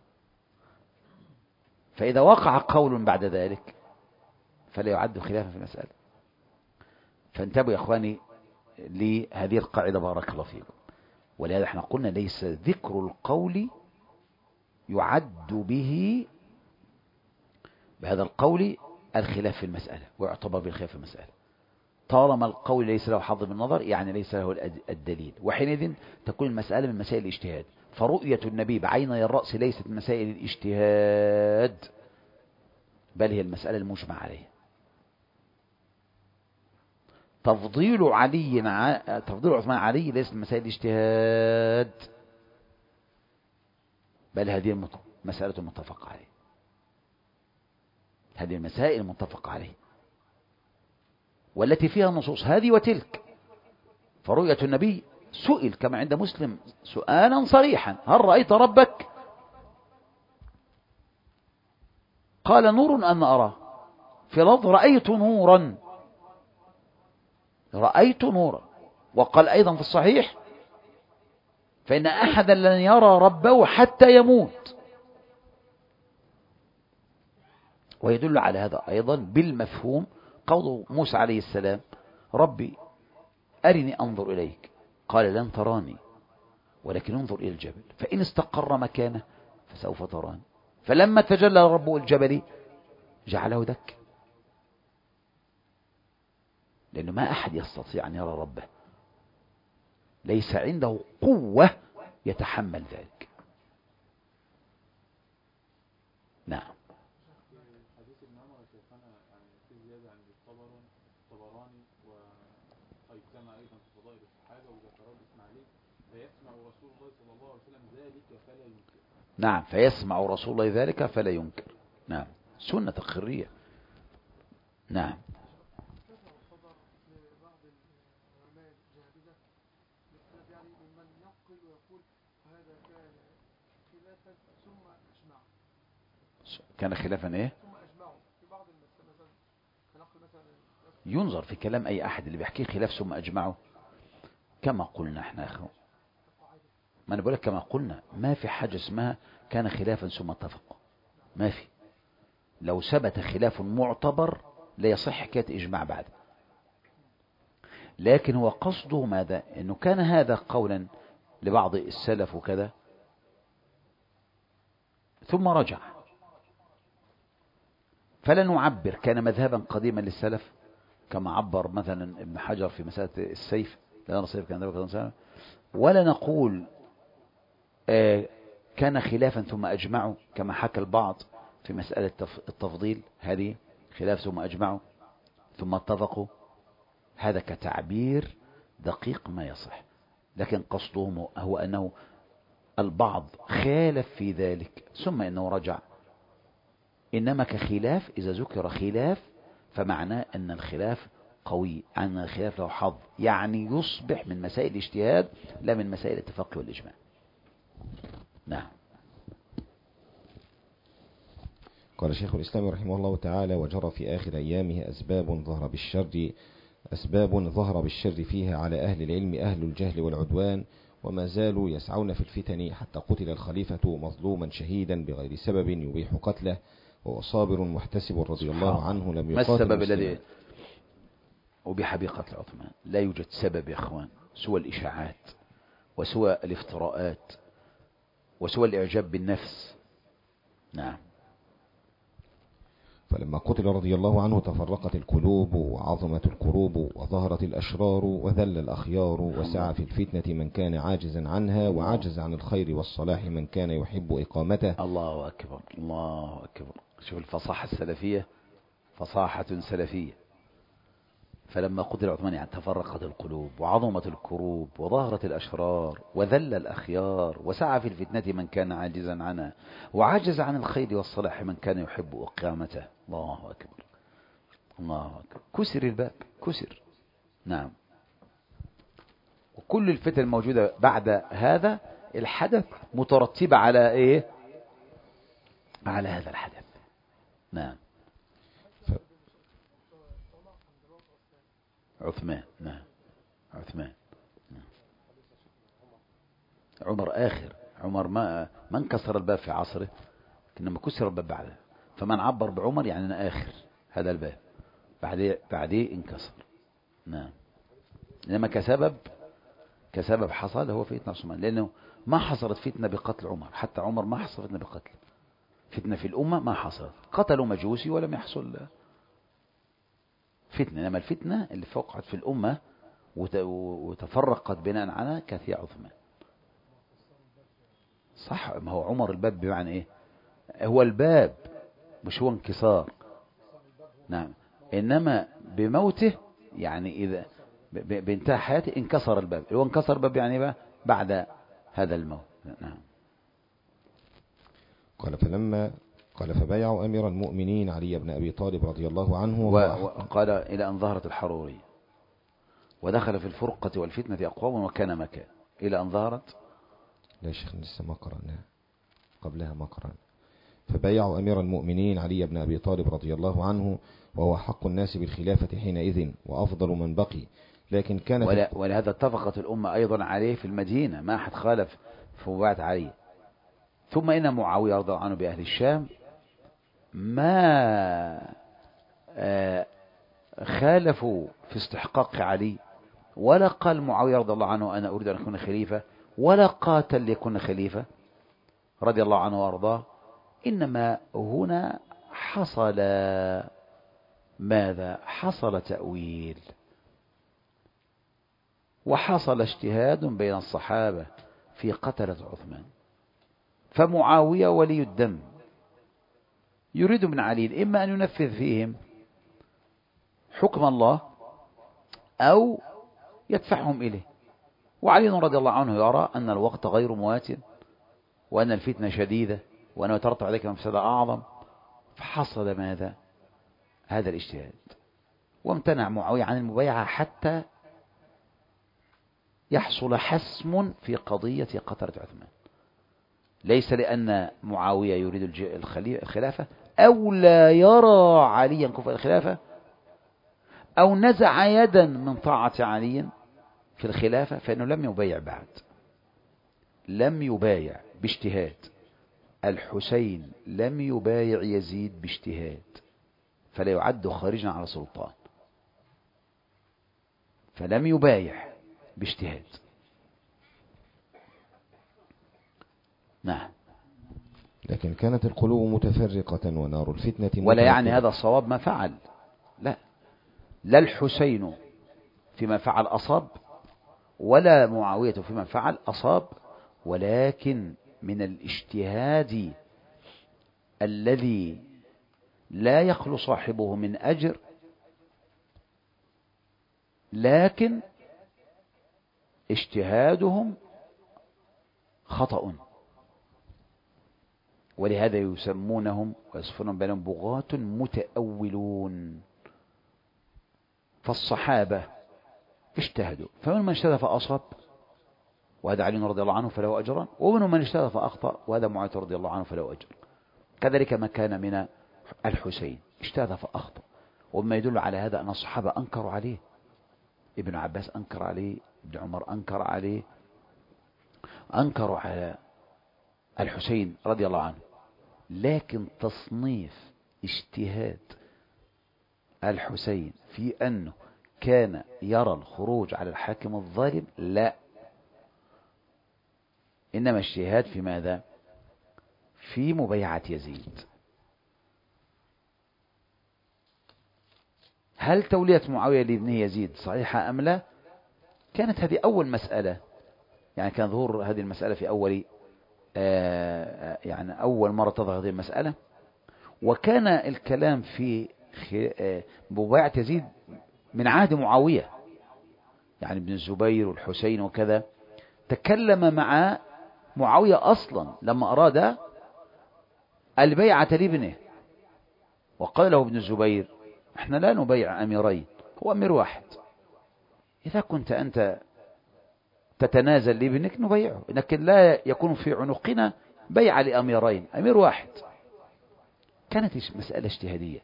فإذا وقع قول بعد ذلك فلا يعد خلافا في المسألة. فانتبهوا يا إخواني لهذه القاعدة بارك الله فيكم. ولهذا احنا قلنا ليس ذكر القول يعد به بهذا القول الخلاف في المسألة ويعتبر بالخلاف في المسألة، طالما القول ليس له حظ من النظر يعني ليس له الدليل، وحينئذ تكون المسألة من مسائل الاجتهاد. فرؤية النبي بعيني الرأس ليست من مسائل الاجتهاد، بل هي المسألة المجمع عليها. تفضيل علي ع... تفضيل عثمان علي ليست من مسائل الاجتهاد، بل هذه مسألة متفق عليه. هذه المسائل متفق عليه والتي فيها نصوص هذه وتلك. فرؤية النبي سئل كما عند مسلم سؤالا صريحا: هل رأيت ربك؟ قال: نور أنا أراه. في لفظ رأيت نورا، رأيت نورا. وقال أيضا في الصحيح: فإن أحدا لن يرى ربه حتى يموت. ويدل على هذا أيضا بالمفهوم قول موسى عليه السلام: ربي أرني أنظر إليك. قال: لن تراني ولكن انظر إلى الجبل فإن استقر مكانه فسوف تراني. فلما تجلى ربه الجبل جعله دكا، لأنه ما أحد يستطيع أن يرى ربه، ليس عنده قوة يتحمل ذلك. نعم. حديث ابن عمر يا شيخنا يعني في زيادة عند الطبراني وأيتم أيضا في فضائل الصحابة وذكره الإسماعيلي: فيسمع رسول الله صلى الله عليه وسلم ذلك فلا ينكر. نعم، فيسمع رسول الله ذلك فلا ينكر. نعم، سنة تقريرية. نعم. كان خلافا ايه؟ ينظر في كلام اي احد اللي بيحكي خلاف ثم اجمعه. كما قلنا احنا اخو، ما انا بقول لك كما قلنا، ما في حاجه اسمها كان خلافا ثم اتفق، ما في. لو ثبت خلاف معتبر لا يصح حكايه اجماع بعد. لكن هو قصده ماذا؟ انه كان هذا قولا لبعض السلف وكذا ثم رجع، فلا نعبر كان مذهبا قديما للسلف كما عبر مثلا ابن حجر في مسألة السيف، لا نصيف كان ذلك، ولا نقول آه كان خلافا ثم أجمعوا كما حكى البعض في مسألة التفضيل، هذه خلاف ثم أجمعوا ثم اتفقوا. هذا كتعبير دقيق ما يصح، لكن قصدهم هو أنه البعض خالف في ذلك ثم أنه رجع. إنما كخلاف إذا ذكر خلاف فمعناه أن الخلاف قوي، أن الخلاف له حظ، يعني يصبح من مسائل الاجتهاد لا من مسائل الاتفاق والإجماع. نعم. قال شيخ الإسلام رحمه الله تعالى: وجرى في آخر أيامه أسباب ظهر بالشر أسباب ظهر بالشر فيها على أهل العلم أهل الجهل والعدوان، وما زالوا يسعون في الفتن حتى قتل الخليفة مظلوما شهيدا بغير سبب يبيح قتله، وهو صابر محتسب رضي الله عنه لم يقاتل. ما السبب الذي أبيح به قتل عثمان؟ لا يوجد سبب يا أخوان سوى الإشاعات وسوى الافتراءات وسوى الإعجاب بالنفس. نعم. فلما قتل رضي الله عنه تفرقت القلوب وعظمت الكروب وظهرت الأشرار وذل الأخيار، وسعى في الفتنة من كان عاجزا عنها، وعجز عن الخير والصلاح من كان يحب إقامته. الله أكبر، الله أكبر. شوف الفصاحة السلفية، فصاحة سلفية. فلما قتل عثمان يعني تفرقت القلوب وعظمت الكروب وظهرت الأشرار وذل الأخيار، وسعى في الفتنة من كان عاجزا عنها، وعجز عن الخير والصلاح من كان يحب إقامته. الله أكبر، الله أكبر. كسر الباب، كسر. نعم. وكل الفتن الموجودة بعد هذا الحدث مترتبة على إيه؟ على هذا الحدث. نعم. عثمان. نعم، عثمان. نعم. عمر آخر، عمر ما ما انكسر الباب في عصره، إنما كسر الباب بعده. فمن عبر بعمر يعني أنا آخر هذا الباب، بعديه بعديه انكسر. نعم. إنما كسبب كسبب حصل هو فتنة عثمان، لأنه ما حصلت فتنة بقتل عمر، حتى عمر ما حصل فتنة بقتل. فتنة في الأمة ما حصلت، قتلوا مجوسي ولم يحصل فتنة. إنما الفتنة اللي وقعت في الأمة وتفرقت بناء عنها كانت هي عثمان. صح، ما هو عمر الباب بمعنى إيه؟ هو الباب مش هو انكسار. نعم، إنما بموته يعني إذا بانتهى حياته انكسر الباب. هو انكسر الباب يعني بقى بعد هذا الموت. نعم. قال فلما قال فبايعوا أمير المؤمنين علي بن أبي طالب رضي الله عنه وقال إلى أن ظهرت الحرورية ودخل في الفرقة والفتنة أقوام وكان مكان إلى أن ظهرت. لا شيخ لسه ما قرأناها قبلها ما قرأنا. فبايعوا أمير المؤمنين علي بن أبي طالب رضي الله عنه وهو حق الناس بالخلافة حينئذ وأفضل من بقي. لكن كانت ولا ولهذا اتفقت الأمة أيضا عليه في المدينة، ما أحد خالف في مبايعة علي. ثم إن معاوية رضي الله عنه بأهل الشام ما خالفوا في استحقاق علي، ولا قال معاوية رضي الله عنه أنا أريد أن أكون خليفة، ولا قاتل ليكون خليفة رضي الله عنه وأرضاه. إنما هنا حصل ماذا؟ حصل تأويل، وحصل اجتهاد بين الصحابة في قتلة عثمان. فمعاوية ولي الدم يريد من علي إما أن ينفذ فيهم حكم الله أو يدفعهم إليه. وعلي رضي الله عنه يرى أن الوقت غير موات وأن الفتنة شديدة وأنه يترتب عليك مفسدة أعظم. فحصل ماذا؟ هذا الاجتهاد، وامتنع معاوية عن المبايعة حتى يحصل حسم في قضية قتلة عثمان. ليس لأن معاوية يريد الخلافة أو لا يرى عليا كفء الخلافة أو نزع يدا من طاعة علي في الخلافة، فإنه لم يبايع بعد، لم يبايع باجتهاد. الحسين لم يبايع يزيد باجتهاد، فلا يعد خارجا على سلطان، فلم يبايع باجتهاد. نعم. لكن كانت القلوب متفرقة ونار الفتنة ولا يعني هذا الصواب ما فعل، لا، لا الحسين فيما فعل أصاب ولا معاوية فيما فعل أصاب، ولكن من الاجتهاد الذي لا يخلو صاحبه من أجر، لكن اجتهادهم خطأ، ولهذا يسمونهم ويصفونهم بينهم بغاة متأولون. فالصحابة اجتهدوا، فمن من اجتهد فأصاب وهذا علي رضي الله عنه فله أجران، ومن من اجتهد فأخطأ وهذا معاوية رضي الله عنه فله أجر. كذلك ما كان من الحسين، اجتهد فأخطأ. وما يدل على هذا أن الصحابة أنكروا عليه، ابن عباس أنكر عليه، ابن عمر أنكر عليه، أنكروا على الحسين رضي الله عنه. لكن تصنيف اجتهاد الحسين في أنه كان يرى الخروج على الحاكم الظالم، لا، إنما اجتهاد في ماذا؟ في مبايعة يزيد. هل تولية معاوية لابنه يزيد صحيحة أم لا؟ كانت هذه أول مسألة، يعني كان ظهور هذه المسألة في أول آه يعني أول مرة تظهر هذه المسألة. وكان الكلام في مبايعة يزيد من عهد معاوية، يعني ابن الزبير والحسين وكذا تكلم مع معاوية أصلا لما أراد البيعة لابنه، وقال له ابن الزبير احنا لا نبيع أميرين، هو أمير واحد، إذا كنت أنت تتنازل لابنك نبيعه، لكن لا يكون في عنقنا بيع لأميرين، أمير واحد. كانت مسألة اجتهادية.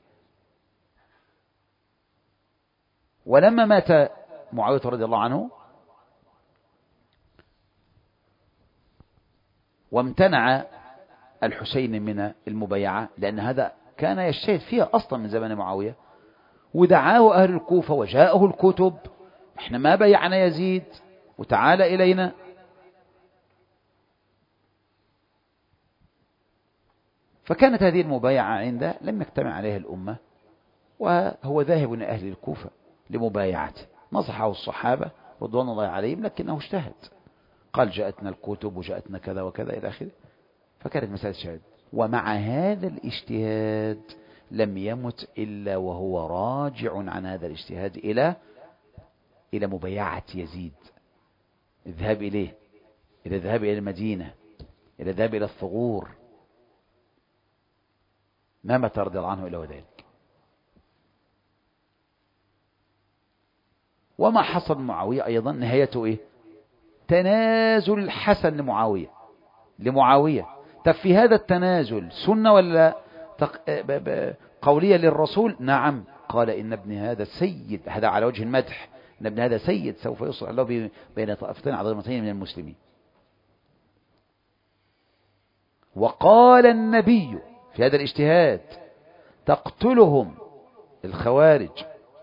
ولما مات معاوية رضي الله عنه وامتنع الحسين من المبايعة، لأن هذا كان يجتهد فيها أصلا من زمان معاوية، ودعاه أهل الكوفة وجاءه الكتب، احنا ما بيعنا يزيد وتعال إلينا. فكانت هذه المبايعة عنده لم يجتمع عليها الأمة، وهو ذاهب إلى أهل الكوفة لمبايعته، نصحه الصحابة رضوان الله عليهم لكنه اجتهد، قال جاءتنا الكتب وجاءتنا كذا وكذا إلى آخره، فكانت مسألة شهادة. ومع هذا الاجتهاد لم يمت إلا وهو راجع عن هذا الاجتهاد إلى إلى مبايعة يزيد، الذهاب إليه، إلى الذهاب إلى المدينة، إلى الذهاب إلى الثغور، ما متى رضي الله عنه إلا وذلك. وما حصل معاوية أيضا نهايته إيه؟ تنازل الحسن لمعاوية لمعاوية طب في هذا التنازل سنة ولا تق... قولية للرسول؟ نعم، قال إن ابن هذا سيد، هذا على وجه المدح، إن ابن هذا سيد سوف يصلح الله بين طائفتين عظيمتين من المسلمين. وقال النبي في هذا الاجتهاد تقتلهم الخوارج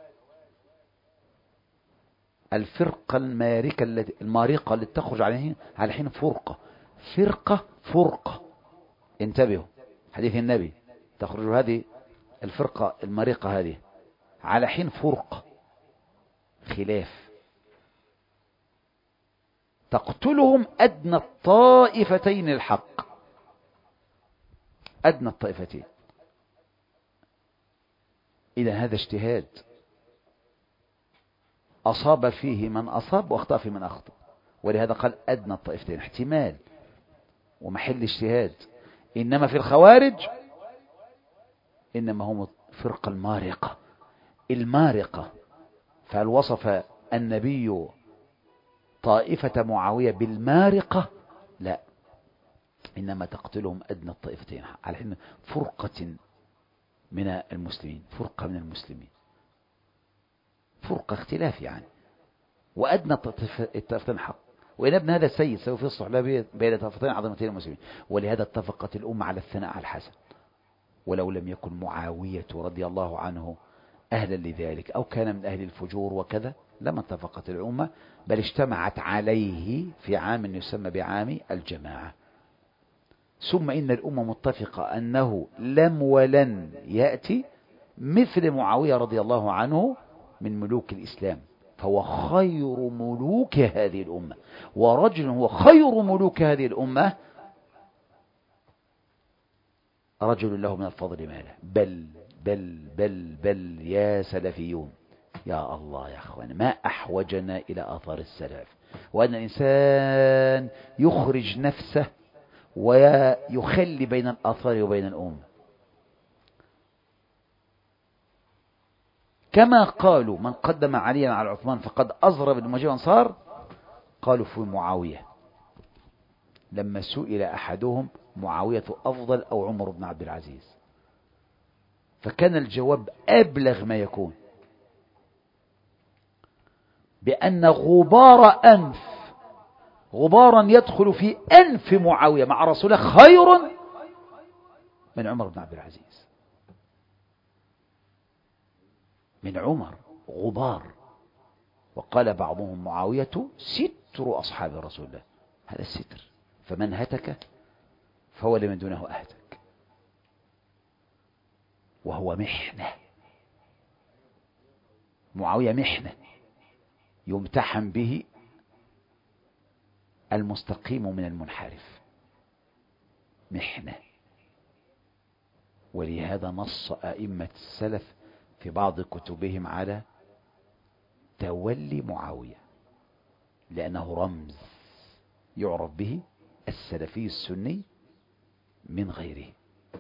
الفرقة الماركة التي المارقة التي تخرج عليه على حين فرقة، فرقة فرقة، انتبهوا حديث النبي، تخرج هذه الفرقة المارقة هذه على حين فرقة، خلاف، تقتلهم أدنى الطائفتين الحق، أدنى الطائفتين. إذا هذا اجتهاد أصاب فيه من أصاب وأخطأ فيه من أخطأ، ولهذا قال أدنى الطائفتين، احتمال ومحل اجتهاد. إنما في الخوارج إنما هم فرقة المارقة المارقة. فهل وصف النبي طائفة معاوية بالمارقة؟ لا، إنما تقتلهم أدنى الطائفتين على حين فرقة من المسلمين، فرقة من المسلمين، فرقة اختلاف يعني، وأدنى الطائفتين حق. وإن ابن هذا السيد سوف يصلح له بين طائفتين عظيمتين المسلمين. ولهذا اتفقت الأمة على الثناء على الحسن، ولو لم يكن معاوية رضي الله عنه أهلا لذلك أو كان من أهل الفجور وكذا لما اتفقت الأمة، بل اجتمعت عليه في عام يسمى بعام الجماعة. ثم إن الأمة متفقة أنه لم ولن يأتي مثل معاوية رضي الله عنه من ملوك الإسلام، فهو خير ملوك هذه الأمة، ورجل هو خير ملوك هذه الأمة رجل له من الفضل ما له. بل بل بل بل يا سلفيون، يا الله يا أخوان، ما أحوجنا إلى آثار السلف، وأن الإنسان يخرج نفسه ويخلي بين الآثار وبين الأمة. كما قالوا من قدم عليا على عثمان فقد أزرى بالمجيء والأنصار، قالوا في معاوية لما سئل أحدهم معاوية أفضل أو عمر بن عبد العزيز، فكان الجواب أبلغ ما يكون بأن غبار أنف غبارا يدخل في أنف معاوية مع رسوله خير من عمر بن عبد العزيز، من عمر غبار. وقال بعضهم معاوية ستر أصحاب رسول الله، هذا الستر، فمن هتك فهو لمن دونه أهتك، وهو محنة. معاوية محنة يمتحن به المستقيم من المنحرف، محنة. ولهذا نص أئمة السلف في بعض كتبهم على تولي معاوية، لأنه رمز يعرف به السلفي السني من غيره.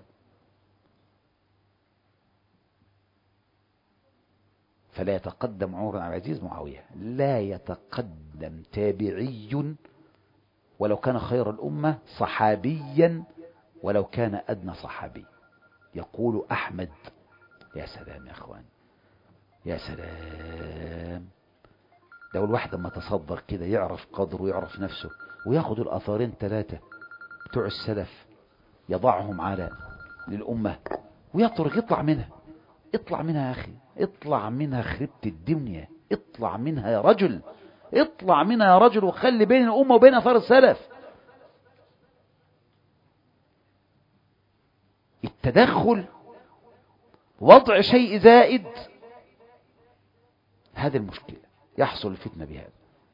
فلا يتقدم عمر بن عبد العزيز معاوية، لا يتقدم تابعي ولو كان خير الأمة، صحابيا ولو كان أدنى صحابي. يقول أحمد، يا سلام يا أخوان، يا سلام، لو الواحد لما تصدر كده يعرف قدره ويعرف نفسه وياخد الأثارين ثلاثة بتوع السلف يضعهم على للأمة ويطرق، يطلع منها، اطلع منها يا أخي، اطلع منها، خربت الدنيا، اطلع منها يا رجل، اطلع منها يا رجل، وخلي بين الأمة وبين أثار السلف. التدخل وضع شيء زائد، هذه المشكلة، يحصل الفتنة بهذا.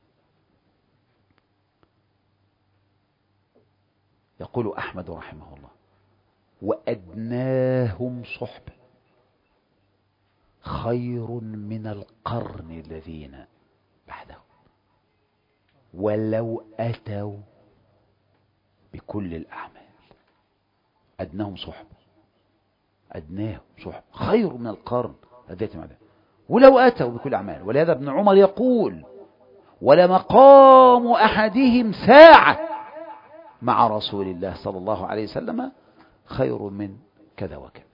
يقول أحمد رحمه الله: وأدناهم صحبة خير من القرن الذين بعدهم ولو أتوا بكل الأعمال. أدناهم صحبة، أدناهم صحبة خير من القرن الذين بعدهم ولو أتوا بكل الأعمال. ولهذا ابن عمر يقول: ولمقام أحدهم ساعة مع رسول الله صلى الله عليه وسلم خير من كذا وكذا.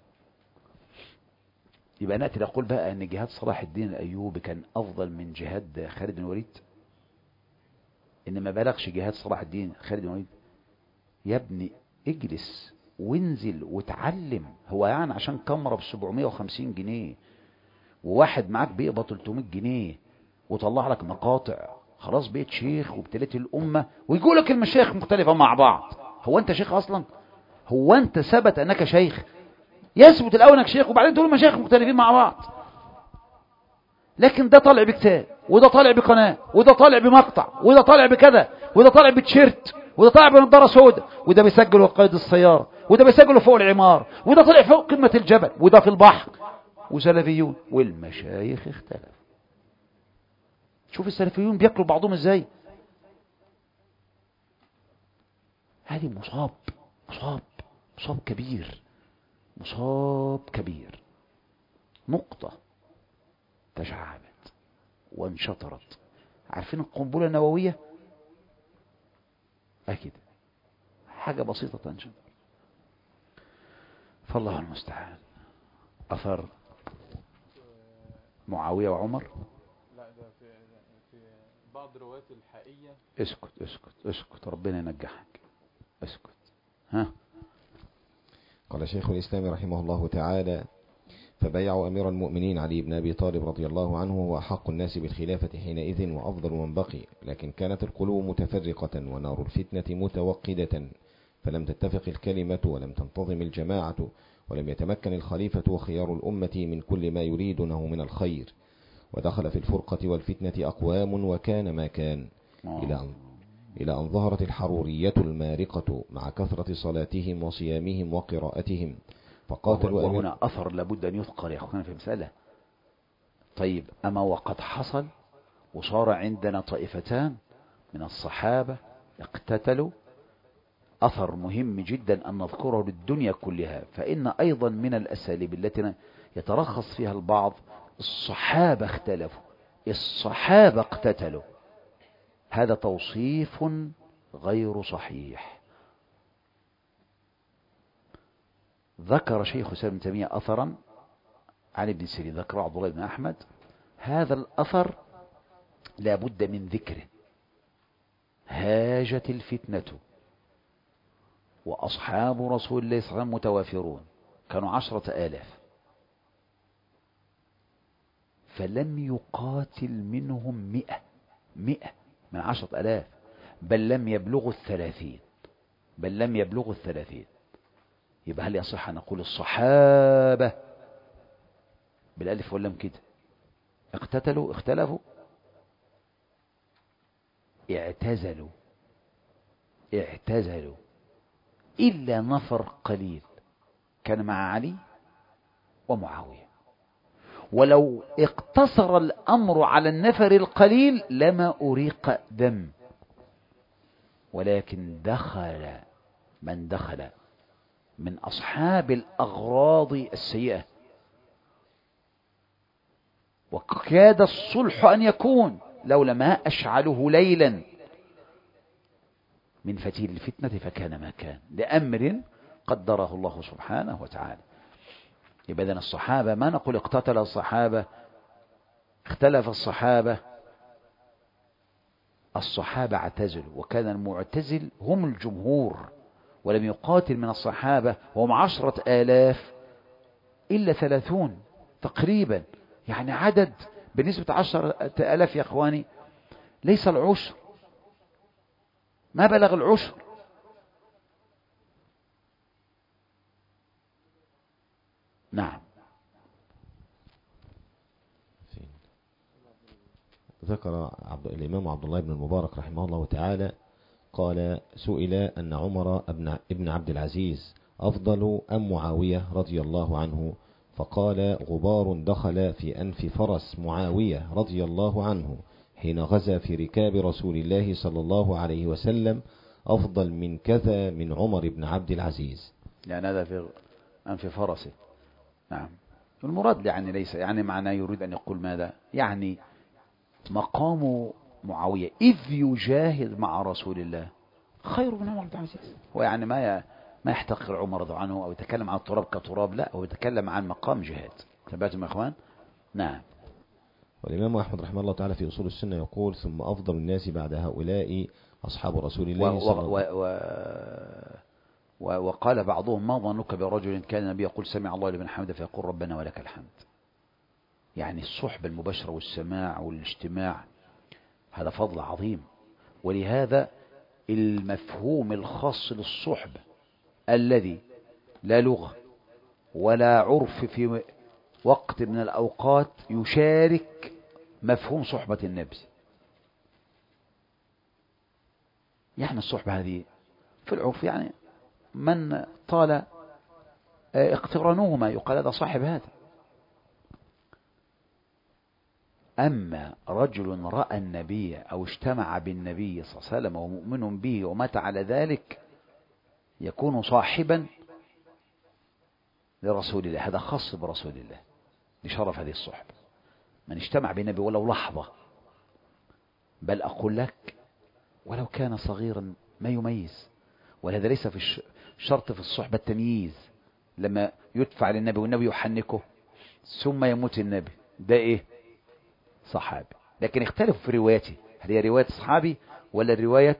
يبقى نأتي نقول بقى أن جهاد صلاح الدين الأيوبي كان أفضل من جهاد خالد بن الوليد؟ إن ما بلغش جهاد صلاح الدين خالد بن الوليد. يا ابني اجلس وانزل وتعلم. هو يعني عشان كاميرا ب سبعمائة وخمسين جنيه وواحد معاك بيقبض ثلاثمائة جنيه وطلع لك مقاطع خلاص بقيت شيخ وابتليت الأمة، ويقول لك المشايخ مختلفة مع بعض؟ هو أنت شيخ أصلا؟ هو أنت ثبت أنك شيخ؟ يثبت الأول أنك شيخ وبعدين تقول المشايخ مختلفين مع بعض. لكن ده طالع بكتاب، وده طالع بقناة، وده طالع بمقطع، وده طالع بكذا، وده طالع بتشيرت، وده طالع بنضارة سوداء، وده بيسجل قائد السيارة، وده بيسجل فوق العمار، وده طالع فوق قمة الجبل، وده في البحر، وسلفيون. والمشايخ اختلف. شوف السلفيون بياكلوا بعضهم ازاي. هذه مصاب مصاب مصاب كبير، مصاب كبير. نقطة تشعبت وانشطرت. عارفين القنبلة النووية؟ أكيد حاجة بسيطة تنشطر. فالله المستعان. أثر معاوية وعمر. لا ده في في بعض روايات الحائية. اسكت اسكت اسكت، ربنا ينجحك. اسكت. ها. قال شيخ الإسلام رحمه الله تعالى: فبايعوا أمير المؤمنين علي بن أبي طالب رضي الله عنه وأحق الناس بالخلافة حينئذ وأفضل من بقي، لكن كانت القلوب متفرقة ونار الفتنة متوقدة، فلم تتفق الكلمة ولم تنتظم الجماعة، ولم يتمكن الخليفة وخيار الأمة من كل ما يريدونه من الخير، ودخل في الفرقة والفتنة أقوام وكان ما كان، إلى أن إلى أن ظهرت الحرورية المارقة مع كثرة صلاتهم وصيامهم وقراءتهم، فقاتلوا. وهنا أثر لابد أن يذكر يا أخوانا في مسألة. طيب، أما وقد حصل وصار عندنا طائفتان من الصحابة اقتتلوا، أثر مهم جدا أن نذكره للدنيا كلها. فإن أيضا من الأساليب التي يترخص فيها البعض: الصحابة اختلفوا، الصحابة اقتتلوا. هذا توصيف غير صحيح. ذكر شيخ الإسلام ابن تيمية أثرا عن ابن سيرين، ذكر عبد الله بن أحمد. هذا الأثر لا بد من ذكره. هاجت الفتنة وأصحاب رسول الله صلى الله عليه وسلم متوافرون، كانوا عشرة آلاف، فلم يقاتل منهم مئة مئة من عشرة آلاف، بل لم يبلغوا الثلاثين بل لم يبلغوا الثلاثين. يبقى هل يصح أن نقول الصحابة بالألف واللام كده اقتتلوا اختلفوا؟ اعتزلوا اعتزلوا إلا نفر قليل كان مع علي ومعاوية. ولو اقتصر الأمر على النفر القليل لما أريق دم، ولكن دخل من دخل من أصحاب الأغراض السيئة، وكاد الصلح أن يكون لولا ما أشعله ليلا من فتيل الفتنة، فكان ما كان لأمر قدره الله سبحانه وتعالى. يبقى إذن الصحابة ما نقول اقتتل الصحابة، اختلف الصحابة، الصحابة اعتزلوا، وكان المعتزل هم الجمهور، ولم يقاتل من الصحابة وهم عشرة آلاف إلا ثلاثون تقريبا، يعني عدد بالنسبة عشرة آلاف يا أخواني ليس العشر، ما بلغ العشر. نعم. ذكر عبد الإمام عبد الله بن المبارك رحمه الله تعالى قال: سئل أن عمر ابن ابن عبد العزيز أفضل أم معاوية رضي الله عنه، فقال: غبار دخل في أنف فرس معاوية رضي الله عنه حين غزا في ركاب رسول الله صلى الله عليه وسلم أفضل من كذا من عمر بن عبد العزيز. يعني هذا في أنف فرسه. نعم. المراد يعني ليس يعني معناه يريد أن يقول ماذا؟ يعني مقام معاوية إذ يجاهد مع رسول الله خير من عمر بن عبد العزيز. هو يعني ما ما يحتقر عمر رضي عنه أو يتكلم عن التراب كتراب، لا، هو يتكلم عن مقام جهاد. تبعتم يا إخوان؟ نعم. والإمام أحمد رحمه الله تعالى في أصول السنة يقول: ثم أفضل الناس بعد هؤلاء أصحاب رسول الله صلى الله عليه وسلم. وقال بعضهم: ما ظنك برجل كان النبي يقول سمع الله لمن حمده فيقول ربنا ولك الحمد. يعني الصحبة المباشرة والسماع والاجتماع هذا فضل عظيم. ولهذا المفهوم الخاص للصحبة الذي لا لغة ولا عرف في وقت من الأوقات يشارك مفهوم صحبة النبي. يعني الصحبة هذه في العرف يعني من طال اقترانهما يقال هذا صاحب هذا. أما رجل رأى النبي أو اجتمع بالنبي صلى الله عليه وسلم ومؤمن به ومات على ذلك يكون صاحبا لرسول الله، هذا خاص برسول الله لشرف هذه الصحبة. من اجتمع بالنبي ولو لحظة، بل أقول لك ولو كان صغيرا ما يميز. ولهذا ليس في الشرط في الصحبة التمييز. لما يدفع للنبي والنبي يحنكه ثم يموت النبي، ده ايه؟ صحابي. لكن اختلف في روايته، هل هي رواية صحابي ولا رواية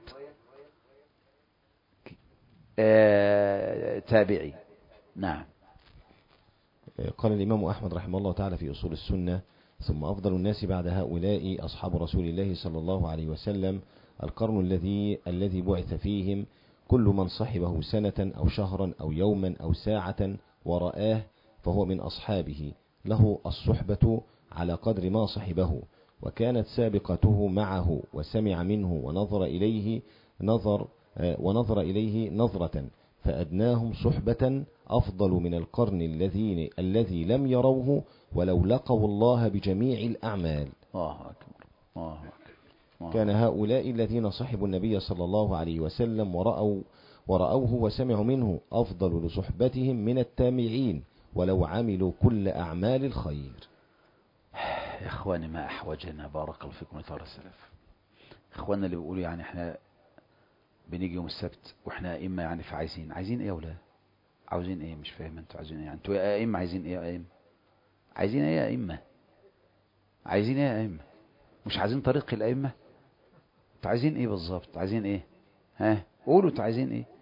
آه تابعي؟ نعم. قال الإمام أحمد رحمه الله تعالى في أصول السنة: ثم أفضل الناس بعد هؤلاء أصحاب رسول الله صلى الله عليه وسلم، القرن الذي الذي بعث فيهم كل من صحبه سنة أو شهرا أو يوما أو ساعة ورآه فهو من أصحابه، له الصحبة على قدر ما صحبه، وكانت سابقته معه وسمع منه ونظر إليه نظر ونظر إليه نظرة، فأدناهم صحبة أفضل من القرن الذي الذي لم يروه ولو لقوا الله بجميع الأعمال. الله أكبر. الله أكبر. كان هؤلاء الذين صحبوا النبي صلى الله عليه وسلم ورأوا ورأوه وسمعوا منه أفضل لصحبتهم من التامعين ولو عملوا كل أعمال الخير. يا إخواني ما أحوجنا، بارك الله فيكم ويطهر السلف. إخواننا اللي بيقولوا يعني إحنا بنيجي يوم السبت وإحنا أئمة، يعني فعايزين عايزين إيه يا أولاد؟ عاوزين إيه؟ مش فاهم أنتوا عايزين إيه؟ أنتوا يا أئمة عايزين إيه يا أئمة؟ عايزين إيه يا أئمة؟ عايزين إيه يا أئمة؟ مش عايزين طريق الأئمة؟ أنتوا عايزين إيه بالظبط؟ عايزين إيه؟ ها؟ قولوا أنتوا عايزين إيه؟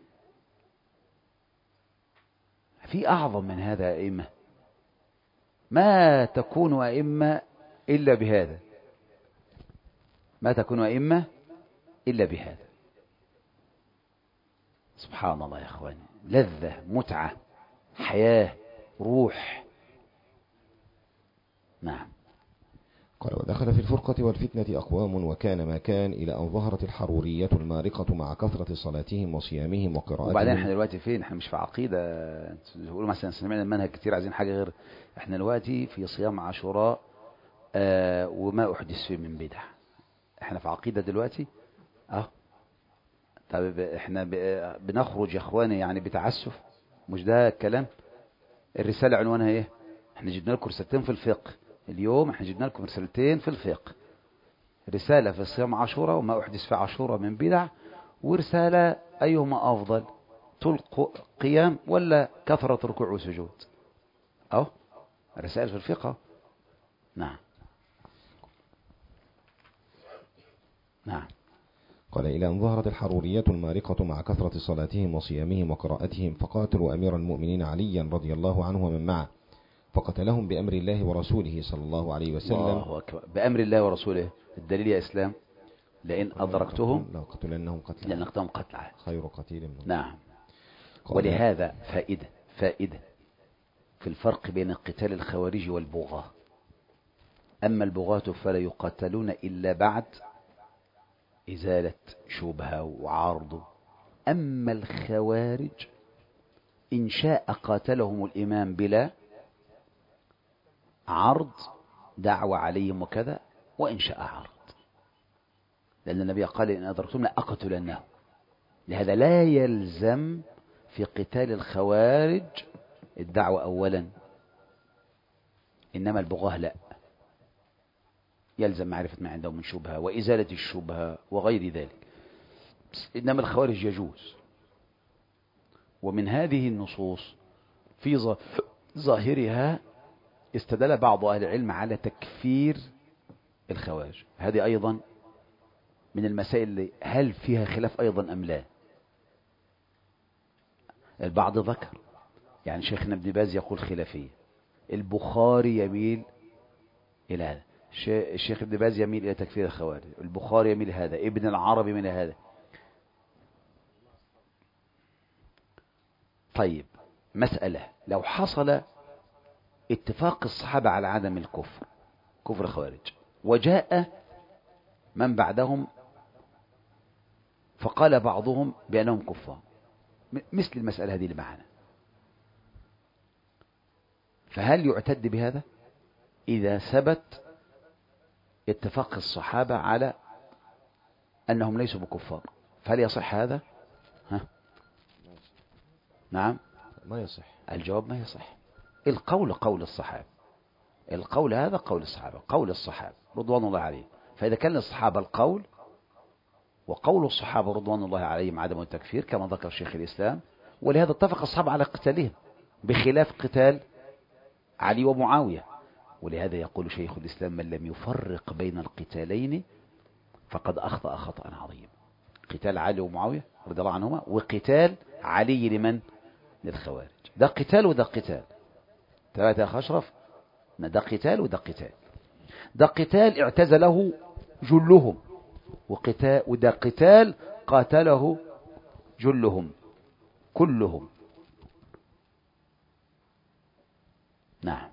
في أعظم من هذا يا أئمة؟ ما تكون أئمة إلا بهذا، ما تكون أئمة إلا بهذا. سبحان الله يا أخواني، لذة، متعة، حياة، روح. نعم. قال: ودخل في الفرقة والفتنة أقوام وكان ما كان إلى أن ظهرت الحرورية المارقة مع كثرة صلاتهم وصيامهم وقراءتهم. وبعدين احنا دلوقتي فين؟ احنا مش في عقيدة. تقولوا مثلا سمعنا المنهج كتير عايزين حاجة غير. احنا دلوقتي في صيام عاشوراء آه وما أحدث فيه من بدع. احنا في عقيدة دلوقتي. اه طب احنا بنخرج يا اخواني يعني بتعسف؟ مش ده الكلام؟ الرسالة عنوانها ايه؟ احنا جبنا لكم رسالتين في الفقه اليوم، احنا جبنا لكم رسالتين في الفقه، رسالة في صيام عاشوراء وما أحدث في عاشوراء من بدع، ورسالة أيهما أفضل، طول قيام ولا كثرة ركوع وسجود. أو رسائل في الفقه. نعم. نعم. قال: إلى أن ظهرت الحرورية المارقة مع كثرة صلاتهم وصيامهم وقراءتهم، فقاتلوا أمير المؤمنين عليا رضي الله عنه ومن معه، فقتلهم بأمر الله ورسوله صلى الله عليه وسلم. الله أكبر. بأمر الله ورسوله. الدليل يا إسلام: لئن أدركتهم لأقتلنهم قتلا لأن قتلهم قتلا خير قتيل من. نعم. ولهذا فائدة فائدة في الفرق بين قتال الخوارج والبغاة. أما البغاة فلا يقاتلون إلا بعد إزالة شبهة وعرض. أما الخوارج إن شاء قاتلهم الإمام بلا عرض دعوة عليهم وكذا، وإن شاء عرض، لأن النبي قال إن أدركتم لأقتلنه. لهذا لا يلزم في قتال الخوارج الدعوة أولا، إنما البغاة لا، يلزم معرفة ما عندهم من شبهة وإزالة الشبهة وغير ذلك. إنما الخوارج يجوز. ومن هذه النصوص في ظاهرها استدل بعض أهل العلم على تكفير الخوارج. هذه أيضا من المسائل اللي هل فيها خلاف أيضا أم لا. البعض ذكر، يعني شيخنا ابن باز يقول خلافية، البخاري يميل إلى هذا، الشيخ ابن باز يميل إلى تكفير الخوارج، البخاري يميل هذا، ابن العربي من هذا. طيب مسألة، لو حصل اتفاق الصحابة على عدم الكفر، كفر الخوارج، وجاء من بعدهم فقال بعضهم بأنهم كفار، مثل المسألة هذه اللي معنا، فهل يعتد بهذا إذا ثبت اتفاق الصحابة على أنهم ليسوا بكفار؟ فهل يصح هذا؟ ها؟ نعم ما يصح. الجواب ما يصح. القول قول الصحابة، القول هذا قول الصحابة، قول الصحابة رضوان الله عليهم. فإذا كان للصحابة القول وقول الصحابة رضوان الله عليهم عدم التكفير كما ذكر شيخ الإسلام، ولهذا اتفق الصحابة على قتالهم بخلاف قتال علي ومعاوية. ولهذا يقول شيخ الإسلام من لم يفرق بين القتالين فقد أخطأ خطأ عظيما. قتال علي ومعاوية رضي الله عنهما، وقتال علي لمن؟ للخوارج. ده قتال وده قتال، ثلاثة أخ أشرف، ده قتال وده قتال. ده قتال اعتزله جلهم، وقتال وده قتال قاتله جلهم كلهم. نعم.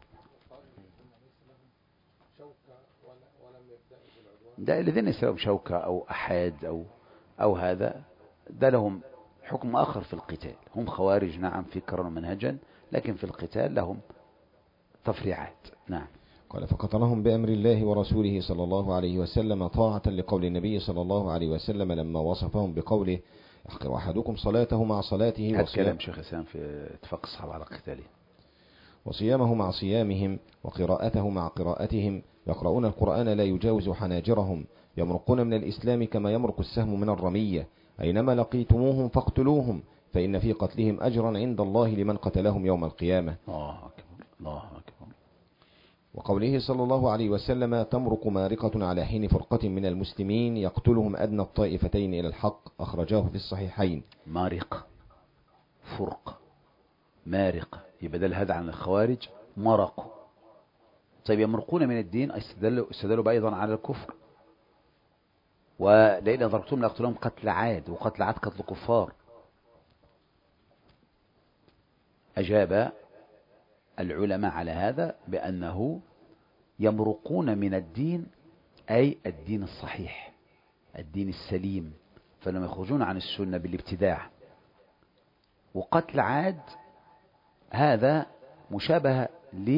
ده الذين يسلمون شوكة أو أحاد أو أو هذا، ده لهم حكم آخر في القتال. هم خوارج نعم فكرا ومنهجا، لكن في القتال لهم تفريعات. نعم. قال فقتلهم بأمر الله ورسوله صلى الله عليه وسلم طاعة لقول النبي صلى الله عليه وسلم لما وصفهم بقوله يحقر أحدكم صلاته مع صلاته هذا كلام شيخ الإسلام في اتفاق الصحابة على قتاله، وصيامه مع صيامهم وقراءته مع قراءتهم، يقرؤون القرآن لا يجاوز حناجرهم، يمرقون من الإسلام كما يمرق السهم من الرمية، أينما لقيتموهم فاقتلوهم فإن في قتلهم أجرا عند الله لمن قتلهم يوم القيامة. الله أكبر الله أكبر. وقوله صلى الله عليه وسلم تمرق مارقة على حين فرقة من المسلمين يقتلهم أدنى الطائفتين إلى الحق، أخرجاه في الصحيحين. مارقة فرقة مارقة، يبدل هذا عن الخوارج مرقوا. طيب يمرقون من الدين، استدلوا, استدلوا أيضا على الكفر، ولئن أدركتم لأقتلهم قتل عاد، وقتل عاد قتل كفار. أجاب العلماء على هذا بأنه يمرقون من الدين أي الدين الصحيح الدين السليم، فلم يخرجون عن السنة بالابتداع. وقتل عاد هذا مشابه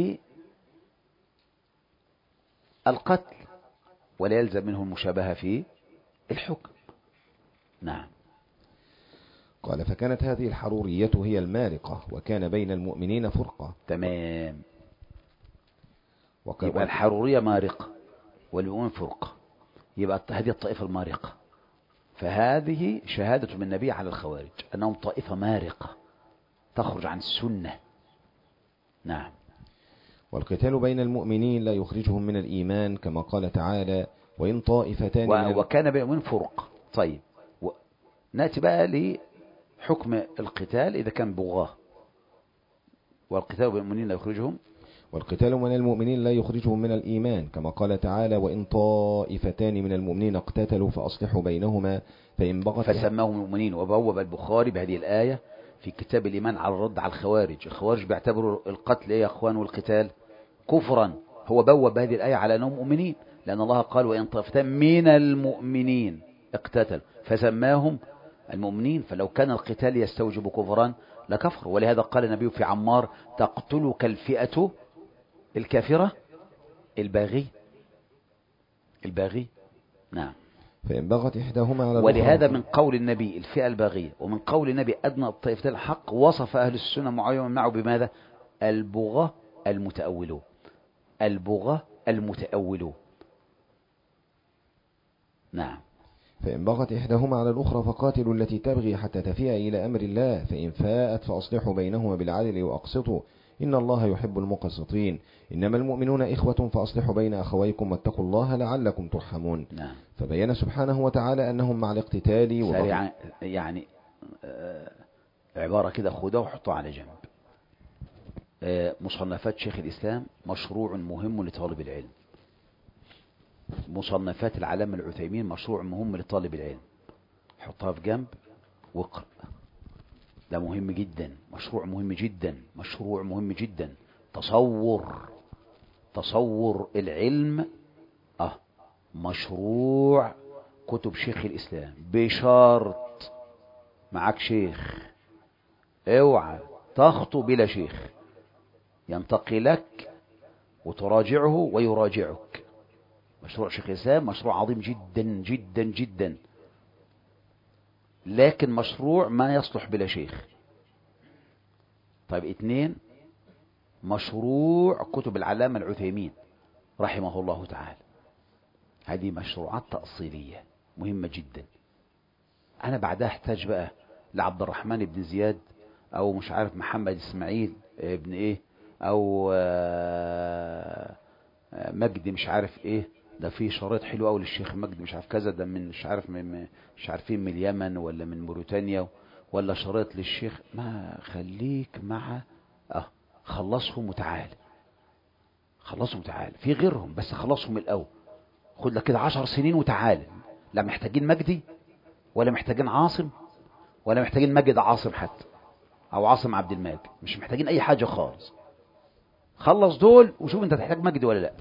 للقتل ولا يلزم منه المشابهة في الحكم. نعم. قال فكانت هذه الحرورية هي المارقة، وكان بين المؤمنين فرقة. تمام. وك... يبقى الحرورية مارقة والمؤمن فرقة، يبقى هذه الطائفة المارقة. فهذه شهادة من النبي على الخوارج أنهم طائفة مارقة تخرج عن السنة. نعم. والقتال بين المؤمنين لا يخرجهم من الإيمان كما قال تعالى وإن طائفتان و... من وكان بين المؤمنين فرق. طيب و... نأتي بقى لحكم القتال إذا كان بغاه. والقتال بين المؤمنين لا يخرجهم والقتال من المؤمنين لا يخرجهم من الإيمان كما قال تعالى وإن طائفتان من المؤمنين اقتتلوا فأصلحوا بينهما فإن بغت فسماهم المؤمنين. وبوب البخاري بهذه الآية في كتاب الإيمان على الرد على الخوارج. الخوارج بيعتبروا القتل إيه يا أخوان والقتال كفرا، هو بوب هذه الآية على أنهم مؤمنين، لأن الله قال وإن طائفتان من المؤمنين اقتتلوا فسماهم المؤمنين، فلو كان القتال يستوجب كفرا لكفر. ولهذا قال النبي في عمار تقتلك الفئة الكافرة الباغي الباغي نعم. فإن بغت إحداهما على ولهذا من قول النبي الفئة الباغية ومن قول النبي أدنى الطائفتين الحق، وصف أهل السنة معاوية ومنعه بماذا؟ البغاة المتأولون، البغاة المتأولون. نعم. فإن بغت إحداهما على الأخرى فقاتلوا التي تبغي حتى تفيء إلى أمر الله، فإن فاءت فأصلحوا بينهما بالعدل وأقسطوا إن الله يحب المقسطين، إنما المؤمنون إخوة فأصلحوا بين أخويكم واتقوا الله لعلكم ترحمون. نعم. فبين سبحانه وتعالى أنهم مع الاقتتال وبغض يعني آه عبارة كده خدها وحطها على جنب. آه مصنفات شيخ الإسلام مشروع مهم لطالب العلم. مصنفات العلامة العثيمين مشروع مهم لطالب العلم، حطها في جنب واقرأ. ده مهم جدا، مشروع مهم جدا، مشروع مهم جدا. تصور تصور العلم اه مشروع كتب شيخ الإسلام، بشرط معك شيخ، اوعى تخطو بلا شيخ، ينتقي لك وتراجعه ويراجعك. مشروع شيخ الإسلام مشروع عظيم جدا جدا جدا، لكن مشروع ما يصلح بلا شيخ. طيب اتنين، مشروع كتب العلامة العثيمين رحمه الله تعالى. هذه مشروعات تأصيلية مهمة جدا. أنا بعدها احتاج بقى لعبد الرحمن بن زياد أو مش عارف محمد إسماعيل ابن إيه أو مجدي مش عارف إيه، ده فيه شريط حلو قوي للشيخ مجدي مش عارف كذا، ده من مش عارف من مش عارفين من اليمن ولا من موريتانيا، ولا شريط للشيخ. ما خليك مع اه خلصهم وتعال، خلصهم وتعال. في غيرهم بس خلصهم الأول. خد لك كده عشر سنين وتعال. لا محتاجين مجدي ولا محتاجين عاصم ولا محتاجين مجد عاصم حتى او عاصم عبد الماجد، مش محتاجين اي حاجة خالص. خلص دول وشوف انت تحتاج مجد ولا لا.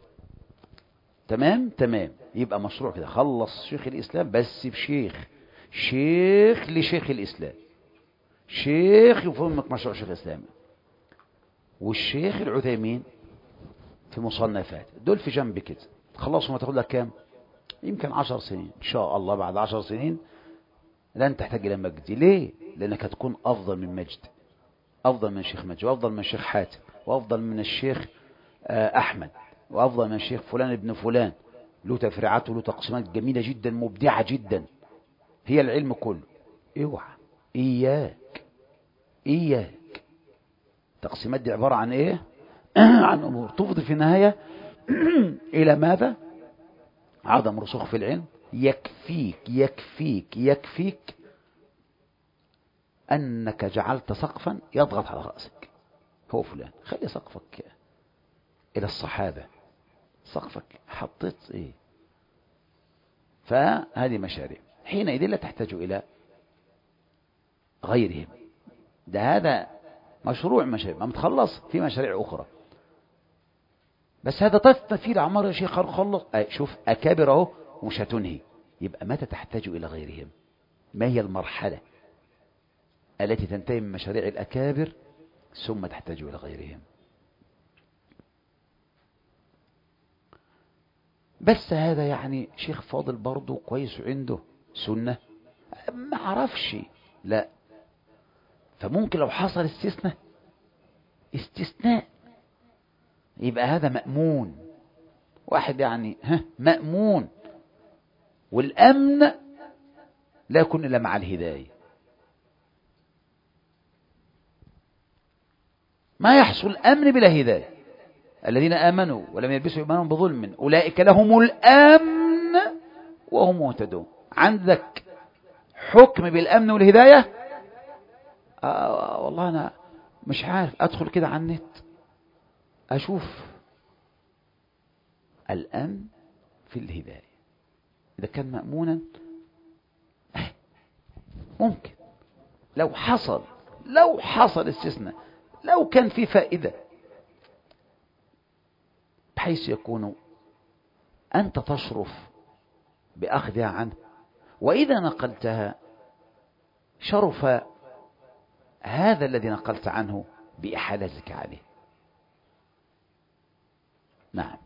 تمام تمام. يبقى مشروع كده خلص شيخ الإسلام بس بشيخ، شيخ لشيخ الإسلام، شيخ يفهمك مشروع شيخ الإسلام. والشيخ العثيمين في مصنفات دول في جنب كده، خلصهم هتاخد لك كام؟ يمكن عشر سنين ان شاء الله. بعد عشر سنين لن تحتاج الى مجدي. ليه؟ لانك هتكون افضل من مجد، افضل من الشيخ مجد، وافضل من الشيخ حاتم، وافضل من الشيخ احمد، وافضل من الشيخ فلان ابن فلان. له تفريعات وله تقسيمات جميلة جدا مبدعة جدا. هي العلم كله. اوعى اياك اياك التقسيمات دي عبارة عن ايه؟ عن امور تفضي في النهاية الى ماذا؟ عدم رسوخ في العلم. يكفيك يكفيك يكفيك انك جعلت سقفا يضغط على رأسك. هو فلان، خلي سقفك الى الصحابة. سقفك حطيت ايه؟ فهذه مشاريع حينئذ لا تحتاج الى غيرهم. ده هذا مشروع مشاريع ما متخلص، في مشاريع اخرى بس هذا طف فيه العمار يا شيخ خلص. شوف اكابر اهو ومش هتنهي. يبقى متى تحتاج الى غيرهم؟ ما هي المرحلة التي تنتهي من مشاريع الاكابر ثم تحتاج الى غيرهم؟ بس هذا يعني شيخ فاضل برضه كويس عنده سنة ما عرفش، لا. فممكن لو حصل استثناء استثناء يبقى هذا مأمون. واحد يعني ها مأمون، والأمن لا يكون إلا مع الهداية. ما يحصل أمن بلا هداية. الذين آمنوا ولم يلبسوا إيمانهم بظلم أولئك لهم الأمن وهم مهتدون. عندك حكم بالأمن والهداية؟ آه والله أنا مش عارف، أدخل كده على النت أشوف الأمن في الهداية. إذا كان مأمونا ممكن لو حصل لو حصل استثناء، لو كان في فائدة بحيث يكون أنت تشرف بأخذها عنه، وإذا نقلتها شرف هذا الذي نقلت عنه بإحالتك عليه. نعم.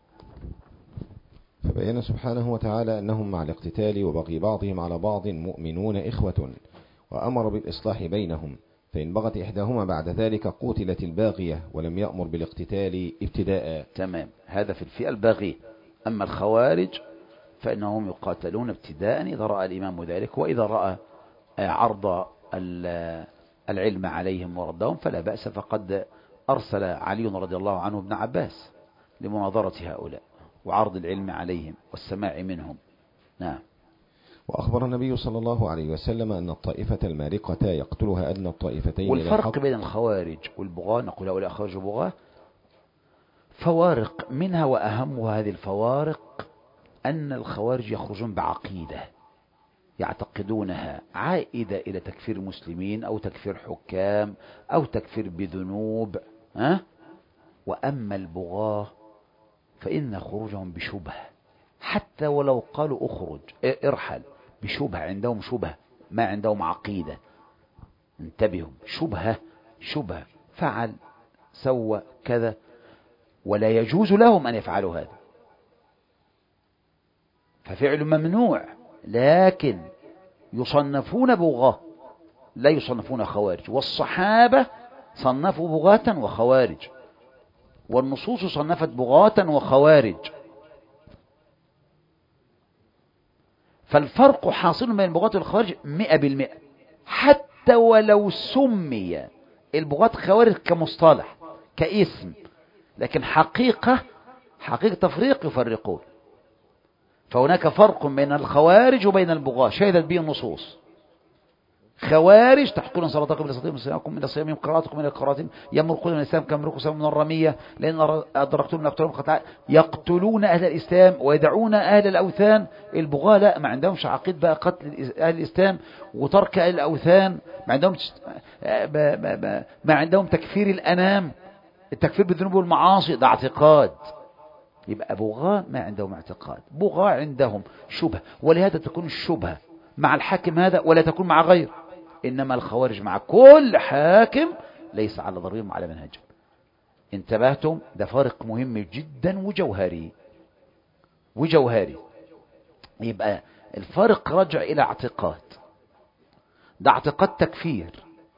فبين سبحانه وتعالى أنهم مع الاقتتال وبغي بعضهم على بعض مؤمنون إخوة، وأمر بالإصلاح بينهم، فإن بغت إحداهما بعد ذلك قتلت الباغية، ولم يأمر بالاقتتال ابتداء. تمام، هذا في الفئة الباغية. أما الخوارج فإنهم يقاتلون ابتداء إذا رأى الإمام ذلك، وإذا رأى عرض العلم عليهم وردهم فلا بأس، فقد أرسل علي رضي الله عنه ابن عباس لمناظرة هؤلاء وعرض العلم عليهم والسماع منهم. نعم. وأخبر النبي صلى الله عليه وسلم أن الطائفة المارقة يقتلها أدنى الطائفتين. والفرق بين الخوارج والبغاة، نقول هؤلاء خوارج وبغاة فوارق، منها وأهمها هذه الفوارق أن الخوارج يخرجون بعقيدة يعتقدونها عائدة إلى تكفير المسلمين أو تكفير حكام أو تكفير بذنوب، ها؟ وأما البغاة فإن خروجهم بشبه، حتى ولو قالوا أخرج ارحل بشبه، عندهم شبه، ما عندهم عقيدة. انتبهوا، شبهة شبهة، فعل سوى كذا، ولا يجوز لهم أن يفعلوا هذا، ففعل ممنوع، لكن يصنفون بغاة لا يصنفون خوارج. والصحابة صنفوا بغاة وخوارج، والنصوص صنفت بغاة وخوارج، فالفرق حاصل بين البغاة والخوارج مئة بالمئة، حتى ولو سمي البغاة خوارج كمصطلح كاسم، لكن حقيقة حقيقة تفريق يفرقون. فهناك فرق بين الخوارج وبين البغاة شهدت به النصوص. خوارج تحقون صلاتكم إلى صلاتكم وصيامكم إلى صيامهم قراءتكم إلى قراءتهم، يمرقون من الإسلام كما يمرق السهم من الرمية، لأن أدركتم يقتلون قطع، يقتلون أهل الإسلام ويدعون أهل الأوثان. البغاة لا، ما عندهمش عقيد بقى قتل أهل الإسلام وترك أهل الأوثان، ما عندهم ما عندهم تكفير الأنام، التكفير بالذنوب والمعاصي، ده اعتقاد. يبقى بغاة ما عندهم اعتقاد، بغاة عندهم شبهة، ولهذا تكون الشبهة مع الحاكم هذا ولا تكون مع غير، إنما الخوارج مع كل حاكم ليس على ضريهم وعلى منهج. انتبهتم؟ ده فارق مهم جدا وجوهري وجوهري. يبقى الفارق رجع إلى اعتقاد، ده اعتقاد تكفير،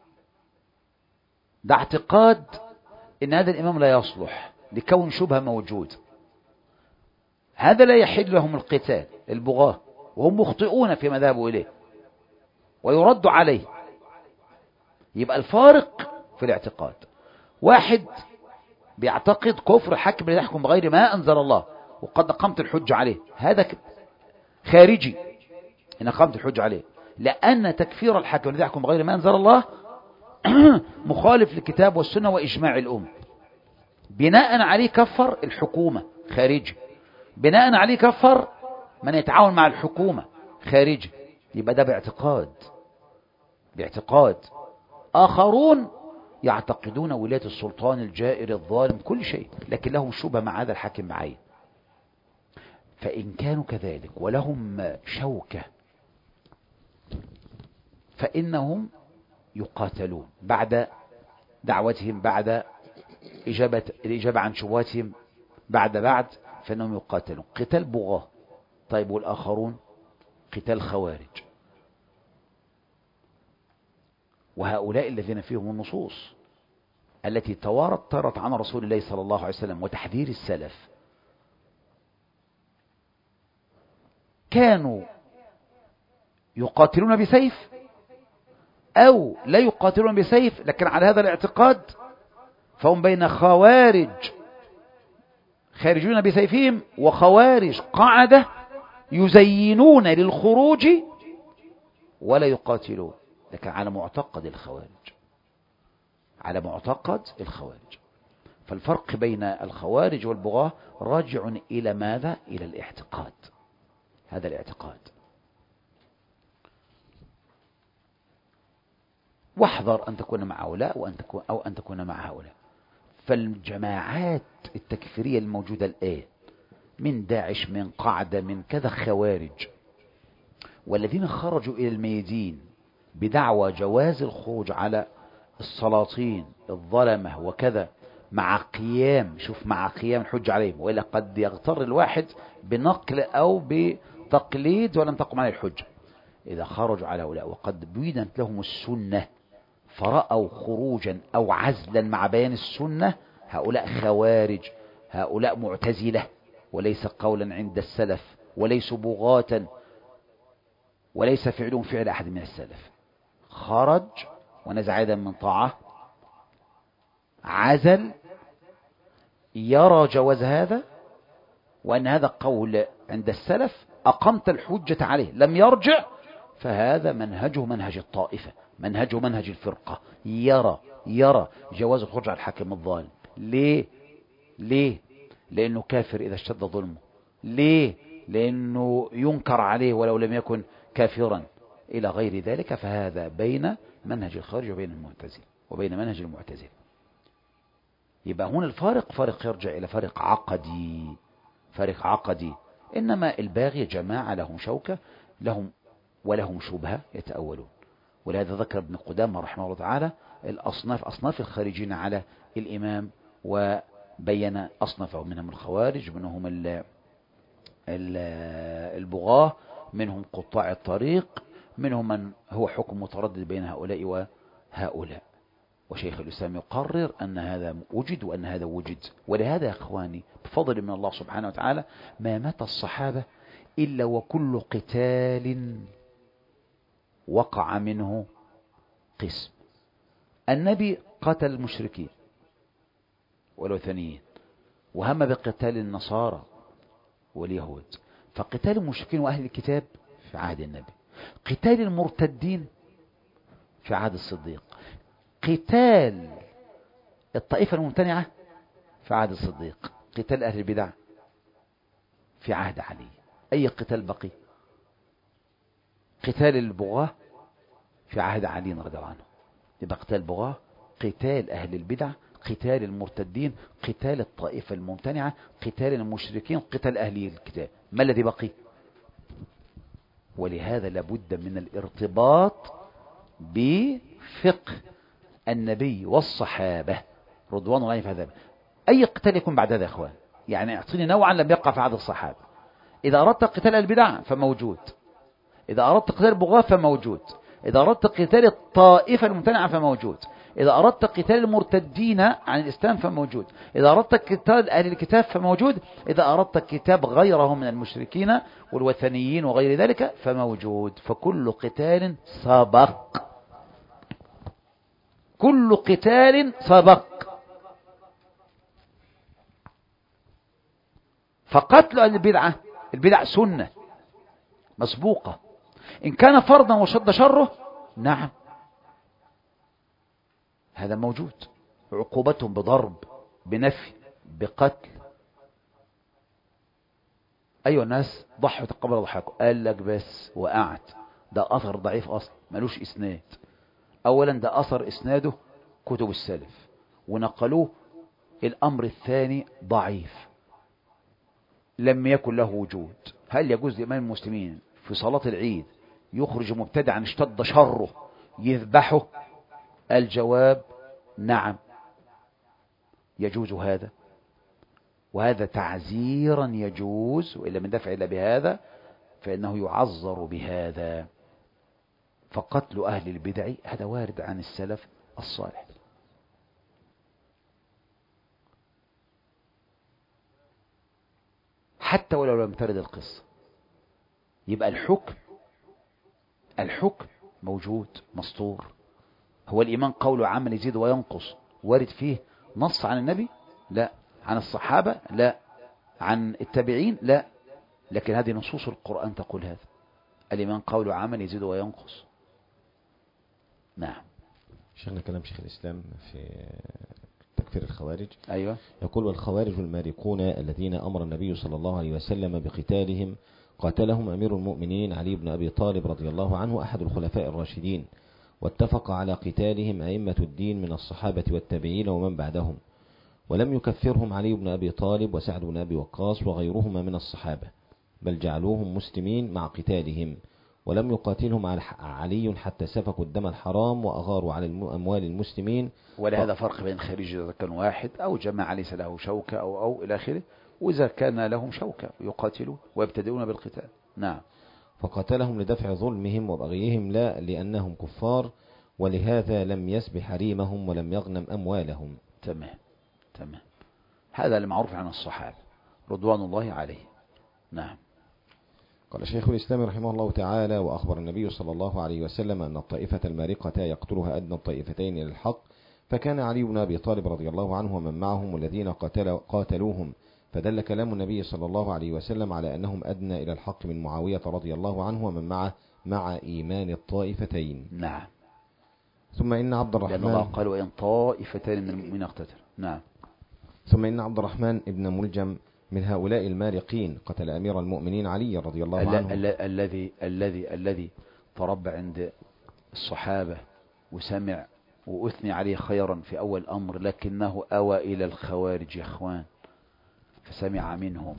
ده اعتقاد إن هذا الإمام لا يصلح لكون شبهة موجود، هذا لا يحل لهم القتال البغاة، وهم مخطئون فيما ذهبوا إليه ويرد عليه. يبقى الفارق في الاعتقاد، واحد بيعتقد كفر حاكم لا يحكم بغير ما أنزل الله وقد أقمت الحج عليه، هذا خارجي إن أقمت الحج عليه، لأن تكفير الحاكم الذي يحكم بغير ما أنزل الله مخالف للكتاب والسنة وإجماع الأمة، بناء عليه كفر الحكومة خارجي، بناء عليه كفر من يتعاون مع الحكومة خارجي. يبقى ده باعتقاد باعتقاد آخرون يعتقدون ولاية السلطان الجائر الظالم كل شيء، لكن لهم شبهة مع هذا الحاكم معين. فإن كانوا كذلك ولهم شوكة فإنهم يقاتلون بعد دعوتهم، بعد إجابة الإجابة عن شبهاتهم، بعد بعد فإنهم يقاتلون قتال بغاة. طيب والآخرون قتال خوارج، وهؤلاء الذين فيهم النصوص التي توارت طارت عن رسول الله صلى الله عليه وسلم وتحذير السلف، كانوا يقاتلون بسيف أو لا يقاتلون بسيف، لكن على هذا الاعتقاد فهم بين خوارج خارجون بسيفهم وخوارج قاعدة يزينون للخروج ولا يقاتلون، لكن على معتقد الخوارج، على معتقد الخوارج. فالفرق بين الخوارج والبغاة راجع إلى ماذا؟ إلى الاعتقاد، هذا الاعتقاد. واحذر أن تكون مع هؤلاء وأن تكون أو أن تكون مع هؤلاء. فالجماعات التكفيرية الموجودة الآن من داعش، من قاعدة، من كذا خوارج. والذين خرجوا إلى الميادين بدعوى جواز الخروج على السلاطين الظلمة وكذا، مع قيام، شوف، مع قيام الحج عليهم، وإلا قد يغتر الواحد بنقل أو بتقليد ولم تقم عليه الحج. إذا خرجوا على هؤلاء وقد بينت لهم السنة فرأوا خروجا أو عزلا مع بيان السنة، هؤلاء خوارج، هؤلاء معتزلة، وليس قولا عند السلف، وليسوا بغاة، وليس فعلهم فعل أحد من السلف. خرج ونزع يدا من طاعة، عزل، يرى جواز هذا وأن هذا قول عند السلف، أقمت الحجة عليه، لم يرجع، فهذا منهجه منهج الطائفة، منهجه منهج الفرقة. يرى يرى جواز الخروج على الحاكم الظالم. ليه؟ ليه؟ لأنه كافر إذا اشتد ظلمه. ليه؟ لأنه ينكر عليه ولو لم يكن كافرا، إلى غير ذلك. فهذا بين منهج الخارج وبين المعتزلة وبين منهج المعتزلة. يبقى هنا الفارق فارق يرجع إلى فارق عقدي، فارق عقدي. إنما الباغي جماعة لهم شوكة، لهم ولهم شبهة يتأولون. ولهذا ذكر ابن قدامة رحمه الله تعالى الأصناف، أصناف الخارجين على الإمام، وبين أصنافهم، منهم الخوارج، منهم البغاة، منهم قطاع الطريق، منهم من هو حكم متردد بين هؤلاء وهؤلاء. وشيخ الإسلام يقرر أن هذا وجد وأن هذا وجد. ولهذا يا أخواني بفضل من الله سبحانه وتعالى ما مات الصحابة إلا وكل قتال وقع منه قسم. النبي قتل المشركين والوثنيين، وهم بقتال النصارى واليهود. فقتال المشركين وأهل الكتاب في عهد النبي، قتال المرتدين في عهد الصديق، قتال الطائفة الممتنعة في عهد الصديق، قتال أهل البدع في عهد علي. أي قتال بقي؟ قتال البغاة في عهد علي رضي الله عنه. يبقى قتال البغاة، قتال أهل البدع، قتال المرتدين، قتال الطائفة الممتنعة، قتال المشركين، قتال أهل الكتاب. ما الذي بقي؟ ولهذا لابد من الارتباط بفقه النبي والصحابة رضوان الله في هذا. أي قتال يكون بعد هذا يا أخوان؟ يعني اعطيني نوعا لم يقع في عهد الصحابة. إذا أردت قتال البدع فموجود، إذا أردت قتال البغاة فموجود، إذا أردت قتال الطائفة الممتنعة فموجود، إذا أردت قتال المرتدين عن الإسلام فموجود، إذا أردت قتال أهل الكتاب فموجود، إذا أردت كتاب غيرهم من المشركين والوثنيين وغير ذلك فموجود. فكل قتال سبق، كل قتال سبق. فقتل أهل البدعة، البدع سنة مسبوقة، إن كان فرضا وشد شره نعم هذا موجود، عقوبتهم بضرب، بنفي، بقتل. أيها الناس ضحوا تقبل ضحاكم. قال لك بس وقعت، ده أثر ضعيف أصلا ملوش إسناد. أولا ده أثر إسناده كتب السلف ونقلوه. الأمر الثاني ضعيف لم يكن له وجود. هل يجوز لإمام المسلمين في صلاة العيد يخرج مبتدعا اشتد شره يذبحه؟ الجواب نعم يجوز هذا، وهذا تعزيرا يجوز، وإلا من دفع إلا بهذا فإنه يعذر بهذا. فقتل أهل البدع هذا وارد عن السلف الصالح. حتى ولو لم ترد القصة، يبقى الحكم الحكم موجود مسطور. هو الإيمان قول وعمل يزيد وينقص، وارد فيه نص عن النبي؟ لا. عن الصحابة؟ لا. عن التابعين؟ لا. لكن هذه نصوص القرآن تقول هذا، الإيمان قول وعمل يزيد وينقص. نعم. شيخنا كلام شيخ الإسلام في تكفير الخوارج. أيوة. يقول: والخوارج المارقون الذين أمر النبي صلى الله عليه وسلم بقتالهم قاتلهم أمير المؤمنين علي بن أبي طالب رضي الله عنه أحد الخلفاء الراشدين، واتفق على قتالهم أئمة الدين من الصحابة والتابعين ومن بعدهم، ولم يكفرهم علي بن أبي طالب وسعد بن أبي وقاص وغيرهما من الصحابة، بل جعلوهم مسلمين مع قتالهم، ولم يقاتلهم علي حتى سفكوا الدم الحرام وأغاروا على أموال المسلمين. ولهذا فرق بين خارج إذا كان واحد أو جماعة ليس له شوكة أو أو إلى آخره، وإذا كان لهم شوكة يقاتلون ويبتدئون بالقتال. نعم. فقاتلهم لدفع ظلمهم وبغيهم لا لأنهم كفار، ولهذا لم يسب حريمهم ولم يغنم أموالهم. تمام تمام. هذا المعروف عن الصحابة رضوان الله عليه. نعم. قال شيخ الإسلام رحمه الله تعالى: وأخبر النبي صلى الله عليه وسلم أن الطائفة المارقة يقتلها أدنى الطائفتين إلى الحق، فكان علي بن أبي طالب رضي الله عنه ومن معهم الذين قاتل قاتلوهم، فدل كلام النبي صلى الله عليه وسلم على أنهم أدنى إلى الحق من معاوية رضي الله عنه ومن معه مع إيمان الطائفتين. نعم. ثم إن عبد الرحمن، لأن الله قال: وإن طائفتين من المؤمنين اقتتلوا. نعم. ثم إن عبد الرحمن ابن ملجم من هؤلاء المارقين قتل أمير المؤمنين علي رضي الله عنه، الذي الذي الذي تربى عند الصحابة وسمع وأثني عليه خيرا في أول أمر، لكنه أوى إلى الخوارج يا أخوان فسمع منهم،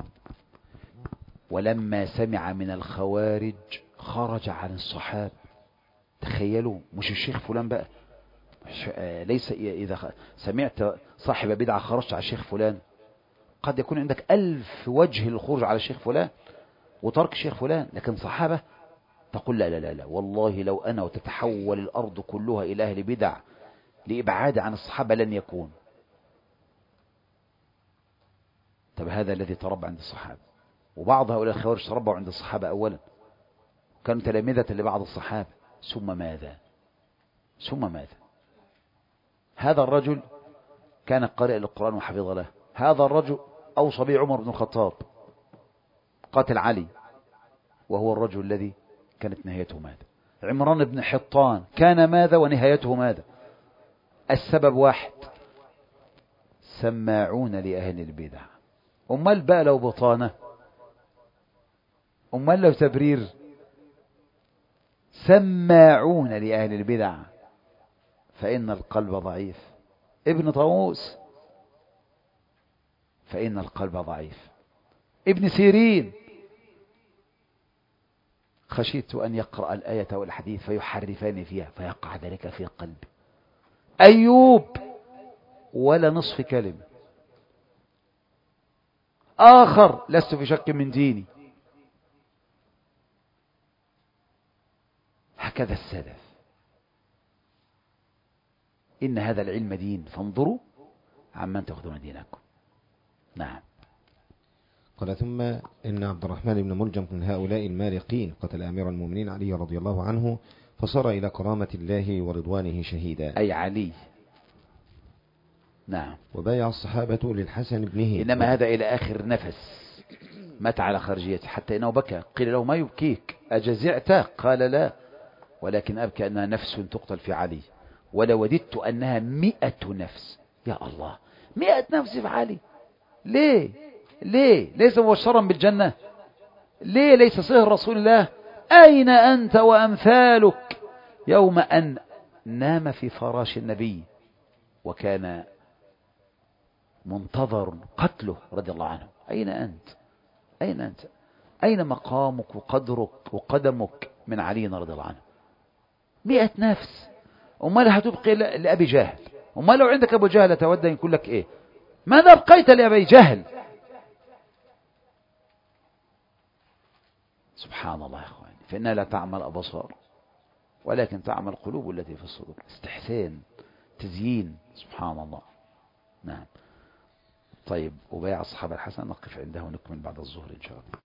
ولما سمع من الخوارج خرج عن الصحابة. تخيلوا، مش الشيخ فلان بقى، ليس إذا سمعت صاحب بدعة خرجت على الشيخ فلان، قد يكون عندك ألف وجه للخروج على الشيخ فلان وترك الشيخ فلان، لكن صحابة تقول لا لا لا لا والله لو أنا وتتحول الأرض كلها إلى أهل بدع لإبعاد عن الصحابة لن يكون. طب هذا الذي تربى عند الصحابة، وبعض هؤلاء الخوارج تربوا عند الصحابة أولا، كانوا تلامذة لبعض الصحابة، ثم ماذا ثم ماذا هذا الرجل كان قارئ للقرآن وحفظ له، هذا الرجل أوصى به عمر بن الخطاب قاتل علي، وهو الرجل الذي كانت نهايته ماذا؟ عمران بن حطان كان ماذا ونهايته ماذا؟ السبب واحد: سماعون لأهل البدع. أمال بقى لو بطانة، أمال لو تبرير، سماعون لأهل البدع، فإن القلب ضعيف. ابن طاووس: فإن القلب ضعيف. ابن سيرين: خشيت أن يقرأ الآية والحديث فيحرفان فيها فيقع ذلك في قلبي. أيوب: ولا نصف كلمة. آخر: لست في شك من ديني. هكذا السلف. إن هذا العلم دين، فانظروا عمن تأخذون دينكم. نعم. قال: ثم إن عبد الرحمن بن ملجم من هؤلاء المارقين قتل أمير المؤمنين علي رضي الله عنه، فصار إلى كرامة الله ورضوانه شهيدا، أي علي. نعم. وبايع الصحابة للحسن ابنه، إنما هذا إلى آخر نفس مات على خارجيته، حتى إنه بكى. قيل له: ما يبكيك أجزعت؟ قال: لا، ولكن أبكى أنها نفس تقتل في علي، ولوددت أنها مئة نفس. يا الله، مئة نفس في علي. ليه ليه ليس مبشرا بالجنة؟ ليه ليس صهر رسول الله؟ أين أنت وأمثالك يوم أن نام في فراش النبي وكان منتظر قتله رضي الله عنه؟ أين أنت؟ أين أنت؟ أين مقامك وقدرك وقدمك من علي رضي الله عنه؟ مئة نفس. أمال هتبقي لأبي جهل؟ أمال لو عندك أبو جهل تود أن يقول لك إيه؟ ماذا أبقيت لأبي جهل؟ سبحان الله يا أخواني. فإنها لا تعمل أبصار ولكن تعمل قلوب التي في الصدور. استحسان، تزيين. سبحان الله. نعم. طيب، وبيع الصحابة الحسن نقف عنده ونكمل بعد الظهر إن شاء الله.